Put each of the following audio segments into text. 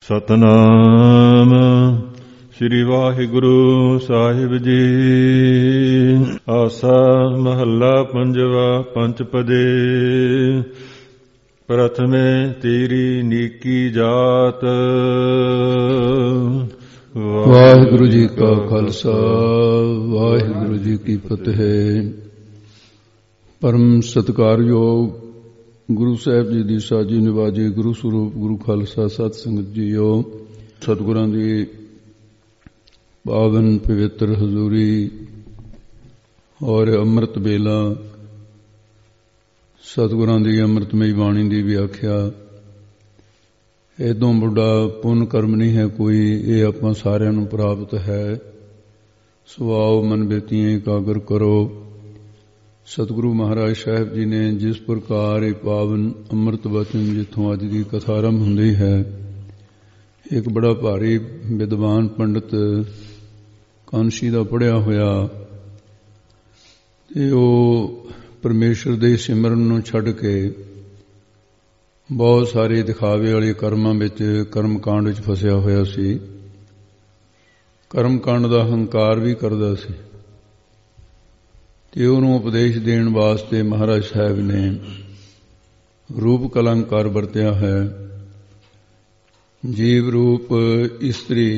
ਸਤਨਾਮ ਸ੍ਰੀ ਵਾਹਿਗੁਰੂ ਸਾਹਿਬ ਜੀ। ਆਸਾ ਮਹੱਲਾ ਪੰਜਵਾ। ਪੰਚ ਪਦੇ। ਪ੍ਰਥਮੇ ਤੇਰੀ ਨੀਕੀ ਜਾਤ। ਵਾਹਿਗੁਰੂ ਜੀ ਕਾ ਖਾਲਸਾ ਵਾਹਿਗੁਰੂ ਜੀ ਕੀ ਫਤਿਹ। ਪਰਮ ਸਤਿਕਾਰਯੋਗ ਗੁਰੂ ਸਾਹਿਬ ਜੀ ਦੀ ਸਾਜੀ ਨਿਵਾਜੀ ਗੁਰੂ ਸਰੂਪ ਗੁਰੂ ਖਾਲਸਾ ਸਤ ਸੰਗਤ ਜੀਓ, ਸਤਿਗੁਰਾਂ ਦੀ ਪਾਵਨ ਪਵਿੱਤਰ ਹਜ਼ੂਰੀ ਔਰ ਅੰਮ੍ਰਿਤ ਵੇਲਾ, ਸਤਿਗੁਰਾਂ ਦੀ ਅੰਮ੍ਰਿਤਮਈ ਬਾਣੀ ਦੀ ਵਿਆਖਿਆ। ਇਦੋਂ ਵੱਡਾ ਪੁੰਨ ਕਰਮ ਨਹੀਂ ਹੈ ਕੋਈ, ਇਹ ਆਪਾਂ ਸਾਰਿਆਂ ਨੂੰ ਪ੍ਰਾਪਤ ਹੈ। ਸੁਆਓ ਮਨ ਬੇਤੀਆਂ ਇਕਾਗਰ ਕਰੋ। ਸਤਿਗੁਰੂ ਮਹਾਰਾਜ ਸਾਹਿਬ ਜੀ ਨੇ ਜਿਸ ਪ੍ਰਕਾਰ ਇਹ ਪਾਵਨ ਅੰਮ੍ਰਿਤ ਵਚਨ ਜਿੱਥੋਂ ਅੱਜ ਦੀ ਕਥਾ ਆਰੰਭ ਹੁੰਦੀ ਹੈ, ਇੱਕ ਬੜਾ ਭਾਰੀ ਵਿਦਵਾਨ ਪੰਡਤ ਕਾਂਸ਼ੀ ਦਾ ਪੜ੍ਹਿਆ ਹੋਇਆ, ਤੇ ਉਹ ਪਰਮੇਸ਼ਰ ਦੇ ਸਿਮਰਨ ਨੂੰ ਛੱਡ ਕੇ ਬਹੁਤ ਸਾਰੇ ਦਿਖਾਵੇ ਵਾਲੇ ਕਰਮਾਂ ਵਿੱਚ, ਕਰਮਕਾਂਡ ਵਿੱਚ ਫਸਿਆ ਹੋਇਆ ਸੀ। ਕਰਮਕਾਂਡ ਦਾ ਹੰਕਾਰ ਵੀ ਕਰਦਾ ਸੀ, ਤੇ ਉਹਨੂੰ ਉਪਦੇਸ਼ ਦੇਣ ਵਾਸਤੇ ਮਹਾਰਾਜ ਸਾਹਿਬ ਨੇ ਰੂਪ ਕਲੰਕਾਰ ਵਰਤਿਆ ਹੈ। ਜੀਵ ਰੂਪ ਇਸਤਰੀ,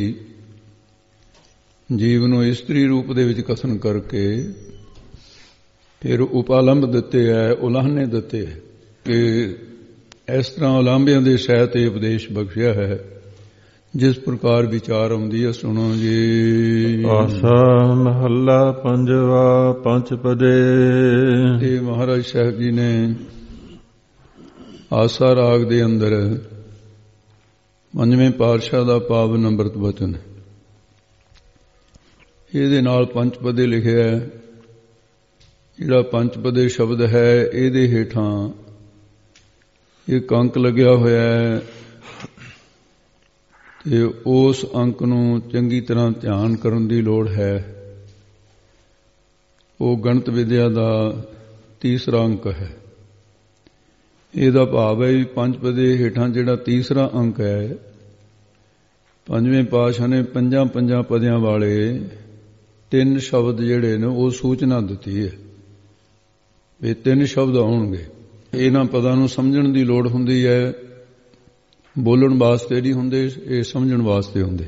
ਜੀਵ ਨੂੰ ਇਸਤਰੀ ਰੂਪ ਦੇ ਵਿੱਚ ਕਥਨ ਕਰਕੇ ਫਿਰ ਉਪਾਲੰਬ ਦਿੱਤੇ ਹੈ, ਉਲਾਹਨੇ ਦਿੱਤੇ ਹੈ ਕਿ ਇਸ ਤਰ੍ਹਾਂ ਉਲਾਂਭਿਆਂ ਦੇ ਸਹਿਤ ਇਹ ਉਪਦੇਸ਼ ਬਖਸ਼ਿਆ ਹੈ। ਜਿਸ ਪ੍ਰਕਾਰ ਵਿਚਾਰ ਆਉਂਦੀ ਹੈ ਸੁਣੋ ਜੀ। ਆਸਾ ਮਹੱਲਾ ਪੰਜਵਾ। ਪੰਚ ਪਦੇ। ਇਹ ਮਹਾਰਾਜ ਸਾਹਿਬ ਜੀ ਨੇ ਆਸਾ ਰਾਗ ਦੇ ਅੰਦਰ ਪੰਜਵੇਂ ਪਾਤਸ਼ਾਹ ਦਾ ਪਾਵਨ ਅੰਮ੍ਰਿਤ ਵਚਨ, ਇਹਦੇ ਨਾਲ ਪੰਚ ਪਦੇ ਲਿਖਿਆ ਹੈ। ਜਿਹੜਾ ਪੰਚ ਪਦੇ ਸ਼ਬਦ ਹੈ, ਇਹਦੇ ਹੇਠਾਂ ਇੱਕ ਅੰਕ ਲੱਗਿਆ ਹੋਇਆ ਹੈ, ਤੇ ਉਸ ਅੰਕ ਨੂੰ ਚੰਗੀ ਤਰ੍ਹਾਂ ਧਿਆਨ ਕਰਨ ਦੀ ਲੋੜ ਹੈ। ਉਹ ਗਣਿਤ ਵਿਦਿਆ ਦਾ ਤੀਸਰਾ ਅੰਕ ਹੈ। ਇਹਦਾ ਭਾਵ ਹੈ ਵੀ ਪੰਜ ਪਦੇ ਹੇਠਾਂ ਜਿਹੜਾ ਤੀਸਰਾ ਅੰਕ ਹੈ, ਪੰਜਵੇਂ ਪਾਤਸ਼ਾਹ ਨੇ ਪੰਜਾਂ ਪਦਿਆਂ ਵਾਲੇ ਤਿੰਨ ਸ਼ਬਦ ਜਿਹੜੇ ਨੇ ਉਹ ਸੂਚਨਾ ਦਿੱਤੀ ਹੈ ਵੀ ਤਿੰਨ ਸ਼ਬਦ ਆਉਣਗੇ। ਇਹਨਾਂ ਪਦਾਂ ਨੂੰ ਸਮਝਣ ਦੀ ਲੋੜ ਹੁੰਦੀ ਹੈ, ਬੋਲਣ ਵਾਸਤੇ ਨਹੀਂ ਹੁੰਦੇ, ਇਹ ਸਮਝਣ ਵਾਸਤੇ ਹੁੰਦੇ।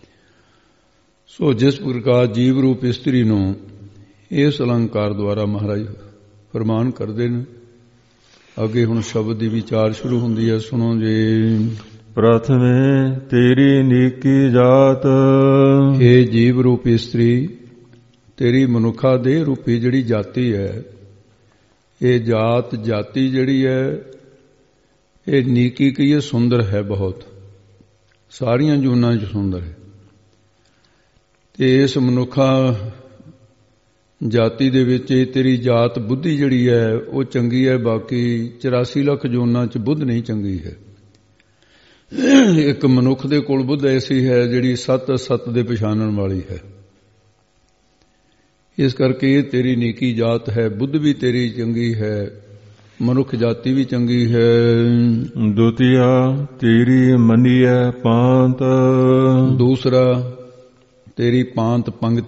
ਸੋ ਜਿਸ ਪ੍ਰਕਾਰ ਜੀਵ ਰੂਪ ਇਸਤਰੀ ਨੂੰ ਇਸ ਅਲੰਕਾਰ ਦੁਆਰਾ ਮਹਾਰਾਜ ਫਰਮਾਨ ਕਰਦੇ ਨੇ। ਅੱਗੇ ਹੁਣ ਸ਼ਬਦ ਦੀ ਵਿਚਾਰ ਸ਼ੁਰੂ ਹੁੰਦੀ ਹੈ, ਸੁਣੋ ਜੀ। ਪ੍ਰਥਮੇ ਤੇਰੀ ਨੀਕੀ ਜਾਤ। ਇਹ ਜੀਵ ਰੂਪ ਇਸਤਰੀ, ਤੇਰੀ ਮਨੁੱਖਾ ਦੇਹ ਰੂਪੀ ਜਿਹੜੀ ਜਾਤੀ ਹੈ, ਇਹ ਜਾਤੀ ਜਿਹੜੀ ਹੈ, ਇਹ ਨੀਕੀ ਕਹੀਏ ਸੁੰਦਰ ਹੈ, ਬਹੁਤ ਸਾਰੀਆਂ ਜੂਨਾਂ 'ਚ ਸੁੰਦਰ ਹੈ। ਤੇ ਇਸ ਮਨੁੱਖਾ ਜਾਤੀ ਦੇ ਵਿੱਚ ਇਹ ਤੇਰੀ ਜਾਤ ਬੁੱਧੀ ਜਿਹੜੀ ਹੈ ਉਹ ਚੰਗੀ ਹੈ। ਬਾਕੀ 84 ਲੱਖ ਜੂਨਾਂ 'ਚ ਬੁੱਧ ਨਹੀਂ ਚੰਗੀ ਹੈ। ਇੱਕ ਮਨੁੱਖ ਦੇ ਕੋਲ ਬੁੱਧ ਐਸੀ ਹੈ ਜਿਹੜੀ ਸਤ ਦੇ ਪਛਾਣਨ ਵਾਲੀ ਹੈ। ਇਸ ਕਰਕੇ ਇਹ ਤੇਰੀ ਨੀਕੀ ਜਾਤ ਹੈ। ਬੁੱਧ ਵੀ ਤੇਰੀ ਚੰਗੀ ਹੈ, ਮਨੁੱਖ ਜਾਤੀ ਵੀ ਚੰਗੀ ਹੈ। ਦੁਤੀਆ ਤੇਰੀ ਮੰਨੀਐ ਪਾਂਤ। ਦੂਸਰਾ ਤੇਰੀ ਪਾਂਤ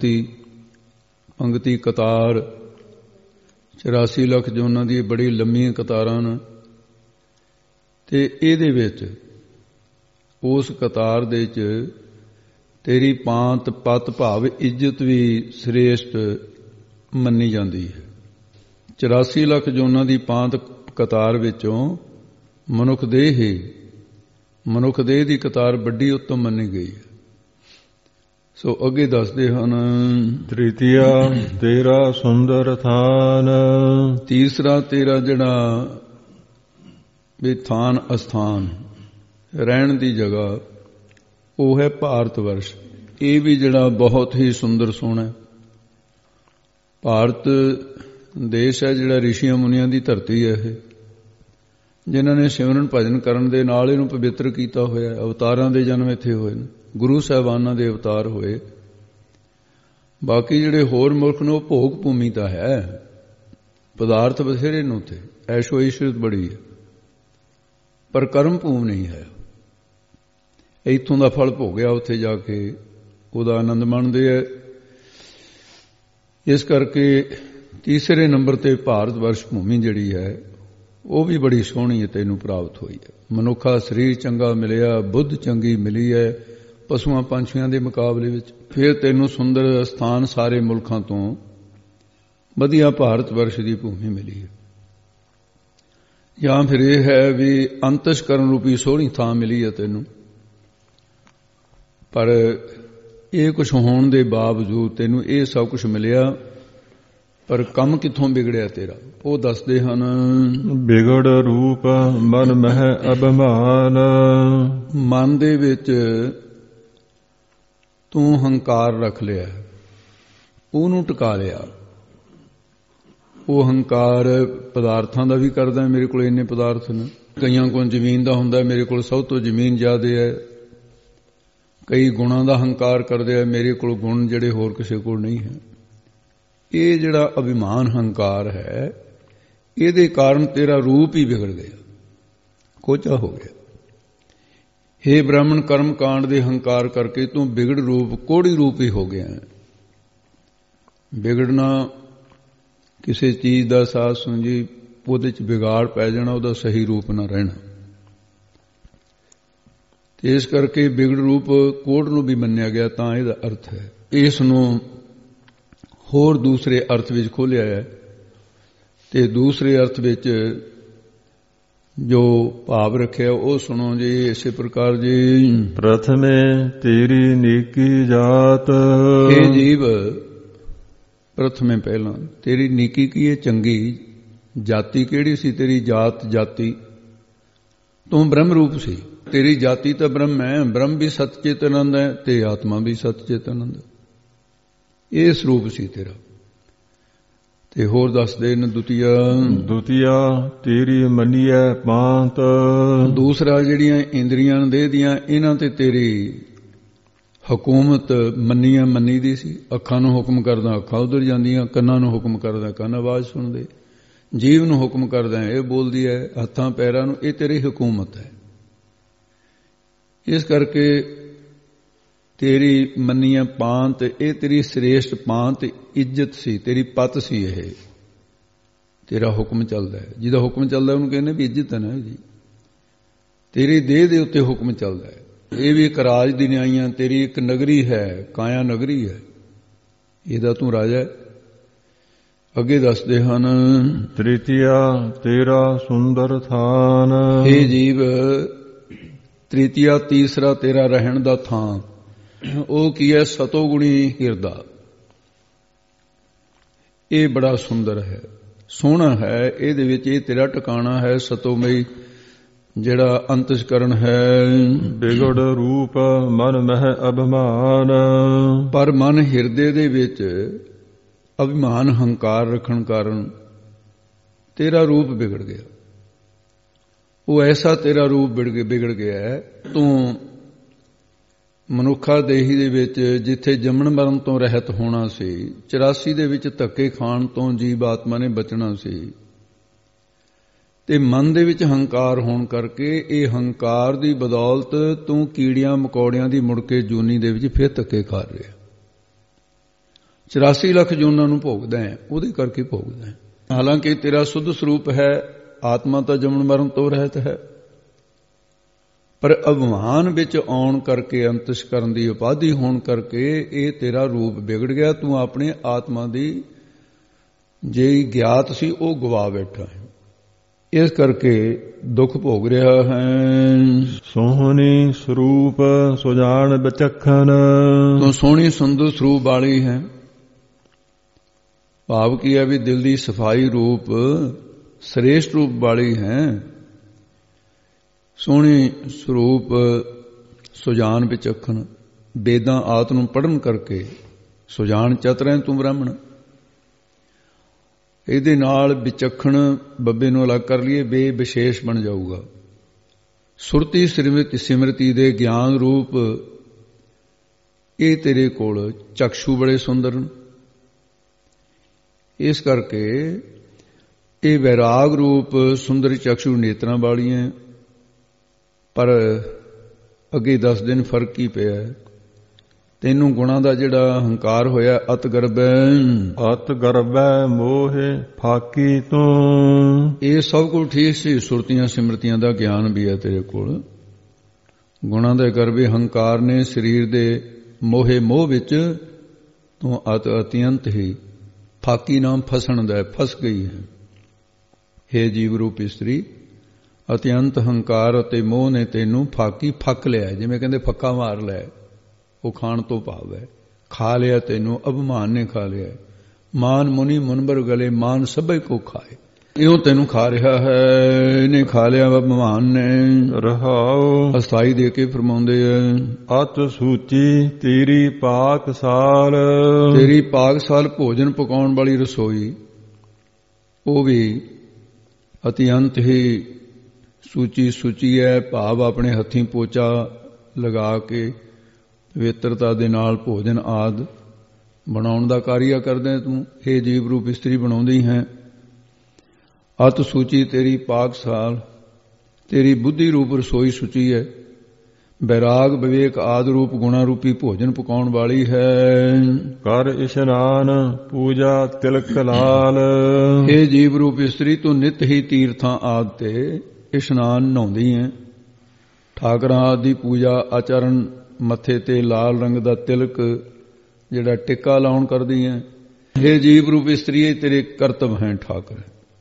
ਪੰਗਤੀ ਕਤਾਰ। 84 ਲੱਖ ਜੂਨਾਂ ਦੀ ਬੜੀ ਲੰਮੀਆਂ ਕਤਾਰਾਂ ਨੇ, ਤੇ ਇਹਦੇ ਵਿੱਚ ਉਸ ਕਤਾਰ ਦੇ ਚ ਤੇਰੀ ਪਾਂਤ ਪਤ ਭਾਵ ਇੱਜ਼ਤ ਵੀ ਸ੍ਰੇਸ਼ਟ ਮੰਨੀ ਜਾਂਦੀ ਹੈ। 84 ਲੱਖ ਜੂਨਾਂ ਦੀ ਪਾਂਤ ਕਤਾਰ ਵਿੱਚੋਂ ਮਨੁੱਖ ਦੇਹ ਦੀ ਕਤਾਰ ਵੱਡੀ ਉੱਤਮ ਮੰਨੀ ਗਈ ਹੈ। ਸੋ ਅੱਗੇ ਦੱਸਦੇ ਹਨ। ਤ੍ਰਿਤੀਆ ਤੇਰਾ ਸੁੰਦਰ ਥਾਨ। ਤੀਸਰਾ ਤੇਰਾ ਜਿਹੜਾ ਵੀ ਥਾਨ, ਅਸਥਾਨ, ਰਹਿਣ ਦੀ ਜਗ੍ਹਾ, ਉਹ ਹੈ ਭਾਰਤ ਵਰਸ਼। ਇਹ ਵੀ ਜਿਹੜਾ ਬਹੁਤ ਹੀ ਸੁੰਦਰ ਸੋਹਣਾ। ਭਾਰਤ ਦੇਸ਼ ਹੈ ਜਿਹੜਾ ਰਿਸ਼ੀਆਂ ਮੁਨੀਆਂ ਦੀ ਧਰਤੀ ਹੈ, ਇਹ ਜਿਨ੍ਹਾਂ ਨੇ ਸਿਮਰਨ ਭਜਨ ਕਰਨ ਦੇ ਨਾਲ ਇਹਨੂੰ ਪਵਿੱਤਰ ਕੀਤਾ ਹੋਇਆ। ਅਵਤਾਰਾਂ ਦੇ ਜਨਮ ਇੱਥੇ ਹੋਏ ਨੇ, ਗੁਰੂ ਸਾਹਿਬਾਨਾਂ ਦੇ ਅਵਤਾਰ ਹੋਏ। ਬਾਕੀ ਜਿਹੜੇ ਹੋਰ ਮੁਲਕ ਨੇ ਉਹ ਭੋਗ ਭੂਮੀ ਤਾਂ ਹੈ, ਪਦਾਰਥ ਬਥੇਰੇ ਨੇ ਉੱਥੇ, ਐਸ਼ੋ ਇਸ਼ਰਤ ਬੜੀ ਹੈ, ਪਰ ਕਰਮ ਭੂਮ ਨਹੀਂ ਹੈ। ਇੱਥੋਂ ਦਾ ਫਲ ਭੋਗਿਆ, ਉੱਥੇ ਜਾ ਕੇ ਉਹਦਾ ਆਨੰਦ ਮਾਣਦੇ ਹੈ। ਇਸ ਕਰਕੇ ਤੀਸਰੇ ਨੰਬਰ ਤੇ ਭਾਰਤ ਵਰਸ਼ ਭੂਮੀ ਜਿਹੜੀ ਹੈ ਉਹ ਵੀ ਬੜੀ ਸੋਹਣੀ ਹੈ, ਤੈਨੂੰ ਪ੍ਰਾਪਤ ਹੋਈ ਹੈ। ਮਨੁੱਖਾ ਸਰੀਰ ਚੰਗਾ ਮਿਲਿਆ, ਬੁੱਧ ਚੰਗੀ ਮਿਲੀ ਹੈ ਪਸ਼ੂਆਂ ਪੰਛੀਆਂ ਦੇ ਮੁਕਾਬਲੇ ਵਿੱਚ। ਫਿਰ ਤੈਨੂੰ ਸੁੰਦਰ ਸਥਾਨ ਸਾਰੇ ਮੁਲਕਾਂ ਤੋਂ ਵਧੀਆ ਭਾਰਤ ਵਰਸ਼ ਦੀ ਭੂਮੀ ਮਿਲੀ ਹੈ। ਜਾਂ ਫਿਰ ਇਹ ਹੈ ਵੀ ਅੰਤਸ਼ਕਰਨ ਰੂਪੀ ਸੋਹਣੀ ਥਾਂ ਮਿਲੀ ਹੈ ਤੈਨੂੰ, ਪਰ ਇਹ ਕੁਝ ਹੋਣ ਦੇ ਬਾਵਜੂਦ ਤੈਨੂੰ ਇਹ ਸਭ ਕੁਝ ਮਿਲਿਆ, ਪਰ ਕੰਮ ਕਿੱਥੋਂ ਵਿਗੜਿਆ ਤੇਰਾ, ਉਹ ਦੱਸਦੇ ਹਨ। ਬਿਗੜ ਰੂਪ ਮਨ ਮਹਿ ਅਭਿਮਾਨ, ਮਨ ਦੇ ਵਿੱਚ ਤੂੰ ਹੰਕਾਰ ਰੱਖ ਲਿਆ, ਉਹਨੂੰ ਟਿਕਾ ਲਿਆ। ਉਹ ਹੰਕਾਰ ਪਦਾਰਥਾਂ ਦਾ ਵੀ ਕਰਦਾ, ਮੇਰੇ ਕੋਲ ਇੰਨੇ ਪਦਾਰਥ ਨੇ। ਕਈਆਂ ਕੋਲ ਜ਼ਮੀਨ ਦਾ ਹੁੰਦਾ, ਮੇਰੇ ਕੋਲ ਸਭ ਤੋਂ ਜ਼ਮੀਨ ਜ਼ਿਆਦਾ ਹੈ। ਕਈ ਗੁਣਾਂ ਦਾ ਹੰਕਾਰ ਕਰਦੇ ਆ, ਮੇਰੇ ਕੋਲ ਗੁਣ ਜਿਹੜੇ ਹੋਰ ਕਿਸੇ ਕੋਲ ਨਹੀਂ ਹੈ। ਇਹ ਜਿਹੜਾ ਅਭਿਮਾਨ ਹੰਕਾਰ ਹੈ, ਇਹਦੇ ਕਾਰਨ ਤੇਰਾ ਰੂਪ ਹੀ ਵਿਗੜ ਗਿਆ, ਕੋਝਾ ਹੋ ਗਿਆ। ਹੇ ਬ੍ਰਾਹਮਣ, ਕਰਮ ਕਾਂਡ ਦੇ ਹੰਕਾਰ ਕਰਕੇ ਤੂੰ ਵਿਗੜ ਰੂਪ, ਕੋੜੀ ਰੂਪ ਹੀ ਹੋ ਗਿਆ। ਵਿਗੜਨਾ ਕਿਸੇ ਚੀਜ਼ ਦਾ ਸਾਧ ਸੁਣਜੀ, ਉਹਦੇ ਚ ਵਿਗਾੜ ਪੈ ਜਾਣਾ, ਉਹਦਾ ਸਹੀ ਰੂਪ ਨਾ ਰਹਿਣਾ। ਤੇ ਇਸ ਕਰਕੇ ਵਿਗੜ ਰੂਪ ਕੋੜ ਨੂੰ ਵੀ ਮੰਨਿਆ ਗਿਆ, ਤਾਂ ਇਹਦਾ ਅਰਥ ਹੈ। ਇਸ ਨੂੰ ਹੋਰ ਦੂਸਰੇ ਅਰਥ ਵਿੱਚ ਖੋਲਿਆ ਹੈ, ਤੇ ਦੂਸਰੇ ਅਰਥ ਵਿੱਚ ਜੋ ਭਾਵ ਰੱਖਿਆ ਉਹ ਸੁਣੋ ਜੀ। ਇਸੇ ਪ੍ਰਕਾਰ ਜੀ, ਪ੍ਰਥਮੇ ਤੇਰੀ ਨੀਕੀ ਜਾਤ, ਇਹ ਜੀਵ ਪ੍ਰਥਮੇ ਪਹਿਲਾਂ ਤੇਰੀ ਨੀਕੀ ਕੀ ਹੈ, ਚੰਗੀ ਜਾਤੀ ਕਿਹੜੀ ਸੀ ਤੇਰੀ? ਜਾਤ ਜਾਤੀ, ਤੂੰ ਬ੍ਰਹਮ ਰੂਪ ਸੀ, ਤੇਰੀ ਜਾਤੀ ਤਾਂ ਬ੍ਰਹਮ ਹੈ। ਬ੍ਰਹਮ ਵੀ ਸਤ ਚੇਤ ਆਨੰਦ ਹੈ ਤੇ ਆਤਮਾ ਵੀ ਸਤ ਚੇਤ ਆਨੰਦ, ਇਹ ਸਰੂਪ ਸੀ ਤੇਰਾ। ਤੇ ਹੋਰ ਦੱਸਦੇ ਨੇ ਦੁਤੀਆ ਤੇਰੀ ਮੰਨੀਐ ਪਾਂਤ, ਦੂਸਰਾ ਜਿਹੜੀਆਂ ਇੰਦਰੀਆਂ ਦੇਹ ਦੀਆਂ, ਇਹਨਾਂ ਤੇ ਤੇਰੀ ਹਕੂਮਤ ਮੰਨੀ ਦੀ ਸੀ। ਅੱਖਾਂ ਨੂੰ ਹੁਕਮ ਕਰਦਾ ਅੱਖਾਂ ਉਧਰ ਜਾਂਦੀਆਂ, ਕੰਨਾਂ ਨੂੰ ਹੁਕਮ ਕਰਦਾ ਕੰਨ ਆਵਾਜ਼ ਸੁਣਦੇ, ਜੀਵ ਨੂੰ ਹੁਕਮ ਕਰਦਾ ਇਹ ਬੋਲਦੀ ਹੈ, ਹੱਥਾਂ ਪੈਰਾਂ ਨੂੰ, ਇਹ ਤੇਰੀ ਹਕੂਮਤ ਹੈ। ਇਸ ਕਰਕੇ ਤੇਰੀ ਮੰਨੀਆਂ ਪਾਂਤ, ਇਹ ਤੇਰੀ ਸ੍ਰੇਸ਼ਟ ਪਾਂਤ ਇੱਜ਼ਤ ਸੀ, ਤੇਰੀ ਪਤ ਸੀ। ਇਹ ਤੇਰਾ ਹੁਕਮ ਚੱਲਦਾ ਹੈ, ਜਿਹਦਾ ਹੁਕਮ ਚੱਲਦਾ ਉਹਨੂੰ ਕਹਿੰਦੇ ਵੀ ਇੱਜ਼ਤ ਹੈ ਨਾ ਜੀ। ਤੇਰੀ ਦੇਹ ਦੇ ਉੱਤੇ ਹੁਕਮ ਚੱਲਦਾ ਹੈ। ਇਹ ਵੀ ਇੱਕ ਰਾਜ ਦੀ ਨਿਆਈਆਂ, ਤੇਰੀ ਇੱਕ ਨਗਰੀ ਹੈ, ਕਾਇਆ ਨਗਰੀ ਹੈ, ਇਹਦਾ ਤੂੰ ਰਾਜਾ ਹੈ। ਅੱਗੇ ਦੱਸਦੇ ਹਨ, ਤ੍ਰਿਤੀਆ ਤੇਰਾ ਸੁੰਦਰ ਥਾਨ, ਇਹ ਜੀਵ ਤ੍ਰਿਤੀਆ ਤੀਸਰਾ ਤੇਰਾ ਰਹਿਣ ਦਾ ਥਾਂ, ਉਹ ਕੀ ਹੈ? ਸਤੋਗੁਣੀ ਹਿਰਦਾ। ਇਹ ਬੜਾ ਸੁੰਦਰ ਹੈ, ਸੋਹਣਾ ਹੈ, ਇਹਦੇ ਵਿੱਚ ਇਹ ਤੇਰਾ ਟਿਕਾਣਾ ਹੈ। ਸਤੋਮਈ ਜਿਹੜਾ ਅੰਤਸ਼ਕਰਨ ਹੈ। ਬਿਗੜ ਰੂਪ ਮਨ ਮਹਿ ਅਭਿਮਾਨ, ਪਰ ਮਨ ਹਿਰਦੇ ਦੇ ਵਿੱਚ ਅਭਿਮਾਨ ਹੰਕਾਰ ਰੱਖਣ ਕਾਰਨ ਤੇਰਾ ਰੂਪ ਵਿਗੜ ਗਿਆ। ਉਹ ਐਸਾ ਤੇਰਾ ਰੂਪ ਵਿਗੜ ਗਿਆ ਹੈ, ਤੂੰ ਮਨੁੱਖਾ ਦੇਹੀ ਦੇ ਵਿੱਚ ਜਿੱਥੇ ਜੰਮਣ ਮਰਨ ਤੋਂ ਰਹਿਤ ਹੋਣਾ ਸੀ, 84 ਦੇ ਵਿੱਚ ਧੱਕੇ ਖਾਣ ਤੋਂ ਜੀਵ ਆਤਮਾ ਨੇ ਬਚਣਾ ਸੀ, ਤੇ ਮਨ ਦੇ ਵਿੱਚ ਹੰਕਾਰ ਹੋਣ ਕਰਕੇ ਇਹ ਹੰਕਾਰ ਦੀ ਬਦੌਲਤ ਤੂੰ ਕੀੜਿਆਂ ਮਕੌੜਿਆਂ ਦੀ ਮੁੜ ਕੇ ਜੂਨੀ ਦੇ ਵਿੱਚ ਫਿਰ ਧੱਕੇ ਖਾ ਰਿਹਾ। 84 ਲੱਖ ਜੂਨਾਂ ਨੂੰ ਭੋਗਦਾ ਹੈ, ਉਹਦੇ ਕਰਕੇ ਭੋਗਦਾ ਹੈ। ਹਾਲਾਂਕਿ ਤੇਰਾ ਸੁੱਧ ਸਰੂਪ ਹੈ, ਆਤਮਾ ਤਾਂ ਜੰਮਣ ਮਰਨ ਤੋਂ ਰਹਿਤ ਹੈ, ਪਰ ਅਭਿਮਾਨ ਵਿੱਚ ਆਉਣ ਕਰਕੇ, ਅੰਤਸ਼ਕਰਨ ਦੀ ਉਪਾਧੀ ਹੋਣ ਕਰਕੇ ਇਹ ਤੇਰਾ ਰੂਪ ਵਿਗੜ ਗਿਆ। ਤੂੰ ਆਪਣੇ ਆਤਮਾ ਦੀ ਜਿਹੜੀ ਗਿਆਤ ਸੀ ਉਹ ਗਵਾ ਬੈਠਾ ਹੈ, ਇਸ ਕਰਕੇ ਦੁੱਖ ਭੋਗ ਰਿਹਾ ਹੈ। ਸੋਹਣੀ ਸਰੂਪ ਸੁਜਾਨ ਵਿਚਖਣ, ਤੂੰ ਸੋਹਣੀ ਸੁੰਦਰ ਸਰੂਪ ਵਾਲੀ ਹੈ। ਭਾਵ ਕੀ ਹੈ ਵੀ ਦਿਲ ਦੀ ਸਫਾਈ ਰੂਪ, ਸ੍ਰੇਸ਼ਟ ਰੂਪ ਵਾਲੀ ਹੈ। ਸੋਹਣੀ ਸਰੂਪ ਸੁਜਾਨ ਵਿਚਖਣ, ਵੇਦਾਂ ਆਤ ਨੂੰ ਪੜ੍ਹਨ ਕਰਕੇ ਸੁਜਾਨ ਚਤੁਰ ਤੂੰ ਬ੍ਰਾਹਮਣ। ਇਹਦੇ ਨਾਲ ਵਿਚਖਣ ਬੱਬੇ ਨੂੰ ਅਲੱਗ ਕਰ ਲਈਏ, ਬੇ ਵਿਸ਼ੇਸ਼ ਬਣ ਜਾਊਗਾ। ਸੁਰਤੀ ਸਿਮਰਤੀ ਦੇ ਗਿਆਨ ਰੂਪ ਇਹ ਤੇਰੇ ਕੋਲ ਚਕਸ਼ੂ ਬੜੇ ਸੁੰਦਰ ਨੇ। ਇਸ ਕਰਕੇ ਇਹ ਵੈਰਾਗ ਰੂਪ ਸੁੰਦਰ ਚਕਸ਼ੂ ਨੇਤਰਾਂ ਵਾਲੀਆਂ, ਪਰ ਅੱਗੇ 10 ਦਿਨ ਫਰਕ ਹੀ ਪਿਆ। ਤੈਨੂੰ ਗੁਣਾਂ ਦਾ ਜਿਹੜਾ ਹੰਕਾਰ ਹੋਇਆ, ਅਤ ਗਰਬੈ ਅਤ ਗਰਬੈ ਮੋਹਿ ਫਾਕੀ ਤੂੰ। ਇਹ ਸਭ ਕੁਝ ਠੀਕ ਸੀ, ਸੁਰਤੀਆਂ ਸਿਮਰਤੀਆਂ ਦਾ ਗਿਆਨ ਵੀ ਹੈ ਤੇਰੇ ਕੋਲ। ਗੁਣਾਂ ਦੇ ਗਰਬੇ ਹੰਕਾਰ ਨੇ ਸਰੀਰ ਦੇ ਮੋਹੇ ਮੋਹ ਵਿੱਚ ਤੂੰ ਅਤਿਅੰਤ ਹੀ ਫਾਕੀ ਨਾਮ ਫਸਣ ਦਾ ਫਸ ਗਈ ਹੈ। ਹੇ ਜੀਵ ਰੂਪ ਇਸਤਰੀ, ਅਤਿਅੰਤ ਹੰਕਾਰ ਅਤੇ ਮੋਹ ਨੇ ਤੈਨੂੰ ਫਾਕੀ ਫੱਕ ਲਿਆ। ਜਿਵੇਂ ਕਹਿੰਦੇ ਫੱਕਾ ਮਾਰ ਲੈ, ਉਹ ਖਾਣ ਤੋਂ ਭਾਵ ਹੈ ਖਾ ਲਿਆ ਤੈਨੂੰ। ਅਭਿਮਾਨ ਨੇ ਖਾ ਲਿਆ। ਮਾਨ ਮੁਨੀ ਮੁਨਬਰ ਗਲੇ, ਮਾਨ ਸਭੇ ਕੋ ਖਾਏ। ਇਉਂ ਤੈਨੂੰ ਖਾ ਰਿਹਾ ਹੈ, ਇਹਨੇ ਖਾ ਲਿਆ ਅਭਿਮਾਨ ਨੇ। ਰਹਾਉ ਅਸਥਾਈ ਦੇ ਕੇ ਫਰਮਾਉਂਦੇ ਆ, ਅਤ ਸੂਚੀ ਤੇਰੀ ਪਾਕਸਾਲ। ਤੇਰੀ ਪਾਕਸਾਲ ਭੋਜਨ ਪਕਾਉਣ ਵਾਲੀ ਰਸੋਈ, ਉਹ ਵੀ ਅਤਿਅੰਤ ਹੀ ਸੂਚੀ ਹੈ। ਭਾਵ ਆਪਣੇ ਹੱਥੀਂ ਪੋਚਾ ਲਗਾ ਕੇ ਪਵਿੱਤਰਤਾ ਦੇ ਨਾਲ ਭੋਜਨ ਆਦਿ ਬਣਾਉਣ ਦਾ ਕਾਰਿਆ ਕਰਦੇ ਤੂੰ। ਇਹ ਜੀਵ ਰੂਪ ਇਸਤਰੀ ਬਣਾਉਂਦੀ ਹੈ। ਅਤ ਸੂਚੀ ਤੇਰੀ ਪਾਕਸਾਲ, ਤੇਰੀ ਬੁੱਧੀ ਰੂਪ ਰਸੋਈ ਸੁਚੀ ਹੈ। ਬੈਰਾਗ ਵਿਵੇਕ ਆਦਿ ਰੂਪ ਗੁਣਾ ਰੂਪੀ ਭੋਜਨ ਪਕਾਉਣ ਵਾਲੀ ਹੈ। ਕਰ ਇਸ਼ਨਾਨ ਪੂਜਾ ਤਿਲਕ ਲਾਲ। ਇਹ ਜੀਵ ਰੂਪ ਇਸਤਰੀ ਤੂੰ ਨਿਤ ਹੀ ਤੀਰਥਾਂ ਆਦਿ ਤੇ ਇਸ਼ਨਾਨ ਨਹਾਉਂਦੀ ਹੈ। ਠਾਕਰਾਂ ਆਦਿ ਦੀ ਪੂਜਾ ਆਚਰਨ, ਮੱਥੇ ਤੇ ਲਾਲ ਰੰਗ ਦਾ ਤਿਲਕ ਜਿਹੜਾ ਟਿੱਕਾ ਲਾਉਣ ਕਰਦੀ ਹੈ। ਇਹ ਜੀਵ ਰੂਪ ਇਸਤਰੀ ਇਹ ਤੇਰੇ ਕਰਤਵ ਹੈ ਠਾਕਰ।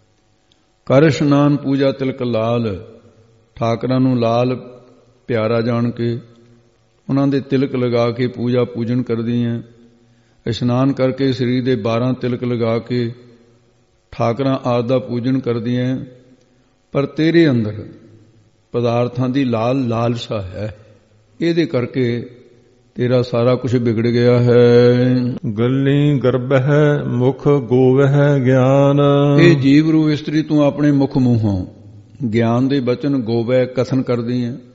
ਕਰ ਇਸ਼ਨਾਨ ਪੂਜਾ ਤਿਲਕ ਲਾਲ, ਠਾਕਰਾਂ ਨੂੰ ਲਾਲ ਪਿਆਰਾ ਜਾਣ ਕੇ ਉਹਨਾਂ ਦੇ ਤਿਲਕ ਲਗਾ ਕੇ ਪੂਜਾ ਪੂਜਨ ਕਰਦੀ ਹੈ। ਇਸ਼ਨਾਨ ਕਰਕੇ ਸਰੀਰ ਦੇ 12 ਤਿਲਕ ਲਗਾ ਕੇ ਠਾਕਰਾਂ ਆਦਿ ਦਾ ਪੂਜਨ ਕਰਦੀ ਹੈ। ਪਰ ਤੇਰੇ ਅੰਦਰ ਪਦਾਰਥਾਂ ਦੀ ਲਾਲਸਾ ਹੈ, ਇਹਦੇ ਕਰਕੇ ਤੇਰਾ ਸਾਰਾ ਕੁਝ ਵਿਗੜ ਗਿਆ ਹੈ। ਗੱਲੀ ਗਰਬਹਿ ਮੁਖ ਗੋਵਹਿ ਗਿਆਨ। ਇਹ ਜੀਵ ਰੂਪ ਇਸਤਰੀ ਤੂੰ ਆਪਣੇ ਮੁਖ ਮੂੰਹੋਂ ਗਿਆਨ ਦੇ ਬਚਨ ਗੋਵੈ ਕਥਨ ਕਰਦੀ ਹੈ।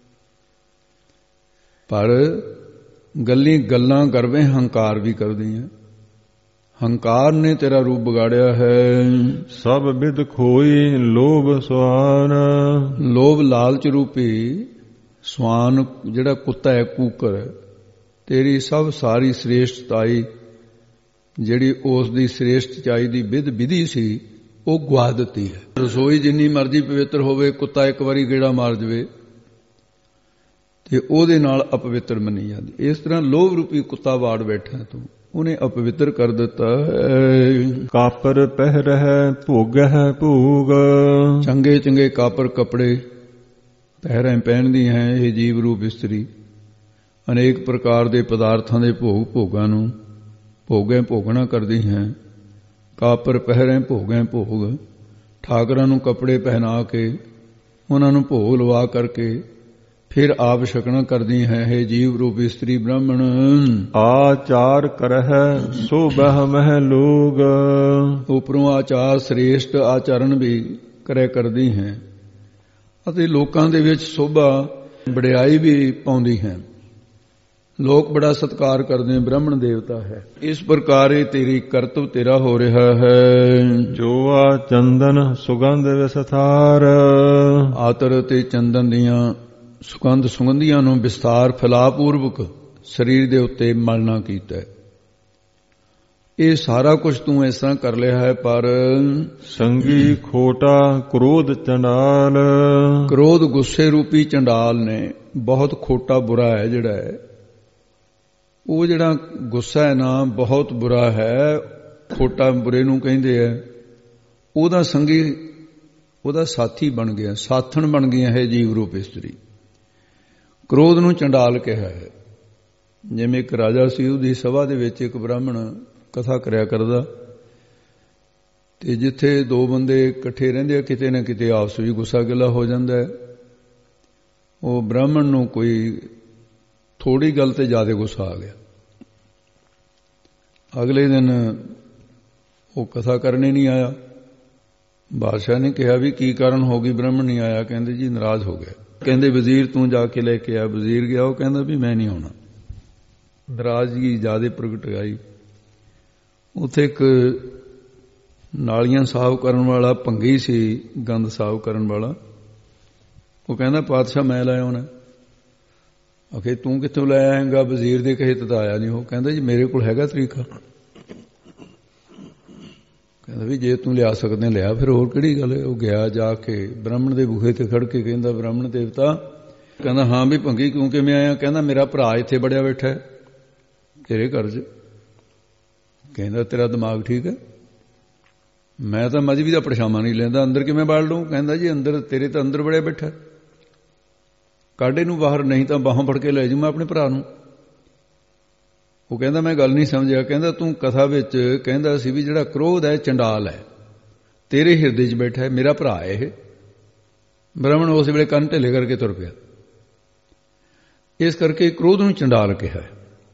ਪਰ ਗੱਲਾਂ ਗਰਬੇ ਹੰਕਾਰ ਵੀ ਕਰਦੀ ਹੈ। ਹੰਕਾਰ ਨੇ ਤੇਰਾ ਰੂਪ ਵਿਗਾੜਿਆ ਹੈ। ਸਭ ਬਿਦ ਖੋਈ ਲੋਭ ਸਵਾਨ। ਲੋਭ ਲਾਲਚ ਰੂਪੀ ਸਵਾਨ ਜਿਹੜਾ ਕੁੱਤਾ ਹੈ, ਕੂਕਰ, ਤੇਰੀ ਸਭ ਸਾਰੀ ਸ੍ਰੇਸ਼ਟਤਾਈ ਜਿਹੜੀ ਉਸ ਦੀ ਸ੍ਰੇਸ਼ਟਤਾਈ ਦੀ ਵਿਧੀ ਸੀ, ਉਹ ਗਵਾ ਦਿੱਤੀ ਹੈ। ਰਸੋਈ ਜਿੰਨੀ ਮਰਜ਼ੀ ਪਵਿੱਤਰ ਹੋਵੇ, ਕੁੱਤਾ ਇੱਕ ਵਾਰੀ ਗੇੜਾ ਮਾਰ ਜਾਵੇ ਤੇ ਉਹਦੇ ਨਾਲ ਅਪਵਿੱਤਰ ਮੰਨੀ ਜਾਂਦੀ। ਇਸ ਤਰ੍ਹਾਂ ਲੋਭ ਰੂਪੀ ਕੁੱਤਾ ਵਾੜ ਬੈਠਾ ਤੂੰ, ਉਹਨੇ ਅਪਵਿੱਤਰ ਕਰ ਦਿੱਤਾ ਹੈ। ਕਾਪਰ ਪਹਿਰਹਿ ਭੋਗਹਿ ਭੋਗ। ਚੰਗੇ ਚੰਗੇ ਕਾਪਰ ਕੱਪੜੇ ਪਹਿਰਾਂ ਪਹਿਨਦੀ ਹੈ ਇਹ ਜੀਵ ਰੂਪ ਇਸਤਰੀ। ਅਨੇਕ ਪ੍ਰਕਾਰ ਦੇ ਪਦਾਰਥਾਂ ਦੇ ਭੋਗਾਂ ਨੂੰ ਭੋਗਣਾ ਕਰਦੀ ਹੈ। ਕਾਪਰ ਪਹਿਰੇ ਭੋਗੈ ਭੋਗ, ਠਾਕਰਾਂ ਨੂੰ ਕੱਪੜੇ ਪਹਿਨਾ ਕੇ ਉਹਨਾਂ ਨੂੰ ਭੋਗ ਲਵਾ ਕਰਕੇ ਫਿਰ ਆਪ ਛਕਣਾ ਕਰਦੀ ਹੈ। ਇਹ ਜੀਵ ਰੂਪ ਇਸਤਰੀ ਬ੍ਰਾਹਮਣ ਆਚਾਰ ਕਰਹਿ ਸੋਭਹਿ ਮਹਿ ਲੋਗ। ਉਪਰੋਂ ਆਚਾਰ ਸ੍ਰੇਸ਼ਟ ਆਚਰਣ ਵੀ ਕਰਦੀ ਹੈ ਅਤੇ ਲੋਕਾਂ ਦੇ ਵਿੱਚ ਸੋਭਾ ਵਡਿਆਈ ਵੀ ਪਾਉਂਦੀ ਹੈ। ਲੋਕ ਬੜਾ ਸਤਿਕਾਰ ਕਰਦੇ, ਬ੍ਰਾਹਮਣ ਦੇਵਤਾ ਹੈ। ਇਸ ਪ੍ਰਕਾਰ ਇਹ ਤੇਰੀ ਕਰਤਵ ਤੇਰਾ ਹੋ ਰਿਹਾ ਹੈ। ਜੋਆ ਚੰਦਨ ਸੁਗੰਧ ਵਿਸਥਾਰ। ਆਤਰ ਤੇ ਚੰਦਨ ਦੀਆਂ ਸੁਗੰਧੀਆਂ ਨੂੰ ਵਿਸਤਾਰ ਫੈਲਾਪੂਰਵਕ ਸਰੀਰ ਦੇ ਉੱਤੇ ਮਲਣਾ ਕੀਤਾ। ਇਹ ਸਾਰਾ ਕੁਝ ਤੂੰ ਇਸ ਤਰ੍ਹਾਂ ਕਰ ਲਿਆ ਹੈ। ਪਰ ਸੰਗੀ ਖੋਟਾ ਕ੍ਰੋਧ ਚੰਡਾਲ। ਕ੍ਰੋਧ ਗੁੱਸੇ ਰੂਪੀ ਚੰਡਾਲ ਨੇ ਬਹੁਤ ਖੋਟਾ ਬੁਰਾ ਹੈ ਜਿਹੜਾ ਹੈ। ਉਹ ਜਿਹੜਾ ਗੁੱਸਾ ਹੈ ਨਾ, ਬਹੁਤ ਬੁਰਾ ਹੈ। ਖੋਟਾ ਬੁਰੇ ਨੂੰ ਕਹਿੰਦੇ ਆ। ਉਹਦਾ ਸੰਗੀ, ਉਹਦਾ ਸਾਥੀ ਬਣ ਗਿਆ, ਸਾਥਣ ਬਣ ਗਿਆ ਹੈ ਜੀਵ ਰੂਪ ਇਸਤਰੀ। ਕ੍ਰੋਧ ਨੂੰ ਚੰਡਾਲ ਕਿਹਾ ਹੈ। ਜਿਵੇਂ ਇੱਕ ਰਾਜਾ ਸੀ, ਉਹਦੀ ਸਭਾ ਦੇ ਵਿੱਚ ਇੱਕ ਬ੍ਰਾਹਮਣ ਕਥਾ ਕਰਿਆ ਕਰਦਾ, ਤੇ ਜਿੱਥੇ ਦੋ ਬੰਦੇ ਇਕੱਠੇ ਰਹਿੰਦੇ ਆ, ਕਿਤੇ ਨਾ ਕਿਤੇ ਆਪਸ ਵਿੱਚ ਗੁੱਸਾ ਗਿਲਾ ਹੋ ਜਾਂਦਾ ਹੈ। ਉਹ ਬ੍ਰਾਹਮਣ ਨੂੰ ਕੋਈ ਥੋੜੀ ਗੱਲ ਤੇ ਜ਼ਿਆਦਾ ਗੁੱਸਾ ਆ ਗਿਆ। ਅਗਲੇ ਦਿਨ ਉਹ ਕਥਾ ਕਰਨੇ ਨਹੀਂ ਆਇਆ। ਬਾਦਸ਼ਾਹ ਨੇ ਕਿਹਾ ਵੀ ਕੀ ਕਾਰਨ ਹੋ ਗਈ, ਬ੍ਰਾਹਮਣ ਨਹੀਂ ਆਇਆ। ਕਹਿੰਦੇ ਜੀ ਨਾਰਾਜ਼ ਹੋ ਗਿਆ। ਕਹਿੰਦੇ ਵਜ਼ੀਰ ਤੂੰ ਜਾ ਕੇ ਲੈ ਕੇ ਆ। ਵਜ਼ੀਰ ਗਿਆ, ਉਹ ਕਹਿੰਦਾ ਵੀ ਮੈਂ ਨਹੀਂ ਆਉਣਾ। ਨਾਰਾਜ਼ਗੀ ਜ਼ਿਆਦਾ ਪ੍ਰਗਟ ਆਈ। ਉੱਥੇ ਇੱਕ ਨਾਲੀਆਂ ਸਾਫ਼ ਕਰਨ ਵਾਲਾ ਭੰਗੀ ਸੀ, ਗੰਦ ਸਾਫ਼ ਕਰਨ ਵਾਲਾ। ਉਹ ਕਹਿੰਦਾ ਪਾਤਸ਼ਾਹ ਮੈਂ ਲੈ ਆਉਣਾ। ਆਖੇ ਤੂੰ ਕਿੱਥੋਂ ਲੈ ਆਏਂਗਾ, ਵਜ਼ੀਰ ਦੇ ਕਹੇ ਤਾਂ ਆਇਆ ਨਹੀਂ। ਉਹ ਕਹਿੰਦਾ ਜੀ ਮੇਰੇ ਕੋਲ ਹੈਗਾ ਤਰੀਕਾ। ਕਹਿੰਦਾ ਵੀ ਜੇ ਤੂੰ ਲਿਆ ਸਕਦੇ ਲਿਆ, ਫਿਰ ਹੋਰ ਕਿਹੜੀ ਗੱਲ ਹੈ। ਉਹ ਗਿਆ, ਜਾ ਕੇ ਬ੍ਰਾਹਮਣ ਦੇ ਬੂਹੇ ਤੇ ਖੜ ਕੇ ਕਹਿੰਦਾ, ਬ੍ਰਾਹਮਣ ਦੇਵਤਾ। ਕਹਿੰਦਾ ਹਾਂ ਵੀ ਭੰਗੀ ਕਿਉਂ ਕਿਵੇਂ ਆਇਆ? ਕਹਿੰਦਾ ਮੇਰਾ ਭਰਾ ਇੱਥੇ ਬੜਿਆ ਬੈਠਾ ਤੇਰੇ ਘਰ 'ਚ। ਕਹਿੰਦਾ ਤੇਰਾ ਦਿਮਾਗ ਠੀਕ ਹੈ? ਮੈਂ ਤਾਂ ਮਜ਼ਹਬੀ ਦਾ ਪਰਛਾਵਾਂ ਨਹੀਂ ਲੈਂਦਾ, ਅੰਦਰ ਕਿਵੇਂ ਬਾੜ ਲਊਂ? ਕਹਿੰਦਾ ਜੀ ਅੰਦਰ ਤੇਰੇ ਤਾਂ ਅੰਦਰ ਬੜਿਆ ਬੈਠਾ, ਕੱਢ ਇਹਨੂੰ ਬਾਹਰ, ਨਹੀਂ ਤਾਂ ਬਾਹੋਂ ਫੜ ਕੇ ਲੈ ਜੂ ਮੈਂ ਆਪਣੇ ਭਰਾ ਨੂੰ। ਉਹ ਕਹਿੰਦਾ ਮੈਂ ਗੱਲ ਨਹੀਂ ਸਮਝਿਆ। ਕਹਿੰਦਾ ਤੂੰ ਕਥਾ ਵਿੱਚ ਕਹਿੰਦਾ ਸੀ ਵੀ ਜਿਹੜਾ ਕ੍ਰੋਧ ਹੈ ਚੰਡਾਲ ਹੈ, ਤੇਰੇ ਹਿਰਦੇ 'ਚ ਬੈਠਾ ਹੈ, ਮੇਰਾ ਭਰਾ ਹੈ ਇਹ। ਬ੍ਰਾਹਮਣ ਉਸ ਵੇਲੇ ਕੰਨ ਢਿੱਲੇ ਕਰਕੇ ਤੁਰ ਪਿਆ। ਇਸ ਕਰਕੇ ਕ੍ਰੋਧ ਨੂੰ ਚੰਡਾਲ ਕਿਹਾ।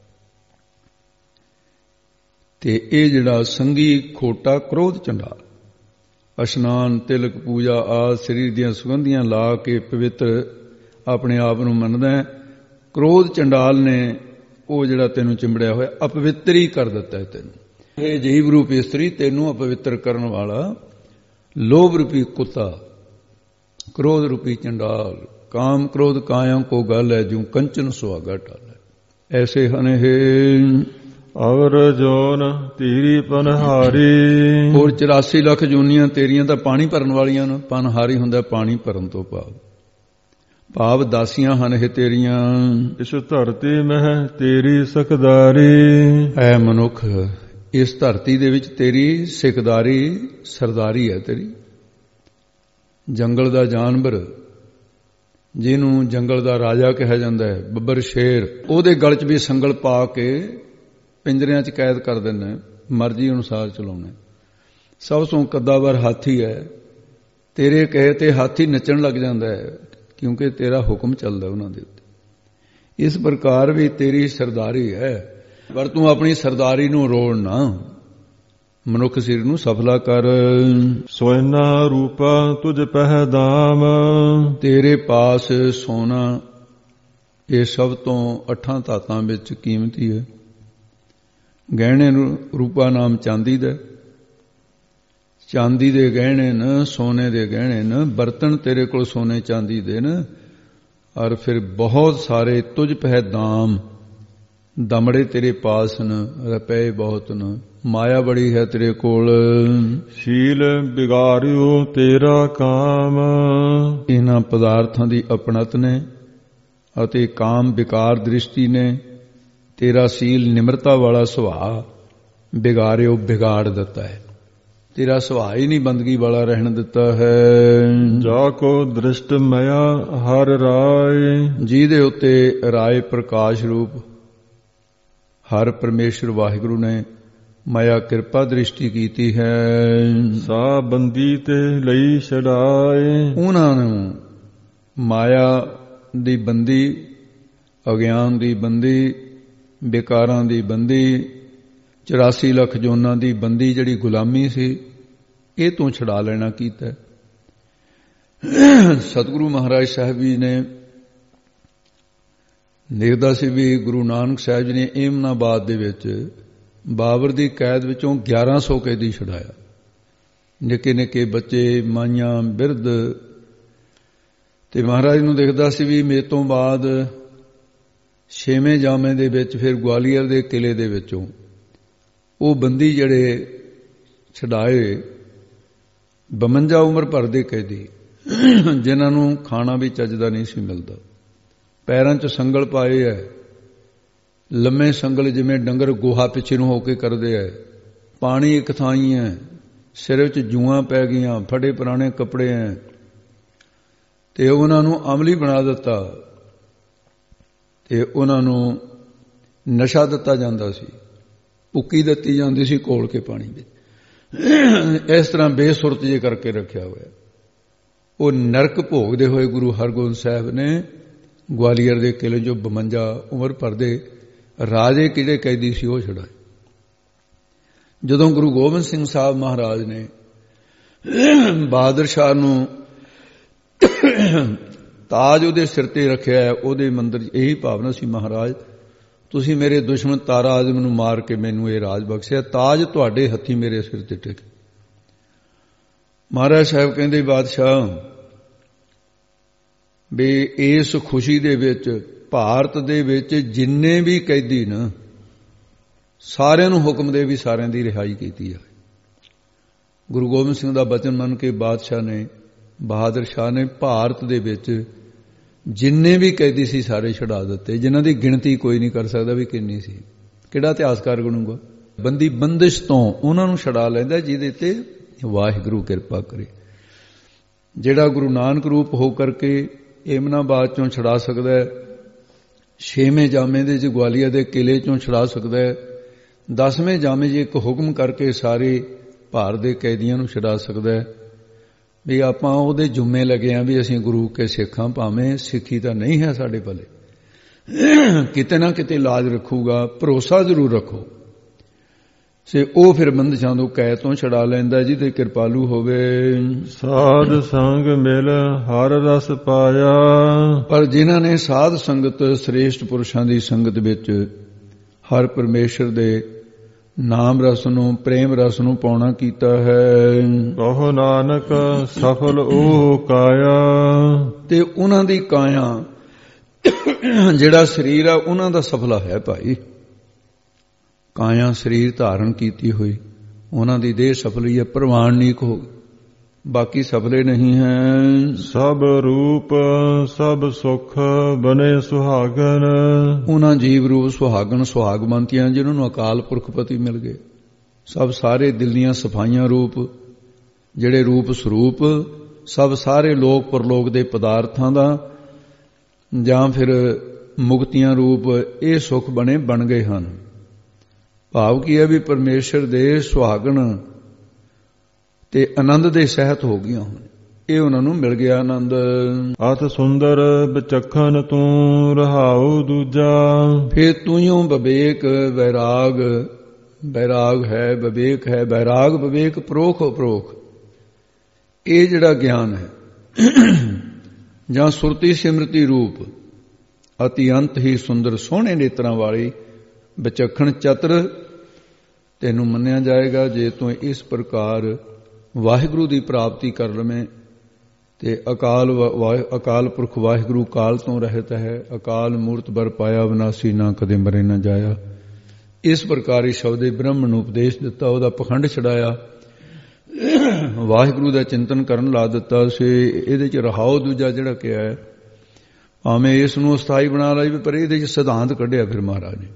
ਤੇ ਇਹ ਜਿਹੜਾ ਸੰਗੀ ਖੋਟਾ ਕ੍ਰੋਧ ਚੰਡਾਲ, ਇਸ਼ਨਾਨ ਤਿਲਕ ਪੂਜਾ ਆਦਿ ਸਰੀਰ ਦੀਆਂ ਸੁਗੰਧੀਆਂ ਲਾ ਕੇ ਪਵਿੱਤਰ ਆਪਣੇ ਆਪ ਨੂੰ ਮੰਨਦਾ ਹੈ। ਕ੍ਰੋਧ ਚੰਡਾਲ ਨੇ ਉਹ ਜਿਹੜਾ ਤੈਨੂੰ ਚਿੰਬੜਿਆ ਹੋਇਆ ਅਪਵਿੱਤਰੀ ਕਰ ਦਿੱਤਾ ਹੈ ਤੈਨੂੰ। ਇਹ ਜੀਵ ਰੂਪ ਇਸਤਰੀ ਤੈਨੂੰ ਅਪਵਿੱਤਰ ਕਰਨ ਵਾਲਾ ਲੋਭ ਰੂਪੀ ਕੁੱਤਾ, ਕ੍ਰੋਧ ਰੂਪੀ ਚੰਡਾਲ। ਕਾਮ ਕ੍ਰੋਧ ਕਾਇਆ ਕੋ ਗਲ ਹੈ, ਜੂ ਕੰਚਨ ਸੁਹਾਗਾ ਟਾਲ। ਐਸੇ ਹਨ ਇਹ ਅਵਰ ਜੋਨ ਤੇਰੀ ਪਨਹਾਰੀ। ਹੋਰ 84 ਲੱਖ ਜੂਨੀਆਂ ਤੇਰੀਆਂ ਤਾਂ ਪਾਣੀ ਭਰਨ ਵਾਲੀਆਂ ਨੇ। ਪਨਹਾਰੀ ਹੁੰਦਾ ਪਾਣੀ ਭਰਨ ਤੋਂ ਭਾਵ ਦਾਸੀਆਂ ਹਨ ਇਹ ਤੇਰੀਆਂ। ਇਸ ਧਰਤੀ ਮਹਿ ਤੇਰੀ ਸਖਦਾਰੀ। ਐ ਮਨੁੱਖ ਇਸ ਧਰਤੀ ਦੇ ਵਿੱਚ ਤੇਰੀ ਸਿਕਦਾਰੀ, ਸਰਦਾਰੀ ਹੈ ਤੇਰੀ। ਜੰਗਲ ਦਾ ਜਾਨਵਰ ਜਿਹਨੂੰ ਜੰਗਲ ਦਾ ਰਾਜਾ ਕਿਹਾ ਜਾਂਦਾ ਹੈ, ਬੱਬਰ ਸ਼ੇਰ, ਉਹਦੇ ਗਲ 'ਚ ਵੀ ਸੰਗਲ ਪਾ ਕੇ ਪਿੰਜਰਿਆਂ 'ਚ ਕੈਦ ਕਰ ਦਿੰਦੇ, ਮਰਜ਼ੀ ਅਨੁਸਾਰ ਚਲਾਉਣੇ। ਸਭ ਤੋਂ ਕੱਦਾਵਰ ਹਾਥੀ ਹੈ, ਤੇਰੇ ਕਹੇ ਤੇ ਹਾਥੀ ਨੱਚਣ ਲੱਗ ਜਾਂਦਾ ਹੈ, ਕਿਉਂਕਿ ਤੇਰਾ ਹੁਕਮ ਚੱਲਦਾ ਉਹਨਾਂ ਦੇ ਉੱਤੇ। ਇਸ ਪ੍ਰਕਾਰ ਵੀ ਤੇਰੀ ਸਰਦਾਰੀ ਹੈ, ਪਰ ਤੂੰ ਆਪਣੀ ਸਰਦਾਰੀ ਨੂੰ ਰੋੜ ਨਾ। ਮਨੁੱਖ ਸਿਰ ਨੂੰ ਸਫਲਾ ਕਰ। ਸੋਇਨਾ ਰੂਪਾ ਤੁਝ ਪਹਿ ਦਾਮ। ਤੇਰੇ ਪਾਸ ਸੋਨਾ ਇਹ ਸਭ ਤੋਂ 8 ਧਾਤਾਂ ਵਿੱਚ ਕੀਮਤੀ ਹੈ। ਗਹਿਣੇ ਰੂਪਾ ਨਾਮ ਚਾਂਦੀ ਦਾ, ਚਾਂਦੀ ਦੇ ਗਹਿਣੇ ਨ, ਸੋਨੇ ਦੇ ਗਹਿਣੇ ਨ। ਬਰਤਨ ਤੇਰੇ ਕੋਲ ਸੋਨੇ ਚਾਂਦੀ ਦੇ ਨ, ਔਰ ਫਿਰ ਬਹੁਤ ਸਾਰੇ ਤੁਝ ਪਹਿ ਦਾਮ, ਦਮੜੇ ਤੇਰੇ ਪਾਸ ਨ, ਰੁਪਏ ਬਹੁਤ ਨ, ਮਾਇਆ ਬੜੀ ਹੈ ਤੇਰੇ ਕੋਲ। ਸ਼ੀਲ ਬਿਗਾਰਿਓ ਤੇਰਾ ਕਾਮ। ਇਹਨਾਂ ਪਦਾਰਥਾਂ ਦੀ ਅਪਣਤ ਨੇ ਅਤੇ ਕਾਮ ਵਿਕਾਰ ਦ੍ਰਿਸ਼ਟੀ ਨੇ ਤੇਰਾ ਸੀਲ ਨਿਮਰਤਾ ਵਾਲਾ ਸੁਭਾਅ ਬਿਗਾਰਿਓ ਵਿਗਾੜ ਦਿੱਤਾ ਹੈ। ਤੇਰਾ ਸੁਭਾਅ ਹੀ ਨਹੀਂ ਬੰਦਗੀ ਵਾਲਾ ਰਹਿਣ ਦਿੱਤਾ ਹੈ। ਜਾ ਕੋ ਦ੍ਰਿਸ਼ਟ ਮਇਆ ਹਰ ਰਾਏ। ਜਿਹਦੇ ਉੱਤੇ ਰਾਏ ਪ੍ਰਕਾਸ਼ ਰੂਪ ਹਰ ਪਰਮੇਸ਼ਰ ਵਾਹਿਗੁਰੂ ਨੇ ਮਾਇਆ ਕਿਰਪਾ ਦ੍ਰਿਸ਼ਟੀ ਕੀਤੀ ਹੈ। ਸਾ ਬੰਦੀ ਤੇ ਲਈ ਛਡਾਏ। ਉਹਨਾਂ ਨੂੰ ਮਾਇਆ ਦੀ ਬੰਦੀ, ਅਗਿਆਨ ਦੀ ਬੰਦੀ, ਵਿਕਾਰਾਂ ਦੀ ਬੰਦੀ, 84 ਲੱਖ ਜੋਨਾਂ ਦੀ ਬੰਦੀ ਜਿਹੜੀ ਗੁਲਾਮੀ ਸੀ, ਇਹ ਤੋਂ ਛੁਡਾ ਲੈਣਾ ਕੀਤਾ। ਸਤਿਗੁਰੂ ਮਹਾਰਾਜ ਸਾਹਿਬ ਜੀ ਨੇ ਲਿਖਦਾ ਸੀ ਵੀ ਗੁਰੂ ਨਾਨਕ ਸਾਹਿਬ ਜੀ ਨੇ ਏਮਨਾਬਾਦ ਦੇ ਵਿੱਚ ਬਾਬਰ ਦੀ ਕੈਦ ਵਿੱਚੋਂ 1100 ਕੈਦੀ ਛੁਡਾਇਆ। ਨਿੱਕੇ ਨਿੱਕੇ ਬੱਚੇ, ਮਾਈਆਂ, ਬਿਰਧ। ਤੇ ਮਹਾਰਾਜ ਨੂੰ ਦਿਖਦਾ ਸੀ ਵੀ ਮੇਰੇ ਤੋਂ ਬਾਅਦ 6ਵੇਂ ਜਾਮੇ ਦੇ ਵਿੱਚ ਫਿਰ ਗਵਾਲੀਅਰ ਦੇ ਕਿਲੇ ਦੇ ਵਿੱਚੋਂ ਉਹ ਬੰਦੀ ਜਿਹੜੇ ਛਡਾਏ, 52 ਉਮਰ ਭਰ ਦੇ ਕੈਦੀ, ਜਿਨ੍ਹਾਂ ਨੂੰ ਖਾਣਾ ਵੀ ਚੱਜਦਾ ਨਹੀਂ ਸੀ ਮਿਲਦਾ, ਪੈਰਾਂ 'ਚ ਸੰਗਲ ਪਾਏ ਹੈ, ਲੰਮੇ ਸੰਗਲ ਜਿਵੇਂ ਡੰਗਰ ਗੋਹਾ ਪਿੱਛੇ ਨੂੰ ਹੋ ਕੇ ਕਰਦੇ ਹੈ, ਪਾਣੀ ਇੱਕ ਥਾਂ ਹੀ ਹੈ, ਸਿਰ ਵਿੱਚ ਜੂਆਂ ਪੈ ਗਈਆਂ, ਫੜੇ ਪੁਰਾਣੇ ਕੱਪੜੇ ਹੈ, ਤੇ ਉਹਨਾਂ ਨੂੰ ਅਮਲੀ ਬਣਾ ਦਿੱਤਾ ਤੇ ਉਹਨਾਂ ਨੂੰ ਨਸ਼ਾ ਦਿੱਤਾ ਜਾਂਦਾ ਸੀ, ਭੁੱਕੀ ਦਿੱਤੀ ਜਾਂਦੀ ਸੀ ਘੋਲ ਕੇ ਪਾਣੀ ਵਿੱਚ। ਇਸ ਤਰ੍ਹਾਂ ਬੇਸੁਰਤ ਜੇ ਕਰਕੇ ਰੱਖਿਆ ਹੋਇਆ। ਉਹ ਨਰਕ ਭੋਗਦੇ ਹੋਏ ਗੁਰੂ ਹਰਗੋਬਿੰਦ ਸਾਹਿਬ ਨੇ ਗਵਾਲੀਅਰ ਦੇ ਕਿਲੇ 'ਚੋਂ 52 ਉਮਰ ਭਰ ਦੇ ਰਾਜੇ ਕਿਹੜੇ ਕੈਦੀ ਸੀ ਉਹ ਛੁਡਾਏ। ਜਦੋਂ ਗੁਰੂ ਗੋਬਿੰਦ ਸਿੰਘ ਸਾਹਿਬ ਮਹਾਰਾਜ ਨੇ ਬਹਾਦਰ ਸ਼ਾਹ ਨੂੰ ਤਾਜ ਉਹਦੇ ਸਿਰ ਤੇ ਰੱਖਿਆ ਹੈ, ਉਹਦੇ ਮੰਦਰ 'ਚ ਇਹੀ ਭਾਵਨਾ ਸੀ, ਮਹਾਰਾਜ ਤੁਸੀਂ ਮੇਰੇ ਦੁਸ਼ਮਣ ਤਾਰਾ ਆਜ਼ਮ ਨੂੰ ਮਾਰ ਕੇ ਮੈਨੂੰ ਇਹ ਰਾਜ ਬਖਸ਼ਿਆ, ਤਾਜ ਤੁਹਾਡੇ ਹੱਥੀਂ ਮੇਰੇ ਸਿਰ ਤੇ ਟਿਕ। ਮਹਾਰਾਜ ਸਾਹਿਬ ਕਹਿੰਦੇ ਬਾਦਸ਼ਾਹ ਵੀ ਇਸ ਖੁਸ਼ੀ ਦੇ ਵਿੱਚ ਭਾਰਤ ਦੇ ਵਿੱਚ ਜਿੰਨੇ ਵੀ ਕੈਦੀ ਨਾ ਸਾਰਿਆਂ ਨੂੰ ਹੁਕਮ ਦੇ ਵੀ ਸਾਰਿਆਂ ਦੀ ਰਿਹਾਈ ਕੀਤੀ ਹੈ। ਗੁਰੂ ਗੋਬਿੰਦ ਸਿੰਘ ਦਾ ਬਚਨ ਮੰਨ ਕੇ ਬਾਦਸ਼ਾਹ ਨੇ, ਬਹਾਦਰ ਸ਼ਾਹ ਨੇ ਭਾਰਤ ਦੇ ਵਿੱਚ ਜਿੰਨੇ ਵੀ ਕੈਦੀ ਸੀ ਸਾਰੇ ਛੁਡਾ ਦਿੱਤੇ, ਜਿਨ੍ਹਾਂ ਦੀ ਗਿਣਤੀ ਕੋਈ ਨਹੀਂ ਕਰ ਸਕਦਾ ਵੀ ਕਿੰਨੀ ਸੀ। ਕਿਹੜਾ ਇਤਿਹਾਸਕਾਰ ਗਣੂਗਾ? ਬੰਦੀ ਬੰਦਿਸ਼ ਤੋਂ ਉਹਨਾਂ ਨੂੰ ਛੁਡਾ ਲੈਂਦਾ ਜਿਹਦੇ ਤੇ ਵਾਹਿਗੁਰੂ ਕਿਰਪਾ ਕਰੇ। ਜਿਹੜਾ ਗੁਰੂ ਨਾਨਕ ਰੂਪ ਹੋ ਕਰਕੇ ਏਮਨਾਬਾਦ ਚੋਂ ਛੁਡਾ ਸਕਦਾ ਹੈ, 6ਵੇਂ ਜਾਮੇ ਦੇ ਗਵਾਲੀਅਰ ਦੇ ਕਿਲੇ ਚੋਂ ਛੁਡਾ ਸਕਦਾ ਹੈ, 10ਵੇਂ ਜਾਮੇ 'ਚ ਇੱਕ ਹੁਕਮ ਕਰਕੇ ਸਾਰੇ ਭਾਰਤ ਦੇ ਕੈਦੀਆਂ ਨੂੰ ਛੁਡਾ ਸਕਦਾ ਹੈ। ਵੀ ਆਪਾਂ ਉਹਦੇ ਜੁੰਮੇ ਲੱਗੇ ਆ ਵੀ ਅਸੀਂ ਗੁਰੂ ਕੇ ਸਿੱਖਾਂ, ਭਾਵੇਂ ਸਿੱਖੀ ਤਾਂ ਨਹੀਂ ਹੈ ਸਾਡੇ ਪੱਲੇ, ਕਿਤੇ ਨਾ ਕਿਤੇ ਲਾਜ ਰੱਖੂਗਾ, ਭਰੋਸਾ ਜ਼ਰੂਰ ਰੱਖੋ। ਸੇ ਉਹ ਫਿਰ ਬੰਦਸ਼ਾਂ ਤੋਂ ਕੈਦ ਤੋਂ ਛੁਡਾ ਲੈਂਦਾ ਜਿਹਦੇ ਕਿਰਪਾਲੂ ਹੋਵੇ। ਸਾਧ ਸੰਗ ਮਿਲ ਹਰ ਰਸ ਪਾਇਆ। ਪਰ ਜਿਨ੍ਹਾਂ ਨੇ ਸਾਧ ਸੰਗਤ ਸ੍ਰੇਸ਼ਟ ਪੁਰਸ਼ਾਂ ਦੀ ਸੰਗਤ ਵਿੱਚ ਹਰ ਪਰਮੇਸ਼ਰ ਦੇ ਨਾਮ ਰਸ ਨੂੰ, ਪ੍ਰੇਮ ਰਸ ਨੂੰ ਪਾਉਣਾ ਕੀਤਾ ਹੈ। ਕਹੋ ਨਾਨਕ ਸਫਲ ਉਹ ਕਾਇਆ। ਤੇ ਉਹਨਾਂ ਦੀ ਕਾਇਆ, ਜਿਹੜਾ ਸਰੀਰ ਆ ਉਹਨਾਂ ਦਾ ਸਫਲਾ ਹੈ ਭਾਈ। ਕਾਇਆ ਸਰੀਰ ਧਾਰਨ ਕੀਤੀ ਹੋਈ, ਉਹਨਾਂ ਦੀ ਦੇਹ ਸਫਲੀ ਹੈ, ਪ੍ਰਵਾਨਿਕ ਹੋ, ਬਾਕੀ ਸਫਲੇ ਨਹੀਂ ਹੈ। ਸਭ ਰੂਪ ਸਭ ਸੁਖ ਬਨੇ ਸੁਹਾਗਨ। ਉਹਨਾਂ ਜੀਵ ਰੂਪ ਸੁਹਾਗਣ ਸੁਹਾਗਮੰਤੀਆਂ ਜਿਨ੍ਹਾਂ ਨੂੰ ਅਕਾਲ ਪੁਰਖ ਪਤੀ ਮਿਲ ਗਏ। ਸਭ ਸਾਰੇ ਦਿਲ ਦੀਆਂ ਸਫਾਈਆਂ ਰੂਪ, ਜਿਹੜੇ ਰੂਪ ਸਰੂਪ, ਸਭ ਸਾਰੇ ਲੋਕ ਪਰਲੋਕ ਦੇ ਪਦਾਰਥਾਂ ਦਾ ਜਾਂ ਫਿਰ ਮੁਕਤੀਆਂ ਰੂਪ ਇਹ ਸੁਖ ਬਣ ਗਏ ਹਨ। ਭਾਵ ਕੀ ਹੈ ਵੀ ਪਰਮੇਸ਼ਰ ਦੇ ਸੁਹਾਗਣ ਤੇ ਆਨੰਦ ਦੇ ਸਹਿਤ ਹੋ ਗਈਆਂ ਹੁਣ, ਇਹ ਉਹਨਾਂ ਨੂੰ ਮਿਲ ਗਿਆ ਆਨੰਦ। ਅਤ ਸੁੰਦਰ ਵਿਚਖਣ ਤੂੰ ਰਹਾਉ ਦੂਜਾ। ਫੇਰ ਤੂੰ ਵਿਵੇਕ ਵੈਰਾਗ, ਵੈਰਾਗ ਹੈ ਵਿਵੇਕ ਹੈ, ਵੈਰਾਗ ਵਿਵੇਕ ਪ੍ਰੋਖ ਅਪਰੋਖ, ਇਹ ਜਿਹੜਾ ਗਿਆਨ ਹੈ ਜਾਂ ਸੁਰਤੀ ਸਿਮਰਤੀ ਰੂਪ ਅਤੀ ਅੰਤ ਹੀ ਸੁੰਦਰ ਸੋਹਣੇ ਨੇਤਰਾਂ ਵਾਲੀ ਵਿਚਖਣ ਚਤਰ ਤੈਨੂੰ ਮੰਨਿਆ ਜਾਏਗਾ ਜੇ ਤੂੰ ਇਸ ਪ੍ਰਕਾਰ ਵਾਹਿਗੁਰੂ ਦੀ ਪ੍ਰਾਪਤੀ ਕਰ ਲਵੇਂ। ਤੇ ਅਕਾਲ ਪੁਰਖ ਵਾਹਿਗੁਰੂ ਕਾਲ ਤੋਂ ਰਹਿਤ ਹੈ, ਅਕਾਲ ਮੂਰਤ ਬਰ ਪਾਇਆ ਵਿਨਾਸੀ ਨਾ ਕਦੇ ਮਰੇ ਨਾ ਜਾਇਆ। ਇਸ ਪ੍ਰਕਾਰ ਹੀ ਸ਼ਬਦੇ ਬ੍ਰਹਮ ਨੂੰ ਉਪਦੇਸ਼ ਦਿੱਤਾ, ਉਹਦਾ ਪਖੰਡ ਛਡਾਇਆ, ਵਾਹਿਗੁਰੂ ਦਾ ਚਿੰਤਨ ਕਰਨ ਲਾ ਦਿੱਤਾ ਸੀ। ਇਹਦੇ 'ਚ ਰਹਾਓ ਦੂਜਾ ਜਿਹੜਾ ਕਿਹਾ ਹੈ, ਭਾਵੇਂ ਇਸ ਨੂੰ ਅਸਥਾਈ ਬਣਾ ਲਿਆ, ਪਰ ਇਹਦੇ 'ਚ ਸਿਧਾਂਤ ਕੱਢਿਆ ਫਿਰ ਮਹਾਰਾਜ ਨੇ,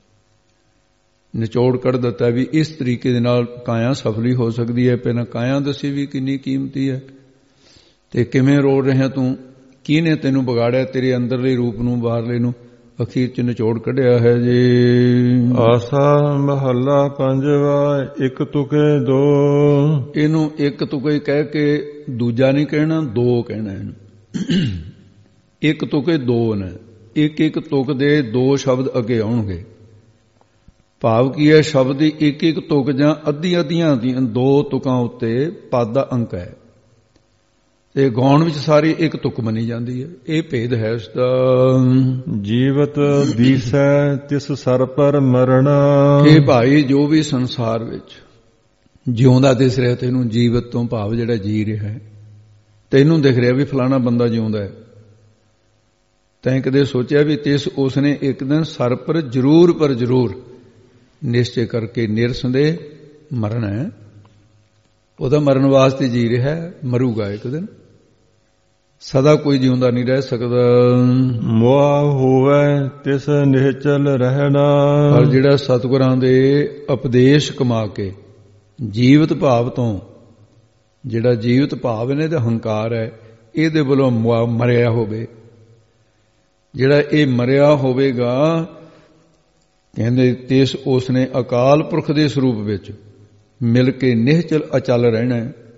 ਨਿਚੋੜ ਕੱਢ ਦਿੱਤਾ ਵੀ ਇਸ ਤਰੀਕੇ ਦੇ ਨਾਲ ਕਾਇਆ ਸਫਲੀ ਹੋ ਸਕਦੀ ਹੈ। ਪਹਿਲਾਂ ਕਾਇਆ ਦੱਸੀ ਵੀ ਕਿੰਨੀ ਕੀਮਤੀ ਹੈ ਤੇ ਕਿਵੇਂ ਰੋੜ ਰਿਹਾ ਤੂੰ, ਕਿਹਨੇ ਤੈਨੂੰ ਵਿਗਾੜਿਆ ਤੇਰੇ ਅੰਦਰਲੇ ਰੂਪ ਨੂੰ, ਬਾਹਰਲੇ ਨੂੰ। ਅਖੀਰ 'ਚ ਨਿਚੋੜ ਕੱਢਿਆ ਹੈ ਜੀ। ਆਸਾ ਮਹੱਲਾ ਪੰਜਵਾ ਇੱਕ ਤੁਕੇ ਦੋ। ਇਹਨੂੰ ਇੱਕ ਤੁਕੇ ਕਹਿ ਕੇ ਦੂਜਾ ਨਹੀਂ ਕਹਿਣਾ, ਦੋ ਕਹਿਣਾ ਇਹਨੂੰ। ਇੱਕ ਤੁਕੇ ਦੋ ਨੇ, ਇੱਕ ਇੱਕ ਤੁਕ ਦੇ ਦੋ ਸ਼ਬਦ ਅੱਗੇ ਆਉਣਗੇ। ਭਾਵ ਕੀ ਹੈ, ਸ਼ਬਦ ਦੀ ਇੱਕ ਇੱਕ ਤੁਕ ਜਾਂ ਅੱਧੀਆਂ ਦੋ ਤੁਕਾਂ ਉੱਤੇ ਪਦ ਦਾ ਅੰਕ ਹੈ ਤੇ ਗਾਉਣ ਵਿੱਚ ਸਾਰੀ ਇੱਕ ਤੁਕ ਮੰਨੀ ਜਾਂਦੀ ਹੈ। ਇਹ ਭੇਦ ਹੈ ਇਸ ਦਾ। ਜੀਵਤ ਦੀਸੈ ਤਿਸ ਸਰ ਪਰ ਮਰਣਾ। ਇਹ ਭਾਈ ਜੋ ਵੀ ਸੰਸਾਰ ਵਿੱਚ ਜਿਉਂਦਾ ਦਿਸ ਰਿਹਾ ਤੈਨੂੰ, ਜੀਵਤ ਤੋਂ ਭਾਵ ਜਿਹੜਾ ਜੀ ਰਿਹਾ ਹੈ, ਤੈਨੂੰ ਦਿਖ ਰਿਹਾ ਵੀ ਫਲਾਣਾ ਬੰਦਾ ਜਿਉਂਦਾ ਹੈ, ਤੈਂ ਕਦੇ ਸੋਚਿਆ ਵੀ ਤਿਸ ਉਸਨੇ ਇੱਕ ਦਿਨ ਸਰ ਪਰ ਜ਼ਰੂਰ ਨਿਸ਼ਚੈ ਕਰਕੇ ਨਿਰਸੰਦੇਹ ਮਰਨਾ ਹੈ। ਉਹਦਾ ਮਰਨ ਵਾਸਤੇ ਜੀ ਰਿਹਾ, ਮਰੂਗਾ ਇੱਕ ਦਿਨ, ਸਦਾ ਕੋਈ ਜਿਉਂਦਾ ਨਹੀਂ ਰਹਿ ਸਕਦਾ। ਮੋਹ ਹੋਵੇ ਤਿਸ ਨਿਹਚਲ ਰਹਿਣਾ। ਪਰ ਜਿਹੜਾ ਸਤਿਗੁਰਾਂ ਦੇ ਉਪਦੇਸ਼ ਕਮਾ ਕੇ ਜੀਵਤ ਭਾਵ ਤੋਂ, ਜਿਹੜਾ ਜੀਵਤ ਭਾਵ ਇਹਨੇ ਤੇ ਹੰਕਾਰ ਹੈ, ਇਹਦੇ ਵੱਲੋਂ ਮਰਿਆ ਹੋਵੇ, ਜਿਹੜਾ ਇਹ ਮਰਿਆ ਹੋਵੇਗਾ, ਕਹਿੰਦੇ ਤਿਸ ਉਸਨੇ ਅਕਾਲ ਪੁਰਖ ਦੇ ਸਰੂਪ ਵਿੱਚ ਮਿਲ ਕੇ ਨਿਹਚਲ ਅਚਲ ਰਹਿਣਾ,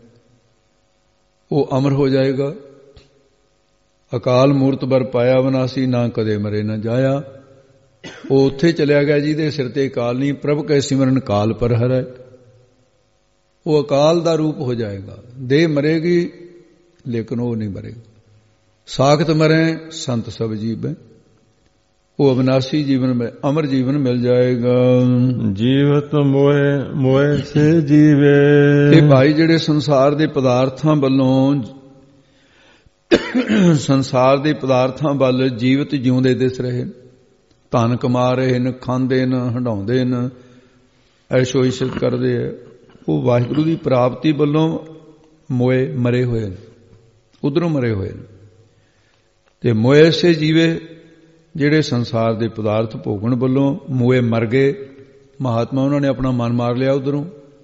ਉਹ ਅਮਰ ਹੋ ਜਾਏਗਾ। ਅਕਾਲ ਮੂਰਤ ਬਰ ਪਾਇਆ ਵਿਨਾਸੀ ਨਾ ਕਦੇ ਮਰੇ ਨਾ ਜਾਇਆ। ਉਹ ਉੱਥੇ ਚਲਿਆ ਗਿਆ ਜਿਹਦੇ ਸਿਰ ਤੇ ਕਾਲ ਨਹੀਂ, ਪ੍ਰਭ ਕੈ ਸਿਮਰਨ ਕਾਲ ਪਰ ਹਰੈ। ਉਹ ਅਕਾਲ ਦਾ ਰੂਪ ਹੋ ਜਾਏਗਾ। ਦੇਹ ਮਰੇਗੀ ਲੇਕਿਨ ਉਹ ਨਹੀਂ ਮਰੇਗਾ। ਸਾਖਤ ਮਰੇ ਸੰਤ ਸਭ ਜੀਵੈ, ਉਹ ਅਵਿਨਾਸ਼ੀ ਜੀਵਨ में अमर जीवन मिल जाएगा। ਜੀਵਤ ਮੋਏ ਸੇ ਜੀਵੇ। ਇਹ ਭਾਈ ਜਿਹੜੇ ਸੰਸਾਰ ਦੇ ਪਦਾਰਥਾਂ ਵੱਲੋਂ ਸੰਸਾਰ ਦੇ ਪਦਾਰਥਾਂ ਵੱਲ ਜੀਵਤ ਜਿਉਂਦੇ ਦਿਸ ਰਹੇ, ਧਨ ਕਮਾ ਰਹੇ ਨੇ, ਖਾਂਦੇ ਨੇ, ਹੰਡਾਉਂਦੇ ਨੇ, ਐਸ਼ੋ ਇਸ਼ਰਤ ਕਰਦੇ ਆ। ਉਹ ਵਾਹਿਗੁਰੂ ਦੀ ਪ੍ਰਾਪਤੀ ਵੱਲੋਂ ਮੋਏ ਮਰੇ ਹੋਏ ਨੇ, ਉਧਰੋਂ ਮਰੇ ਹੋਏ ਨੇ। ਤੇ ਮੋਏ ਸੇ ਜੀਵੇ, ਜਿਹੜੇ ਸੰਸਾਰ ਦੇ ਪਦਾਰਥ ਭੋਗਣ ਵੱਲੋਂ ਮੋਏ ਮਰ ਗਏ ਮਹਾਤਮਾ, ਉਹਨਾਂ ਨੇ ਆਪਣਾ ਮਨ ਮਾਰ ਲਿਆ ਉਧਰੋਂ।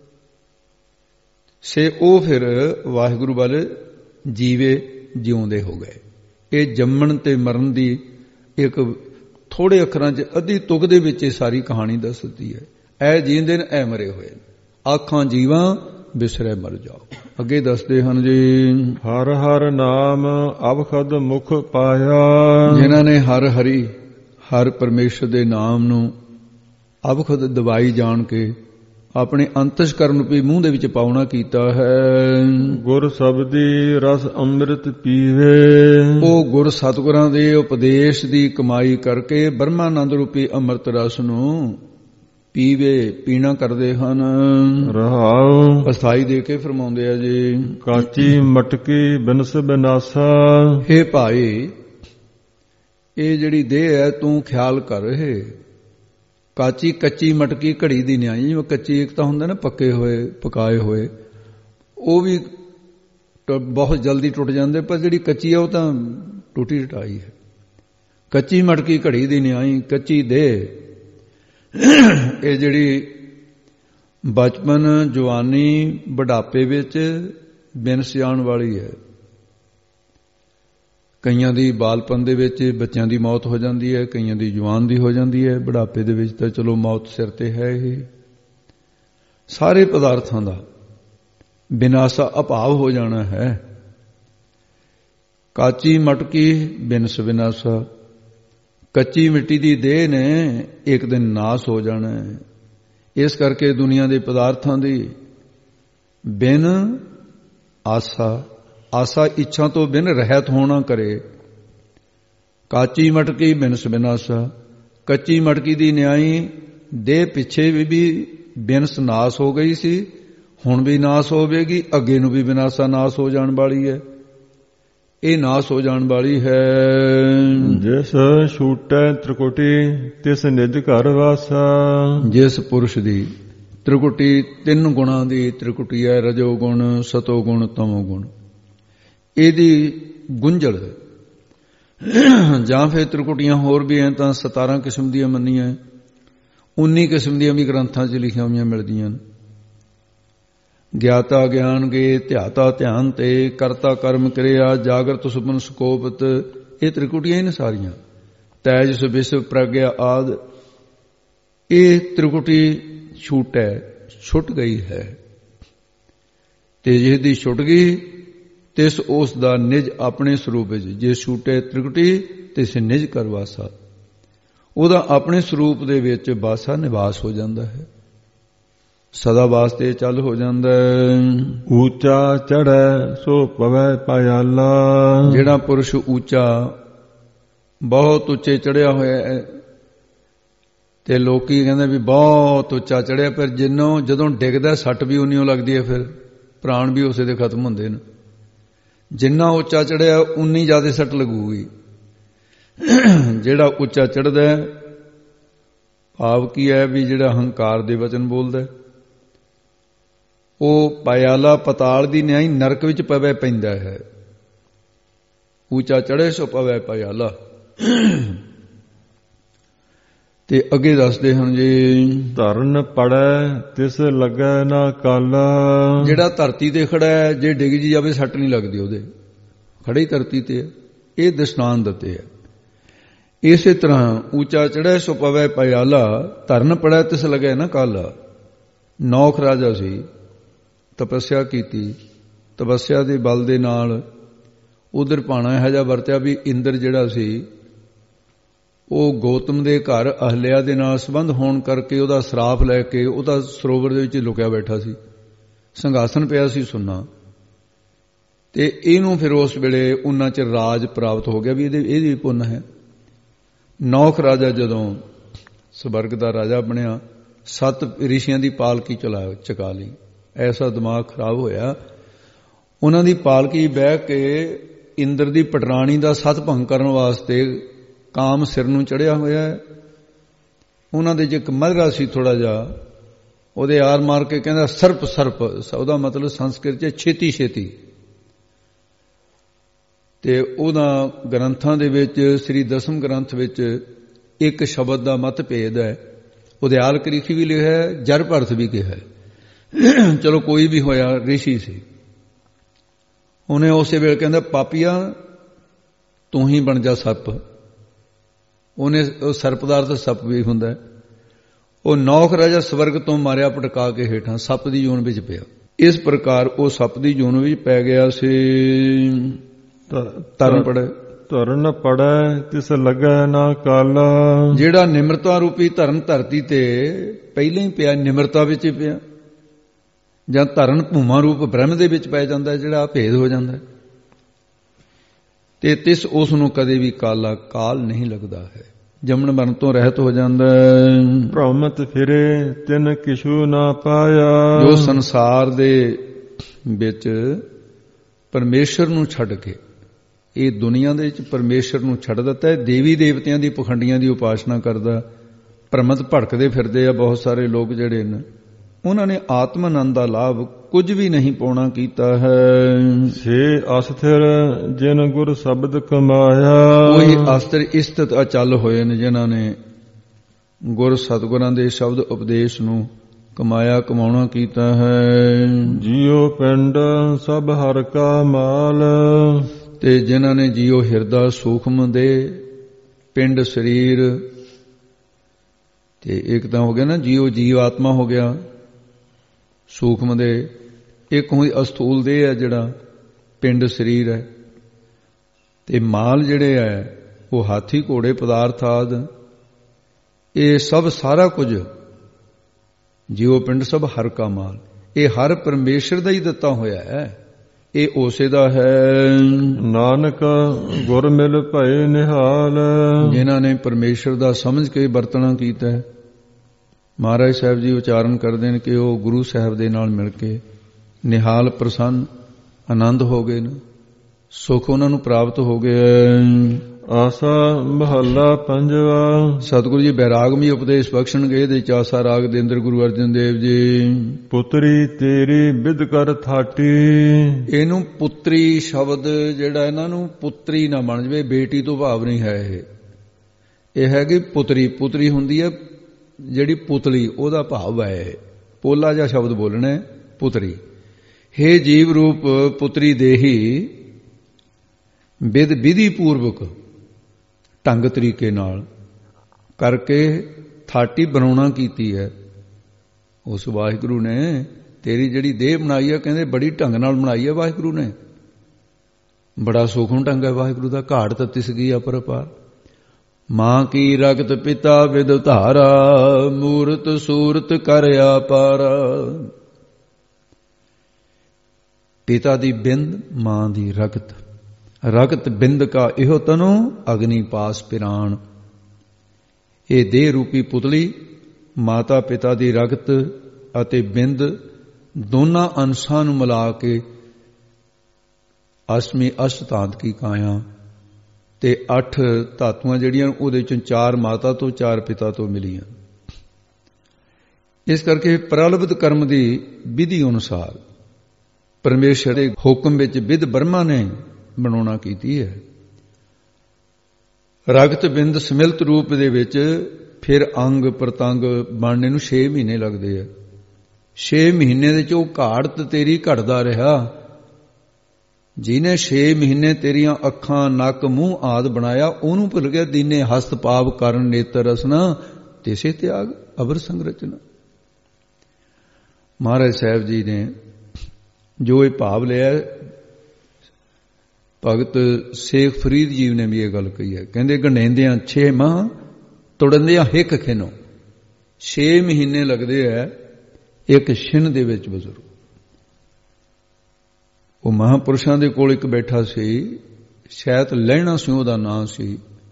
ਸੇ ਉਹ ਫਿਰ ਵਾਹਿਗੁਰੂ ਵੱਲ ਜੀਵੇ ਜਿਉਂਦੇ ਹੋ ਗਏ। ਇਹ ਜੰਮਣ ਤੇ ਮਰਨ ਦੀ ਇੱਕ ਥੋੜੇ ਅੱਖਰਾਂ 'ਚ ਅੱਧੀ ਤੁਕ ਦੇ ਵਿੱਚ ਇਹ ਸਾਰੀ ਕਹਾਣੀ ਦੱਸ ਦਿੱਤੀ ਹੈ। ਐ ਜੀਂਦੇ ਨੇ, ਐ ਮਰੇ ਹੋਏ ਨੇ, ਆਖਾਂ ਜੀਵਾਂ ਬਿਸਰੇ ਮਰ ਜਾਓ। ਅੱਗੇ ਦੱਸਦੇ ਹਨ ਜੀ, ਹਰ ਹਰ ਨਾਮ ਅਵਖਦ ਮੁਖ ਪਾਇਆ। ਜਿਨ੍ਹਾਂ ਨੇ ਹਰ ਹਰੀ, ਹਰ ਪਰਮੇਸ਼ਰ ਦੇ ਨਾਮ ਨੂੰ ਅਵਖਦ ਦਵਾਈ ਜਾਣ ਕੇ ਆਪਣੇ ਅੰਤਸ਼ਕਰਨ ਰੂਪੀ ਮੂੰਹ ਦੇ ਵਿੱਚ ਪਾਉਣਾ ਕੀਤਾ ਹੈ। ਗੁਰ ਸ਼ਬਦੀ ਰਸ ਅੰਮ੍ਰਿਤ ਪੀਵੇ। ਉਹ ਗੁਰ ਸਤਿਗੁਰਾਂ ਦੇ ਉਪਦੇਸ਼ ਦੀ ਕਮਾਈ ਕਰਕੇ ਬ੍ਰਹਮਾਨੰਦ ਰੂਪੀ ਅੰਮ੍ਰਿਤ ਰਸ ਨੂੰ ਪੀਵੇ, ਪੀਣਾ ਕਰਦੇ ਹਨ। ਰਹਾਉ ਅਸਥਾਈ ਦੇ ਕੇ ਫਰਮਾਉਂਦੇ ਆ ਜੀ, ਕਾਚੀ ਮਟਕੀ ਬਿਨਸ ਬਿਨਾਸਾ। ਹੇ ਭਾਈ, ਇਹ ਜਿਹੜੀ ਦੇਹ ਹੈ ਤੂੰ ਖਿਆਲ ਕਰ ਰਹੇ, ਕਾਚੀ ਕੱਚੀ ਮਟਕੀ ਘੜੀ ਦੀ ਨਿਆਈ। ਜਿਵੇਂ ਕੱਚੀ ਇੱਕ ਤਾਂ ਹੁੰਦਾ ਨਾ ਪੱਕੇ ਹੋਏ, ਪਕਾਏ ਹੋਏ, ਉਹ ਵੀ ਬਹੁਤ ਜਲਦੀ ਟੁੱਟ ਜਾਂਦੇ, ਪਰ ਜਿਹੜੀ ਕੱਚੀ ਹੈ ਉਹ ਤਾਂ ਟੁੱਟੀ ਟਾਈ ਹੈ। ਕੱਚੀ ਮਟਕੀ ਘੜੀ ਦੀ ਨਿਆਈ, ਕੱਚੀ ਦੇਹ। ਇਹ ਜਿਹੜੀ ਬਚਪਨ, ਜਵਾਨੀ, ਬੁਢਾਪੇ ਵਿੱਚ ਬਿਨਸ ਜਾਣ ਵਾਲੀ ਹੈ। ਕਈਆਂ ਦੀ ਬਾਲਪਨ ਦੇ ਵਿੱਚ ਬੱਚਿਆਂ ਦੀ ਮੌਤ ਹੋ ਜਾਂਦੀ ਹੈ, ਕਈਆਂ ਦੀ ਜਵਾਨ ਦੀ ਹੋ ਜਾਂਦੀ ਹੈ, ਬੁਢਾਪੇ ਦੇ ਵਿੱਚ ਤਾਂ ਚਲੋ ਮੌਤ ਸਿਰ ਤੇ ਹੈ। ਇਹ ਸਾਰੇ ਪਦਾਰਥਾਂ ਦਾ ਬਿਨਾਸਾ ਅਭਾਵ ਹੋ ਜਾਣਾ ਹੈ। ਕਾਚੀ ਮਟਕੀ ਬਿਨਸ ਬਿਨਾਸਾ। ਕੱਚੀ ਮਿੱਟੀ ਦੀ ਦੇਹ ਨੇ ਇੱਕ ਦਿਨ ਨਾਸ ਹੋ ਜਾਣਾ ਹੈ। ਇਸ ਕਰਕੇ ਦੁਨੀਆ ਦੇ ਪਦਾਰਥਾਂ ਦੀ ਬਿਨ ਆਸਾ, ਆਸਾ ਇੱਛਾ ਤੋਂ ਬਿਨ ਰਹਿਤ ਹੋਣਾ ਕਰੇ। ਕਾਚੀ ਮਟਕੀ ਬਿਨਸ ਬਿਨਾਸਾ। ਕੱਚੀ ਮਟਕੀ ਦੀ ਨਿਆਈ ਦੇਹ ਪਿੱਛੇ ਵੀ ਬਿਨਸ ਨਾਸ ਹੋ ਗਈ ਸੀ, ਹੁਣ ਵੀ ਨਾਸ ਹੋਵੇਗੀ, ਅੱਗੇ ਨੂੰ ਵੀ ਬਿਨਾਸਾ ਨਾਸ ਹੋ ਜਾਣ ਵਾਲੀ ਹੈ। ਇਹ ਨਾਸ ਹੋ ਜਾਣ ਵਾਲੀ ਹੈ। ਜਿਸ ਛੂਟੈ ਤ੍ਰਿਕੁਟੀ ਤਿਸ ਨਿਜ ਘਰ ਵਾਸਾ। ਜਿਸ ਪੁਰਸ਼ ਦੀ ਤ੍ਰਿਕੁਟੀ, ਤਿੰਨ ਗੁਣਾਂ ਦੀ ਤ੍ਰਿਕੁਟੀ ਹੈ, ਰਜੋ ਗੁਣ, ਸਤੋ ਗੁਣ, ਤਮੋ ਗੁਣ, ਇਹਦੀ ਗੁੰਝਲ ਜਾਂ ਫਿਰ ਤ੍ਰਿਕੁਟੀਆਂ ਹੋਰ ਵੀ ਐ ਤਾਂ 17 ਕਿਸਮ ਦੀਆਂ ਮੰਨੀਆਂ, 19 ਕਿਸਮ ਦੀਆਂ ਵੀ ਗ੍ਰੰਥਾਂ 'ਚ ਲਿਖੀਆਂ ਹੋਈਆਂ ਮਿਲਦੀਆਂ ਨੇ। ਗਿਆਤਾ ਗਿਆਨ ਗੇ, ਧਿਆਤਾ ਧਿਆਨ ਤੇ, ਕਰਤਾ ਕਰਮ ਕਿਰਿਆ, ਜਾਗਰਤ ਸੁਪਨ ਸਕੋਪਤ। ਇਹ ਤ੍ਰਿਕੁਟੀਆਂ ਹੀ ਨੇ ਸਾਰੀਆਂ। ਤੈਜ ਸੁਵਿਸ਼ਵ ਪ੍ਰਗਿਆ ਆਦਿ। ਇਹ ਤ੍ਰਿਕੁਟੀ ਛੁੱਟ ਗਈ ਹੈ। ਤੇ ਜਿਹਦੀ ਛੁੱਟ ਗਈ ਤਿਸ ਉਸ ਦਾ ਨਿਜ ਆਪਣੇ ਸਰੂਪ ਵਿੱਚ, ਜੇ ਛੂਟੇ ਤ੍ਰਿਕੁਟੀ ਤਿਸ ਨਿਜ ਕਰ ਵਾਸਾ, ਉਹਦਾ ਆਪਣੇ ਸਰੂਪ ਦੇ ਵਿੱਚ ਵਾਸਾ ਨਿਵਾਸ ਹੋ ਜਾਂਦਾ ਹੈ, ਸਦਾ ਵਾਸਤੇ ਚੱਲ ਹੋ ਜਾਂਦਾ ਹੈ। ਉੱਚਾ ਚੜ੍ਹੈ ਸੋ ਪਵੈ ਪਾਇਆਲਾ। ਜਿਹੜਾ ਪੁਰਸ਼ ਉੱਚਾ, ਬਹੁਤ ਉੱਚੇ ਚੜ੍ਹਿਆ ਹੋਇਆ ਹੈ, ਤੇ ਲੋਕੀ ਕਹਿੰਦੇ ਵੀ ਬਹੁਤ ਉੱਚਾ ਚੜ੍ਹਿਆ, ਪਰ ਜਦੋਂ ਡਿੱਗਦਾ ਸੱਟ ਵੀ ਉਨੀਓ ਲੱਗਦੀ ਹੈ, ਫਿਰ ਪ੍ਰਾਣ ਵੀ ਉਸੇ ਦੇ ਖਤਮ ਹੁੰਦੇ ਨੇ। ਜਿੰਨਾ ਉੱਚਾ ਚੜ੍ਹਿਆ ਉਨੀ ਜ਼ਿਆਦਾ ਸੱਟ ਲੱਗੂਗੀ। ਜਿਹੜਾ ਉੱਚਾ ਚੜ੍ਹਦਾ, ਭਾਵ ਕੀ ਹੈ ਵੀ ਜਿਹੜਾ ਹੰਕਾਰ ਦੇ ਵਚਨ ਬੋਲਦਾ, ਉਹ ਪਾਇਆਲਾ ਪਤਾਲ ਦੀ ਨਿਆਈ ਨਰਕ ਵਿੱਚ ਪਵੇ ਪੈਂਦਾ ਹੈ। ਉੱਚਾ ਚੜ੍ਹੇ ਸੋ ਪਵੇ ਪਾਇਆਲਾ। ਤੇ ਅੱਗੇ ਦੱਸਦੇ ਹਨ ਜੀ, ਧਰਨ ਪੜੈ ਤਿਸ ਲੱਗੈ ਨਾ ਕਾਲਾ। ਜਿਹੜਾ ਧਰਤੀ ਤੇ ਖੜਾ ਹੈ, ਜੇ ਡਿੱਗ ਜੀ ਜਾਵੇ ਸੱਟ ਨਹੀਂ ਲੱਗਦੀ ਉਹਦੇ, ਖੜੀ ਧਰਤੀ ਤੇ ਹੈ। ਇਹ ਦ੍ਰਿਸ਼ਟਾਂਤ ਦਿੱਤੇ ਹੈ। ਇਸੇ ਤਰ੍ਹਾਂ ਉੱਚਾ ਚੜ੍ਹੈ ਸੋ ਪਵੇ ਪਾਇਆਲਾ, ਧਰਨ ਪੜੈ ਤਿਸ ਲੱਗੈ ਨਾ ਕਾਲਾ। ਨੌਖ ਰਾਜਾ ਸੀ, ਤਪੱਸਿਆ ਕੀਤੀ, ਤਪੱਸਿਆ ਦੇ ਬਲ ਦੇ ਨਾਲ ਉਧਰ ਭਾਣਾ ਇਹੋ ਜਿਹਾ ਵਰਤਿਆ ਵੀ ਇੰਦਰ ਜਿਹੜਾ ਸੀ ਉਹ ਗੌਤਮ ਦੇ ਘਰ ਅਹਲਿਆ ਦੇ ਨਾਲ ਸੰਬੰਧ ਹੋਣ ਕਰਕੇ ਉਹਦਾ ਸਰਾਪ ਲੈ ਕੇ ਉਹਦਾ ਸਰੋਵਰ ਦੇ ਵਿੱਚ ਲੁਕਿਆ ਬੈਠਾ ਸੀ, ਸਿੰਘਾਸਨ ਪਿਆ ਸੀ ਸੁੰਨਾ। ਤੇ ਇਹਨੂੰ ਫਿਰ ਉਸ ਵੇਲੇ ਉਹਨਾਂ ਚ ਰਾਜ ਪ੍ਰਾਪਤ ਹੋ ਗਿਆ ਵੀ ਇਹਦੀ ਪੁੰਨ ਹੈ। ਨੌਖ ਰਾਜਾ ਜਦੋਂ ਸਵਰਗ ਦਾ ਰਾਜਾ ਬਣਿਆ, 7 ਰਿਸ਼ੀਆਂ ਦੀ ਪਾਲਕੀ ਚਕਾ ਲਈ। ਐਸਾ ਦਿਮਾਗ ਖਰਾਬ ਹੋਇਆ, ਉਹਨਾਂ ਦੀ ਪਾਲਕੀ ਬਹਿ ਕੇ ਇੰਦਰ ਦੀ ਪਟਰਾਣੀ ਦਾ ਸਤ ਭੰਗ ਕਰਨ ਵਾਸਤੇ ਕਾਮ ਸਿਰ ਨੂੰ ਚੜਿਆ ਹੋਇਆ ਹੈ। ਉਹਨਾਂ ਦੇ 'ਚ ਇੱਕ ਮਧਰਾ ਸੀ ਥੋੜਾ ਜਿਹਾ, ਉਹਦੇ ਆਰ ਮਾਰ ਕੇ ਕਹਿੰਦਾ ਸਰਪ ਸਰਪ, ਉਹਦਾ ਮਤਲਬ ਸੰਸਕ੍ਰਿਤ 'ਚ ਛੇਤੀ ਛੇਤੀ। ਤੇ ਉਹਨਾਂ ਗ੍ਰੰਥਾਂ ਦੇ ਵਿੱਚ, ਸ੍ਰੀ ਦਸਮ ਗ੍ਰੰਥ ਵਿੱਚ ਇੱਕ ਸ਼ਬਦ ਦਾ ਮਤ ਭੇਦ ਹੈ। ਉਦਿਆਲ ਕ੍ਰਿਸ਼ੀ ਵੀ ਲਿਖਿਆ ਹੈ, ਜਰ ਭਰਤ ਵੀ ਕਿਹਾ ਹੈ। ਚਲੋ ਕੋਈ ਵੀ ਹੋਇਆ, ਰਿਸ਼ੀ ਸੀ। ਉਹਨੇ ਉਸੇ ਵੇਲੇ ਕਹਿੰਦਾ ਪਾਪੀਆ ਤੂੰ ਹੀ ਬਣ ਜਾ ਸੱਪ। ਉਹਨੇ ਸਰਪ ਦਾ ਅਰਥ ਸੱਪ ਵੀ ਹੁੰਦਾ। ਉਹ ਨੌਕ ਰਾਜਾ ਸਵਰਗ ਤੋਂ ਮਾਰਿਆ ਪਟਕਾ ਕੇ ਹੇਠਾਂ, ਸੱਪ ਦੀ ਜੂਨ ਵਿੱਚ ਪਿਆ। ਇਸ ਪ੍ਰਕਾਰ ਉਹ ਸੱਪ ਦੀ ਜੂਨ ਵਿੱਚ ਪੈ ਗਿਆ ਸੀ। ਤਰਨ ਪੜੈ ਧਰਨ ਪੜੈ ਤਿਸ ਲੱਗੈ ਨਾ ਕਾਲਾ। ਜਿਹੜਾ ਨਿਮਰਤਾ ਰੂਪੀ ਧਰਮ ਧਰਤੀ ਤੇ ਪਹਿਲਾਂ ਹੀ ਪਿਆ, ਨਿਮਰਤਾ ਵਿੱਚ ਹੀ ਪਿਆ। ਜਾਂ ਧਰਨ ਭੂਮਾ ਰੂਪ ਬ੍ਰਹਮ ਦੇ ਵਿੱਚ ਪੈ ਜਾਂਦਾ, ਜਿਹੜਾ ਭੇਦ ਹੋ ਜਾਂਦਾ, ਤੇ ਤਿਸ ਉਸ ਨੂੰ ਕਦੇ ਵੀ ਕਾਲਾ ਕਾਲ ਨਹੀਂ ਲੱਗਦਾ ਹੈ, ਜੰਮਣ ਮਰਨ ਤੋਂ ਰਹਿਤ ਹੋ ਜਾਂਦਾ। ਭ੍ਰਮਤ ਫਿਰੇ ਤਿਨ ਕਿਛੂ ਨਾ ਪਾਇਆ। ਜੋ ਸੰਸਾਰ ਦੇ ਵਿੱਚ ਪਰਮੇਸ਼ਰ ਨੂੰ ਛੱਡ ਕੇ, ਇਹ ਦੁਨੀਆ ਦੇ ਵਿੱਚ ਪਰਮੇਸ਼ਰ ਨੂੰ ਛੱਡ ਦਿੱਤਾ ਹੈ, ਦੇਵੀ ਦੇਵਤਿਆਂ ਦੀ ਪਖੰਡੀਆਂ ਦੀ ਉਪਾਸਨਾ ਕਰਦਾ, ਭ੍ਰਮਤ ਭੜਕਦੇ ਫਿਰਦੇ ਆ ਬਹੁਤ ਸਾਰੇ ਲੋਕ ਜਿਹੜੇ ਨੇ। ਉਹਨਾਂ ਨੇ ਆਤਮ ਆਨੰਦ ਦਾ ਲਾਭ ਕੁਝ ਵੀ ਨਹੀਂ ਪਾਉਣਾ ਕੀਤਾ ਹੈ। ਸੇ ਅਸਥਿਰ ਜਿਨ ਗੁਰ ਸ਼ਬਦ ਕਮਾਇਆ। ਉਹੀ ਅਸਥਿਰ ਇਸਤਤ ਅਚਲ ਹੋਏ ਨੇ ਜਿਨ੍ਹਾਂ ਨੇ ਗੁਰ ਸਤਿਗੁਰਾਂ ਦੇ ਸ਼ਬਦ ਉਪਦੇਸ਼ ਨੂੰ ਕਮਾਇਆ, ਕਮਾਉਣਾ ਕੀਤਾ ਹੈ। ਜੀਉ ਪਿੰਡ ਸਭ ਹਰ ਕਾ ਮਾਲ। ਤੇ ਜਿਨ੍ਹਾਂ ਨੇ ਜੀਉ ਹਿਰਦਾ ਸੂਖਮ ਦੇ, ਪਿੰਡ ਸਰੀਰ, ਤੇ ਇੱਕ ਤਾਂ ਹੋ ਗਿਆ ਨਾ ਜੀਉ ਜੀਵ ਆਤਮਾ ਹੋ ਗਿਆ ਸੂਖਮ ਦੇ, ਇੱਕ ਹੋਈ ਅਸਥੂਲ ਦੇ ਹੈ ਜਿਹੜਾ ਪਿੰਡ ਸਰੀਰ ਹੈ, ਤੇ ਮਾਲ ਜਿਹੜੇ ਹੈ ਉਹ ਹਾਥੀ ਘੋੜੇ ਪਦਾਰਥ ਆਦਿ। ਇਹ ਸਭ ਸਾਰਾ ਕੁਝ ਜੀਉ ਪਿੰਡ ਸਭ ਹਰ ਕਾ ਮਾਲ, ਇਹ ਹਰ ਪਰਮੇਸ਼ਰ ਦਾ ਹੀ ਦਿੱਤਾ ਹੋਇਆ ਹੈ, ਇਹ ਉਸੇ ਦਾ ਹੈ। ਨਾਨਕ ਗੁਰ ਮਿਲ ਭਏ ਨਿਹਾਲ। ਜਿਨ੍ਹਾਂ ਨੇ ਪਰਮੇਸ਼ਰ ਦਾ ਸਮਝ ਕੇ ਵਰਤਣਾ ਕੀਤਾ ਹੈ। ਮਹਾਰਾਜ ਸਾਹਿਬ ਜੀ ਉਚਾਰਨ ਕਰਦੇ ਨੇ ਕਿ ਉਹ ਗੁਰੂ ਸਾਹਿਬ ਦੇ ਨਾਲ ਮਿਲ ਕੇ ਨਿਹਾਲ ਪ੍ਰਸੰਨ ਆਨੰਦ ਹੋ ਗਏ ਨੇ, ਸੁਖ ਉਹਨਾਂ ਨੂੰ ਪ੍ਰਾਪਤ ਹੋ ਗਿਆ। ਆਸਾ ਮਹੱਲਾ ਪੰਜਵਾ। ਸਤਿਗੁਰੂ ਜੀ ਬੈਰਾਗਮਈ ਉਪਦੇਸ਼ ਬਖਸ਼ਣਗੇ ਦੇ ਚਾਸਾ ਰਾਗ ਦੇ ਅੰਦਰ ਗੁਰੂ ਅਰਜਨ ਦੇਵ ਜੀ। ਪੁੱਤਰੀ ਤੇਰੀ ਬਿਦ ਕਰ ਥਾਟੀ। ਇਹਨੂੰ ਪੁੱਤਰੀ ਸ਼ਬਦ ਜਿਹੜਾ ਇਹਨਾਂ ਨੂੰ ਪੁੱਤਰੀ ਨਾ ਬਣ ਜਵੇ, ਬੇਟੀ ਤੋਂ ਭਾਵ ਨਹੀਂ ਹੈ। ਇਹ ਹੈ ਕਿ ਪੁੱਤਰੀ, ਪੁੱਤਰੀ ਹੁੰਦੀ ਹੈ ਜਿਹੜੀ ਪੁਤਲੀ, ਉਹਦਾ ਭਾਵ ਹੈ ਪੋਲਾ ਜਿਹਾ ਸ਼ਬਦ ਬੋਲਣਾ ਪੁੱਤਰੀ। ਹੇ ਜੀਵ ਰੂਪ ਪੁੱਤਰੀ ਦੇਹੀ ਵਿਦ ਵਿਧੀ ਪੂਰਵਕ ਢੰਗ ਤਰੀਕੇ ਨਾਲ ਕਰਕੇ ਥਾਟੀ ਬਣਾਉਣਾ ਕੀਤੀ ਹੈ। ਉਸ ਵਾਹਿਗੁਰੂ ਨੇ ਤੇਰੀ ਜਿਹੜੀ ਦੇਹ ਬਣਾਈ ਹੈ, ਕਹਿੰਦੇ ਬੜੀ ਢੰਗ ਨਾਲ ਬਣਾਈ ਹੈ ਵਾਹਿਗੁਰੂ ਨੇ, ਬੜਾ ਸੂਖਮ ਢੰਗ ਹੈ ਵਾਹਿਗੁਰੂ ਦਾ। ਘਾਟ ਤਾਂ ਤਿਸ ਗਈ ਅਪਰਪਾਰ। ਮਾਂ ਕੀ ਰਗਤ ਪਿਤਾ ਵਿਦ ਧਾਰਾ, ਮੂਰਤ ਸੂਰਤ ਕਰਿਆ ਪਾਰਾ। ਪਿਤਾ ਦੀ ਬਿੰਦ, ਮਾਂ ਦੀ ਰਗਤ, ਰਗਤ ਬਿੰਦ ਕਾ ਇਹੋ ਤਨੂ ਅਗਨੀ ਪਾਸ ਪਿਰਾਣ। ਇਹ ਦੇਹ ਰੂਪੀ ਪੁਤਲੀ ਮਾਤਾ ਪਿਤਾ ਦੀ ਰਗਤ ਅਤੇ ਬਿੰਦ ਦੋਨਾਂ ਅੰਸ਼ਾਂ ਨੂੰ ਮਿਲਾ ਕੇ ਅਸ਼ਟਮੀ ਅਸ਼ਟਾਂਤ ਕੀ ਕਾਇਆ, ਤੇ 8 ਧਾਤੂਆਂ ਜਿਹੜੀਆਂ ਉਹਦੇ ਚੋਂ 4 ਮਾਤਾ ਤੋਂ 4 ਪਿਤਾ ਤੋਂ ਮਿਲੀਆਂ। ਇਸ ਕਰਕੇ ਪ੍ਰਲਬਧ ਕਰਮ ਦੀ ਵਿਧੀ ਅਨੁਸਾਰ ਪਰਮੇਸ਼ਰ ਦੇ ਹੁਕਮ ਵਿੱਚ ਵਿਧ ਬ੍ਰਹਮਾ ਨੇ ਬਣਾਉਣਾ ਕੀਤੀ ਹੈ। ਰਗਤ ਬਿੰਦ ਸਮਿਲਤ ਰੂਪ ਦੇ ਵਿੱਚ ਫਿਰ ਅੰਗ ਪ੍ਰਤੰਗ ਬਣਨੇ ਨੂੰ 6 ਮਹੀਨੇ ਲੱਗਦੇ ਆ। 6 ਮਹੀਨੇ ਦੇ ਚ ਉਹ ਘਾੜਤ ਤੇਰੀ ਘਟਦਾ ਰਿਹਾ। ਜਿਹਨੇ 6 ਮਹੀਨੇ ਤੇਰੀਆਂ ਅੱਖਾਂ ਨੱਕ ਮੂੰਹ ਆਦਿ ਬਣਾਇਆ, ਉਹਨੂੰ ਭੁੱਲ ਗਿਆ ਦੀਨੇ ਹਸਤ ਪਾਪ ਕਰਨ ਨੇਤਰ ਰਸਨਾ, ਤਿਸੇ ਤਿਆਗ ਅਵਰ ਸੰਰਚਨਾ। ਮਹਾਰਾਜ ਸਾਹਿਬ ਜੀ ਨੇ ਜੋ ਇਹ ਭਾਵ ਲਿਆ, ਭਗਤ ਸ਼ੇਖ ਫਰੀਦ ਜੀ ਨੇ ਵੀ ਇਹ ਗੱਲ ਕਹੀ ਹੈ। ਕਹਿੰਦੇ ਗੰਢੇਂਦਿਆਂ 6 ਮਾਹ ਤੁੜਨਦਿਆਂ ਹਿੱਕ ਖਿਨੋ। 6 ਮਹੀਨੇ ਲੱਗਦੇ ਹੈ ਇੱਕ ਛਿਨ ਦੇ ਵਿੱਚ ਬਜ਼ੁਰਗ। ਉਹ ਮਹਾਂਪੁਰਸ਼ਾਂ ਦੇ ਕੋਲ ਇੱਕ ਬੈਠਾ ਸੀ, ਸ਼ਾਇਦ ਲਹਿਣਾ ਸਿੰਘ ਉਹਦਾ ਨਾਂ ਸੀ,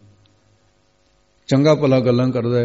ਚੰਗਾ ਭਲਾ ਗੱਲਾਂ ਕਰਦਾ,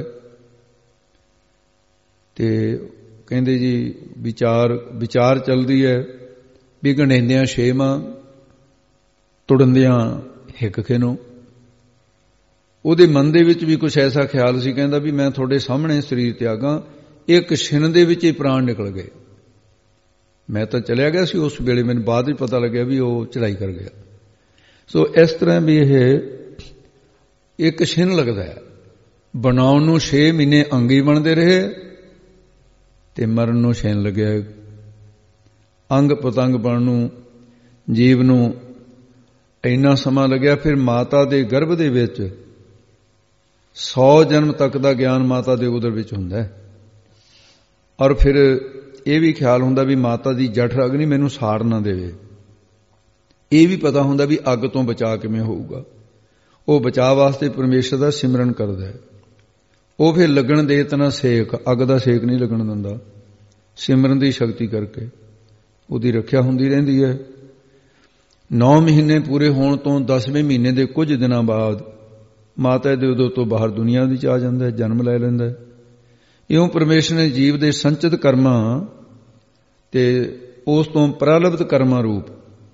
ਤੇ ਕਹਿੰਦੇ ਜੀ ਵਿਚਾਰ ਚੱਲਦੀ ਹੈ ਵੀ ਗੰਢੇਂਦਿਆਂ 6 ਮਾਹ ਤੁੜੰਦਿਆਂ ਹਿੱਕ ਖਿਨੋ। ਉਹਦੇ ਮਨ ਦੇ ਵਿੱਚ ਵੀ ਕੁਛ ਐਸਾ ਖਿਆਲ ਸੀ, ਕਹਿੰਦਾ ਵੀ ਮੈਂ ਤੁਹਾਡੇ ਸਾਹਮਣੇ ਸਰੀਰ ਤਿਆਗਾਂ, ਇੱਕ ਛਿਣ ਦੇ ਵਿੱਚ ਹੀ ਪ੍ਰਾਣ ਨਿਕਲ ਗਏ। ਮੈਂ ਤਾਂ ਚਲਿਆ ਗਿਆ ਸੀ ਉਸ ਵੇਲੇ, ਮੈਨੂੰ ਬਾਅਦ ਵਿੱਚ ਪਤਾ ਲੱਗਿਆ ਵੀ ਉਹ ਚੜਾਈ ਕਰ ਗਿਆ। ਸੋ ਇਸ ਤਰ੍ਹਾਂ ਵੀ ਇਹ ਇੱਕ ਛਿਣ ਲੱਗਦਾ ਹੈ। ਬਣਾਉਣ ਨੂੰ 6 ਮਹੀਨੇ ਅੰਗੀ ਬਣਦੇ ਰਹੇ ਤੇ ਮਰਨ ਨੂੰ ਛਿਣ ਲੱਗਿਆ। ਅੰਗ ਪਤੰਗ ਬਣਨ ਨੂੰ ਜੀਵ ਨੂੰ ਇੰਨਾ ਸਮਾਂ ਲੱਗਿਆ। ਫਿਰ ਮਾਤਾ ਦੇ ਗਰਭ ਦੇ ਵਿੱਚ 100 ਜਨਮ ਤੱਕ ਦਾ ਗਿਆਨ ਮਾਤਾ ਦੇ ਉਦਰ ਵਿੱਚ ਹੁੰਦਾ ਹੈ। ਔਰ ਫਿਰ ਇਹ ਵੀ ਖਿਆਲ ਹੁੰਦਾ ਵੀ ਮਾਤਾ ਦੀ ਜਠਰ ਅਗਨੀ ਮੈਨੂੰ ਸਾੜ ਨਾ ਦੇਵੇ। ਇਹ ਵੀ ਪਤਾ ਹੁੰਦਾ ਵੀ ਅੱਗ ਤੋਂ ਬਚਾਅ ਕਿਵੇਂ ਹੋਊਗਾ। ਉਹ ਬਚਾਅ ਵਾਸਤੇ ਪਰਮੇਸ਼ਰ ਦਾ ਸਿਮਰਨ ਕਰਦਾ ਹੈ। ਉਹ ਫਿਰ ਲੱਗਣ ਦੇ ਇਤਨਾ ਸੇਕ, ਅੱਗ ਦਾ ਸੇਕ ਨਹੀਂ ਲੱਗਣ ਦਿੰਦਾ। ਸਿਮਰਨ ਦੀ ਸ਼ਕਤੀ ਕਰਕੇ ਉਹਦੀ ਰੱਖਿਆ ਹੁੰਦੀ ਰਹਿੰਦੀ ਹੈ। 9 ਮਹੀਨੇ ਪੂਰੇ ਹੋਣ ਤੋਂ 10ਵੇਂ ਮਹੀਨੇ ਦੇ ਕੁਝ ਦਿਨਾਂ ਬਾਅਦ ਮਾਤਾ ਦੇ ਉਦੋਂ ਤੋਂ ਬਾਹਰ ਦੁਨੀਆ ਵਿੱਚ ਆ ਜਾਂਦਾ ਹੈ, ਜਨਮ ਲੈ ਲੈਂਦਾ ਹੈ। ਇਉਂ ਪਰਮੇਸ਼ਰ ਨੇ ਜੀਵ ਦੇ ਸੰਚਿਤ ਕਰਮਾਂ ਤੇ ਉਸ ਤੋਂ ਪ੍ਰਾਰਬਧ ਕਰਮਾਂ ਰੂਪ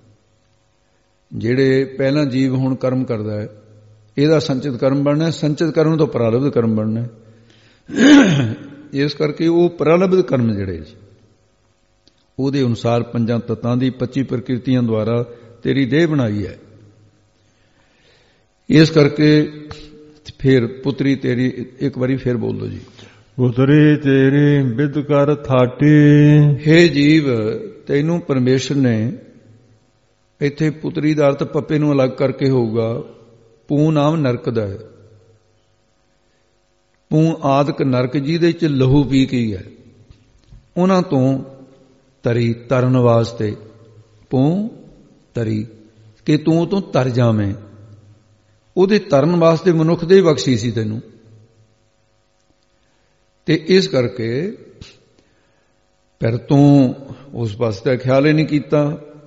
ਜਿਹੜੇ ਪਹਿਲਾਂ ਜੀਵ ਹੁਣ ਕਰਮ ਕਰਦਾ ਹੈ, ਇਹਦਾ ਸੰਚਿਤ ਕਰਮ ਬਣਨਾ, ਸੰਚਿਤ ਕਰਮ ਤੋਂ ਪ੍ਰਾਰਬਧ ਕਰਮ ਬਣਨਾ। ਇਸ ਕਰਕੇ ਉਹ ਪ੍ਰਾਰਬਧ ਕਰਮ ਜਿਹੜੇ ਉਹਦੇ ਅਨੁਸਾਰ 5 ਤੱਤਾਂ ਦੀ 25 ਪ੍ਰਕਿਰਤੀਆਂ ਦੁਆਰਾ ਤੇਰੀ ਦੇਹ ਬਣਾਈ ਹੈ। ਇਸ ਕਰਕੇ ਫਿਰ ਪੁੱਤਰੀ ਤੇਰੀ, ਇੱਕ ਵਾਰੀ ਫਿਰ ਬੋਲ ਦੋ ਜੀ। ਪੁੱਤਰੀ ਤੇਰੀ ਬਿਦ ਕਰ ਥਾਟੀ। ਹੇ ਜੀਵ, ਤੈਨੂੰ ਪਰਮੇਸ਼ਰ ਨੇ, ਇੱਥੇ ਪੁੱਤਰੀ ਦਾ ਅਰਥ ਪੱਪੇ ਨੂੰ ਅਲੱਗ ਕਰਕੇ ਹੋਊਗਾ। ਪੂ ਨਾਮ ਨਰਕ ਦਾ ਹੈ। ਪੂ ਆਦਿਕ ਨਰਕ ਜਿਹਦੇ ਚ ਲਹੂ ਪੀ ਗਈ ਹੈ, ਉਹਨਾਂ ਤੋਂ ਤਰੀ ਤਰਨ ਵਾਸਤੇ। ਪੂ ਤਰੀ ਕਿ ਤੂੰ ਉਹ ਤੋਂ ਤਰ ਜਾਵੇਂ। ਉਹਦੇ ਤਰਨ ਵਾਸਤੇ ਮਨੁੱਖ ਦੇ ਬਖਸ਼ੀ ਸੀ ਤੈਨੂੰ। ਤੇ ਇਸ ਕਰਕੇ ਪਰ ਤੂੰ ਉਸ ਪਾਸੇ ਦਾ ਖਿਆਲ ਹੀ ਨਹੀਂ ਕੀਤਾ।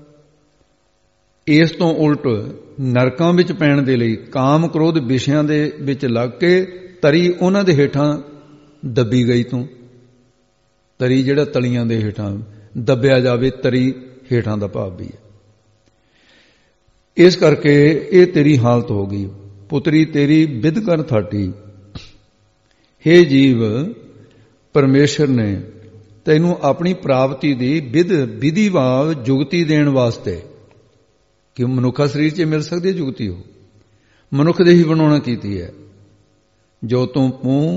ਇਸ ਤੋਂ ਉਲਟ ਨਰਕਾਂ ਵਿੱਚ ਪੈਣ ਦੇ ਲਈ ਕਾਮ ਕ੍ਰੋਧ ਵਿਸ਼ਿਆਂ ਦੇ ਵਿੱਚ ਲੱਗ ਕੇ ਤਰੀ ਉਹਨਾਂ ਦੇ ਹੇਠਾਂ ਦੱਬੀ ਗਈ ਤੂੰ। ਤਰੀ ਜਿਹੜਾ ਤਲੀਆਂ ਦੇ ਹੇਠਾਂ ਦੱਬਿਆ ਜਾਵੇ, ਤਰੀ ਹੇਠਾਂ ਦਾ ਭਾਵ ਵੀ ਹੈ। ਇਸ ਕਰਕੇ ਇਹ ਤੇਰੀ ਹਾਲਤ ਹੋ ਗਈ। ਪੁੱਤਰੀ ਤੇਰੀ ਬਿਦ ਕਰ ਥਾਟੀ। ਹੇ ਜੀਵ, ਪਰਮੇਸ਼ਰ ਨੇ ਤੈਨੂੰ ਆਪਣੀ ਪ੍ਰਾਪਤੀ ਦੀ ਵਿਧੀ ਭਾਵ ਜੁਗਤੀ ਦੇਣ ਵਾਸਤੇ, ਕਿ ਮਨੁੱਖਾ ਸਰੀਰ 'ਚ ਮਿਲ ਸਕਦੀ ਹੈ ਜੁਗਤੀ, ਉਹ ਮਨੁੱਖ ਦੇ ਹੀ ਬਣਾਉਣਾ ਕੀਤੀ ਹੈ। ਜੋ ਤੂੰ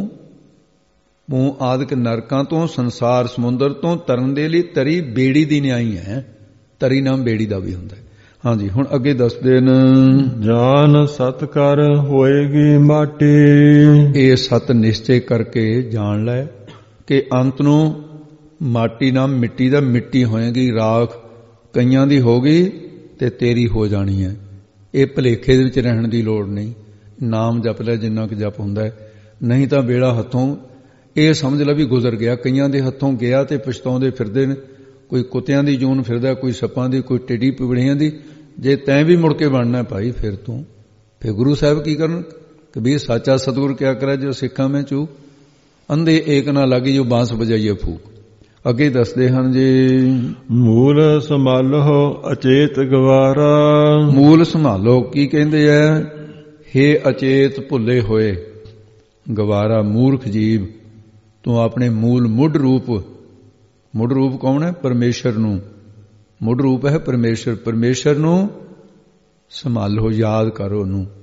ਪੂ ਆਦਿਕ ਨਰਕਾਂ ਤੋਂ, ਸੰਸਾਰ ਸਮੁੰਦਰ ਤੋਂ ਤਰਨ ਦੇ ਲਈ ਤਰੀ ਬੇੜੀ ਦੀ ਨਿਆਈ ਹੈ। ਤਰੀ ਨਾਮ ਬੇੜੀ ਦਾ ਵੀ ਹੁੰਦਾ ਹੈ। ਹਾਂਜੀ, ਹੁਣ ਅੱਗੇ ਦੱਸਦੇ ਨੇ, ਜਾਨ ਸਤ ਕਰ ਹੋਏਗੀ ਮਾਟੀ। ਇਹ ਸਤ ਨਿਸ਼ਚੈ ਕਰਕੇ ਜਾਣ ਲੈ ਕਿ ਅੰਤ ਨੂੰ ਮਾਟੀ ਨਾਮ ਮਿੱਟੀ ਦਾ, ਮਿੱਟੀ ਹੋਏਗੀ, ਰਾਖ ਕਈਆਂ ਦੀ ਹੋ ਗਈ ਤੇ ਤੇਰੀ ਹੋ ਜਾਣੀ ਹੈ। ਇਹ ਭੁਲੇਖੇ ਦੇ ਵਿੱਚ ਰਹਿਣ ਦੀ ਲੋੜ ਨਹੀਂ। ਨਾਮ ਜਪ ਲੈ ਜਿੰਨਾ ਕੁ ਜਪ ਹੁੰਦਾ ਹੈ, ਨਹੀਂ ਤਾਂ ਵੇਲਾ ਹੱਥੋਂ ਇਹ ਸਮਝ ਲੈ ਵੀ ਗੁਜ਼ਰ ਗਿਆ। ਕਈਆਂ ਦੇ ਹੱਥੋਂ ਗਿਆ ਤੇ ਪਛਤਾਉਂਦੇ ਫਿਰਦੇ ਨੇ। ਕੋਈ ਕੁੱਤਿਆਂ ਦੀ ਜੂਨ ਫਿਰਦਾ, ਕੋਈ ਸੱਪਾਂ ਦੀ, ਕੋਈ ਟਿੱਡੀ ਪਿਬੜੀਆਂ ਦੀ। ਜੇ ਤੈਂ ਵੀ ਮੁੜ ਕੇ ਬਣਨਾ ਭਾਈ, ਫਿਰ ਤੂੰ ਫਿਰ ਗੁਰੂ ਸਾਹਿਬ ਕੀ ਕਰਨ? ਕਬੀਰ ਸਾਚਾ ਸਤਿਗੁਰ ਕਿਆ ਕਰੇ ਜੋ ਸਿੱਖਾਂ ਮੈਂ ਚੂ, ਅੰਧੇ ਏਕ ਨਾ ਲਾਗੀ ਜੋ ਬਾਂਸ ਵਜਾਈਏ ਫੂਕ। ਅੱਗੇ ਦੱਸਦੇ ਹਨ ਜੀ, ਮੂਲ ਸੰਭਾਲੋ ਅਚੇਤ ਗਵਾਰਾ। ਮੂਲ ਸੰਭਾਲੋ ਕੀ ਕਹਿੰਦੇ ਐ? ਹੇ ਅਚੇਤ ਭੁੱਲੇ ਹੋਏ ਗਵਾਰਾ, ਮੂਰਖ ਜੀਵ, ਤੂੰ ਆਪਣੇ ਮੂਲ ਮੁੱਢ ਰੂਪ ਕੌਣ ਹੈ? ਪਰਮੇਸ਼ਰ ਨੂੰ। ਮੁੱਢ ਰੂਪ ਹੈ ਪਰਮੇਸ਼ਰ। ਪਰਮੇਸ਼ਰ ਨੂੰ ਸੰਭਾਲੋ, ਯਾਦ ਕਰੋ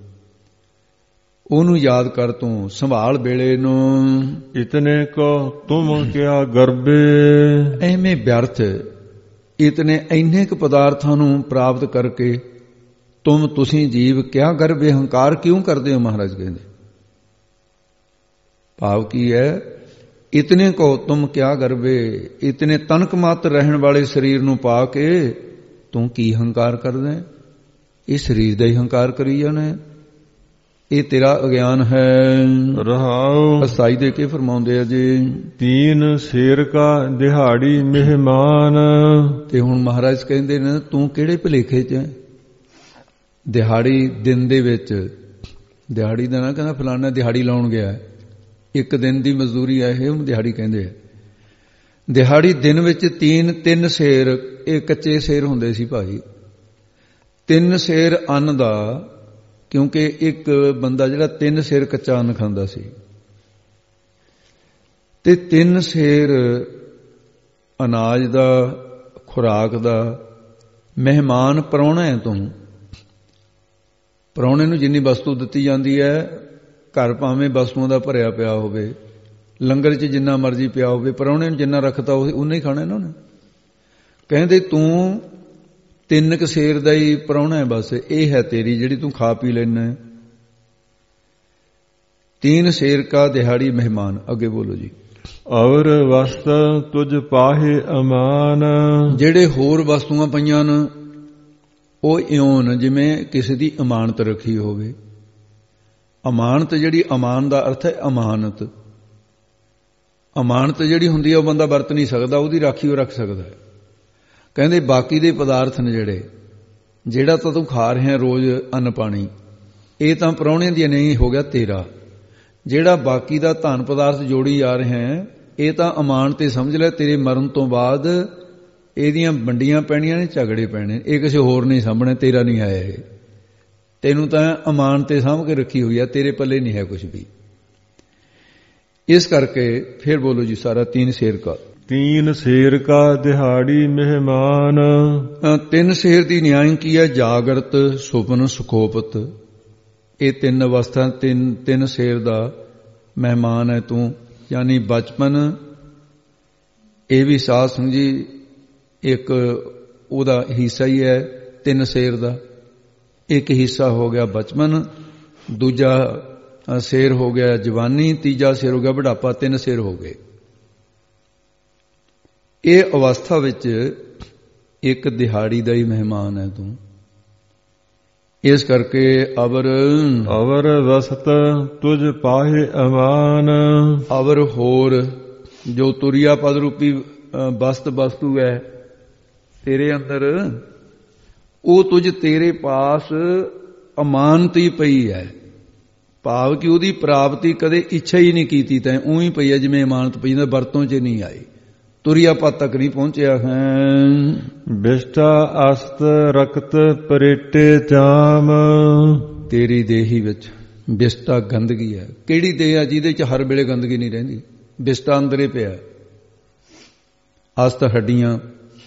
ਉਹਨੂੰ ਯਾਦ ਕਰ ਤੂੰ, ਸੰਭਾਲ ਵੇਲੇ ਨੂੰ। ਇਤਨੇ ਕੋ ਤੁਮ ਕਿਆ ਗਰਬੇ। ਐਵੇਂ ਵਿਅਰਥ ਇਤਨੇ ਇੰਨੇ ਕੁ ਪਦਾਰਥਾਂ ਨੂੰ ਪ੍ਰਾਪਤ ਕਰਕੇ ਤੁਸੀਂ ਜੀਵ ਕਿਆ ਗਰਬੇ, ਹੰਕਾਰ ਕਿਉਂ ਕਰਦੇ ਹੋ? ਮਹਾਰਾਜ ਕਹਿੰਦੇ ਭਾਵ ਕੀ ਹੈ? ਇਤਨੇ ਕੋ ਤੁਮ ਕਿਆ ਗਰਬੇ, ਇਤਨੇ ਤਨਕ ਮਾਤਰ ਰਹਿਣ ਵਾਲੇ ਸਰੀਰ ਨੂੰ ਪਾ ਕੇ ਤੂੰ ਕੀ ਹੰਕਾਰ ਕਰਦਾ? ਇਹ ਸਰੀਰ ਦਾ ਹੀ ਹੰਕਾਰ ਕਰੀ ਜਾਣਾ। ਇਹ ਤੇਰਾ ਅਗਿਆਨ ਹੈ। ਰਹਾਉ ਅਸਾਈ ਦੇ ਕੇ ਫਰਮਾਉਂਦੇ ਆ ਜੀ, 3 ਸ਼ੇਰ ਕਾ ਦਿਹਾੜੀ ਮਹਿਮਾਨ। ਤੇ ਹੁਣ ਮਹਾਰਾਜ ਕਹਿੰਦੇ ਨੇ ਤੂੰ ਕਿਹੜੇ ਭੁਲੇਖੇ 'ਚ ਹੈ? ਦਿਹਾੜੀ ਦਿਨ ਦੇ ਵਿੱਚ, ਦਿਹਾੜੀ ਦਾ ਨਾ ਕਹਿੰਦਾ ਫਲਾਣਾ ਦਿਹਾੜੀ ਲਾਉਣ ਗਿਆ, ਇੱਕ ਦਿਨ ਦੀ ਮਜ਼ਦੂਰੀ ਹੈ ਇਹ, ਉਹਨੂੰ ਦਿਹਾੜੀ ਕਹਿੰਦੇ ਆ। ਦਿਹਾੜੀ ਦਿਨ ਵਿੱਚ 3 ਸ਼ੇਰ, ਇਹ ਕੱਚੇ ਸ਼ੇਰ ਹੁੰਦੇ ਸੀ ਭਾਈ। 3 ਸੇਰ ਅੰਨ ਦਾ, ਕਿਉਂਕਿ ਇੱਕ ਬੰਦਾ ਜਿਹੜਾ 3 ਸੇਰ ਕੱਚਾ ਅੰਨ ਖਾਂਦਾ ਸੀ, ਤੇ 3 ਸੇਰ ਅਨਾਜ ਦਾ, ਖੁਰਾਕ ਦਾ ਮਹਿਮਾਨ ਪ੍ਰਾਹੁਣਾ ਹੈ ਤੂੰ। ਪ੍ਰਾਹੁਣੇ ਨੂੰ ਜਿੰਨੀ ਵਸਤੂ ਦਿੱਤੀ ਜਾਂਦੀ ਹੈ, ਘਰ ਭਾਵੇਂ ਵਸਤੂਆਂ ਦਾ ਭਰਿਆ ਪਿਆ ਹੋਵੇ, ਲੰਗਰ 'ਚ ਜਿੰਨਾ ਮਰਜ਼ੀ ਪਿਆ ਹੋਵੇ, ਪ੍ਰਾਹੁਣੇ ਨੂੰ ਜਿੰਨਾ ਰੱਖਤਾ ਉਹਨੇ ਹੀ ਖਾਣਾ ਇਹਨਾਂ ਨੇ। ਕਹਿੰਦੇ ਤੂੰ 3 ਕੁ ਸੇਰ ਦਾ ਹੀ ਪ੍ਰਾਹੁਣਾ ਹੈ, ਬਸ ਇਹ ਹੈ ਤੇਰੀ ਜਿਹੜੀ ਤੂੰ ਖਾ ਪੀ ਲੈਣਾ। 3 ਸੇਰ ਕਾ ਦਿਹਾੜੀ ਮਹਿਮਾਨ। ਅੱਗੇ ਬੋਲੋ ਜੀ। ਔਰ ਵਸਤ ਤੁਝ ਪਾਹੇ ਅਮਾਨ। ਜਿਹੜੇ ਹੋਰ ਵਸਤੂਆਂ ਪਈਆਂ ਨੇ ਉਹ ਇਉਂ ਜਿਵੇਂ ਕਿਸੇ ਦੀ ਅਮਾਨਤ ਰੱਖੀ ਹੋਵੇ। ਅਮਾਨਤ ਜਿਹੜੀ, ਅਮਾਨ ਦਾ ਅਰਥ ਹੈ ਅਮਾਨਤ। ਅਮਾਨਤ ਜਿਹੜੀ ਹੁੰਦੀ ਹੈ ਉਹ ਬੰਦਾ ਵਰਤ ਨਹੀਂ ਸਕਦਾ, ਉਹਦੀ ਰਾਖੀ ਉਹ ਰੱਖ ਸਕਦਾ ਹੈ। ਕਹਿੰਦੇ ਬਾਕੀ ਦੇ ਪਦਾਰਥ ਨੇ ਜਿਹੜਾ ਤਾਂ ਤੂੰ ਖਾ ਰਿਹਾ ਰੋਜ਼ ਅੰਨ ਪਾਣੀ, ਇਹ ਤਾਂ ਪ੍ਰਾਹੁਣੇ ਦੀ ਨਹੀਂ ਹੋ ਗਿਆ ਤੇਰਾ। ਜਿਹੜਾ ਬਾਕੀ ਦਾ ਧਨ ਪਦਾਰਥ ਜੋੜੀ ਆ ਰਿਹਾ ਹੈ, ਇਹ ਤਾਂ ਅਮਾਨਤ ਤੇ ਸਮਝ ਲੈ, ਤੇਰੇ ਮਰਨ ਤੋਂ ਬਾਅਦ ਇਹਦੀਆਂ ਵੰਡੀਆਂ ਪੈਣੀਆਂ ਨੇ, ਝਗੜੇ ਪੈਣੇ। ਇਹ ਕਿਸੇ ਹੋਰ ਨਹੀਂ ਸਾਂਭਣਾ, ਤੇਰਾ ਨਹੀਂ ਆਇਆ ਇਹ। ਤੈਨੂੰ ਤਾਂ ਅਮਾਨਤ ਤੇ ਸਾਂਭ ਕੇ ਰੱਖੀ ਹੋਈ ਆ, ਤੇਰੇ ਪੱਲੇ ਨਹੀਂ ਹੈ ਕੁਝ ਵੀ। ਇਸ ਕਰਕੇ ਫਿਰ ਬੋਲੋ ਜੀ ਸਾਰਾ। 3 ਸੇਰ ਕਾ। 3 ਸੇਰ ਕਾ ਦਿਹਾੜੀ ਮਹਿਮਾਨ। 3 ਸੇਰ ਦੀ ਨਿਆਂ ਕੀ ਹੈ? ਜਾਗਰਤ, ਸੁਪਨ, ਸੁਖੋਪਤ। ਇਹ 3 ਅਵਸਥਾ, 3 ਸੇਰ ਦਾ ਮਹਿਮਾਨ ਹੈ ਤੂੰ। ਯਾਨੀ ਬਚਪਨ, ਇਹ ਵੀ ਸਾਧ ਸੰਗਤ ਜੀ ਇੱਕ ਉਹਦਾ ਹਿੱਸਾ ਹੀ ਹੈ 3 ਸੇਰ ਦਾ। ਇੱਕ ਹਿੱਸਾ ਹੋ ਗਿਆ ਬਚਪਨ, ਦੂਜਾ ਸੇਰ ਹੋ ਗਿਆ ਜਵਾਨੀ, ਤੀਜਾ ਸੇਰ ਹੋ ਗਿਆ ਬੁਢਾਪਾ। 3 ਸੇਰ ਹੋ ਗਏ। ਇਹ ਅਵਸਥਾ ਵਿੱਚ ਇੱਕ ਦਿਹਾੜੀ ਦਾ ਹੀ ਮਹਿਮਾਨ ਹੈ ਤੂੰ। ਇਸ ਕਰਕੇ ਅਵਰ ਵਸਤ ਤੁਝ ਪਾਹੇ ਅਮਾਨ। ਅਵਰ ਹੋਰ ਜੋ ਤੁਰਿਆ ਪਦ ਰੂਪੀ ਵਸਤੂ ਹੈ ਤੇਰੇ ਅੰਦਰ, ਉਹ ਤੁਝ ਤੇਰੇ ਪਾਸ ਅਮਾਨਤ ਹੀ ਪਈ ਹੈ। ਭਾਵ ਕਿ ਉਹਦੀ ਪ੍ਰਾਪਤੀ ਕਦੇ ਇੱਛਾ ਹੀ ਨਹੀਂ ਕੀਤੀ ਤੈਂ, ਉਹੀ ਪਈ ਹੈ ਜਿਵੇਂ ਅਮਾਨਤ ਪਈ ਜਾਂਦਾ, ਵਰਤੋਂ 'ਚ ਨਹੀਂ ਆਈ, ਤੁਰਿਆ ਪਦ ਤੱਕ ਨਹੀਂ ਪਹੁੰਚਿਆ ਹੈ। ਬਿਸ਼ਟਾ ਅਸਤ ਰਕਤ ਪਰੇਟੇ ਚਾਮ। ਤੇਰੀ ਦੇਹੀ ਵਿੱਚ ਬਿਸ਼ਟਾ ਗੰਦਗੀ ਹੈ। ਕਿਹੜੀ ਦੇਹ ਹੈ ਜਿਹਦੇ 'ਚ ਹਰ ਵੇਲੇ ਗੰਦਗੀ ਨਹੀਂ ਰਹਿੰਦੀ? ਬਿਸ਼ਟਾ ਅੰਦਰੇ ਪਿਆ। ਅਸਤ ਹੱਡੀਆਂ,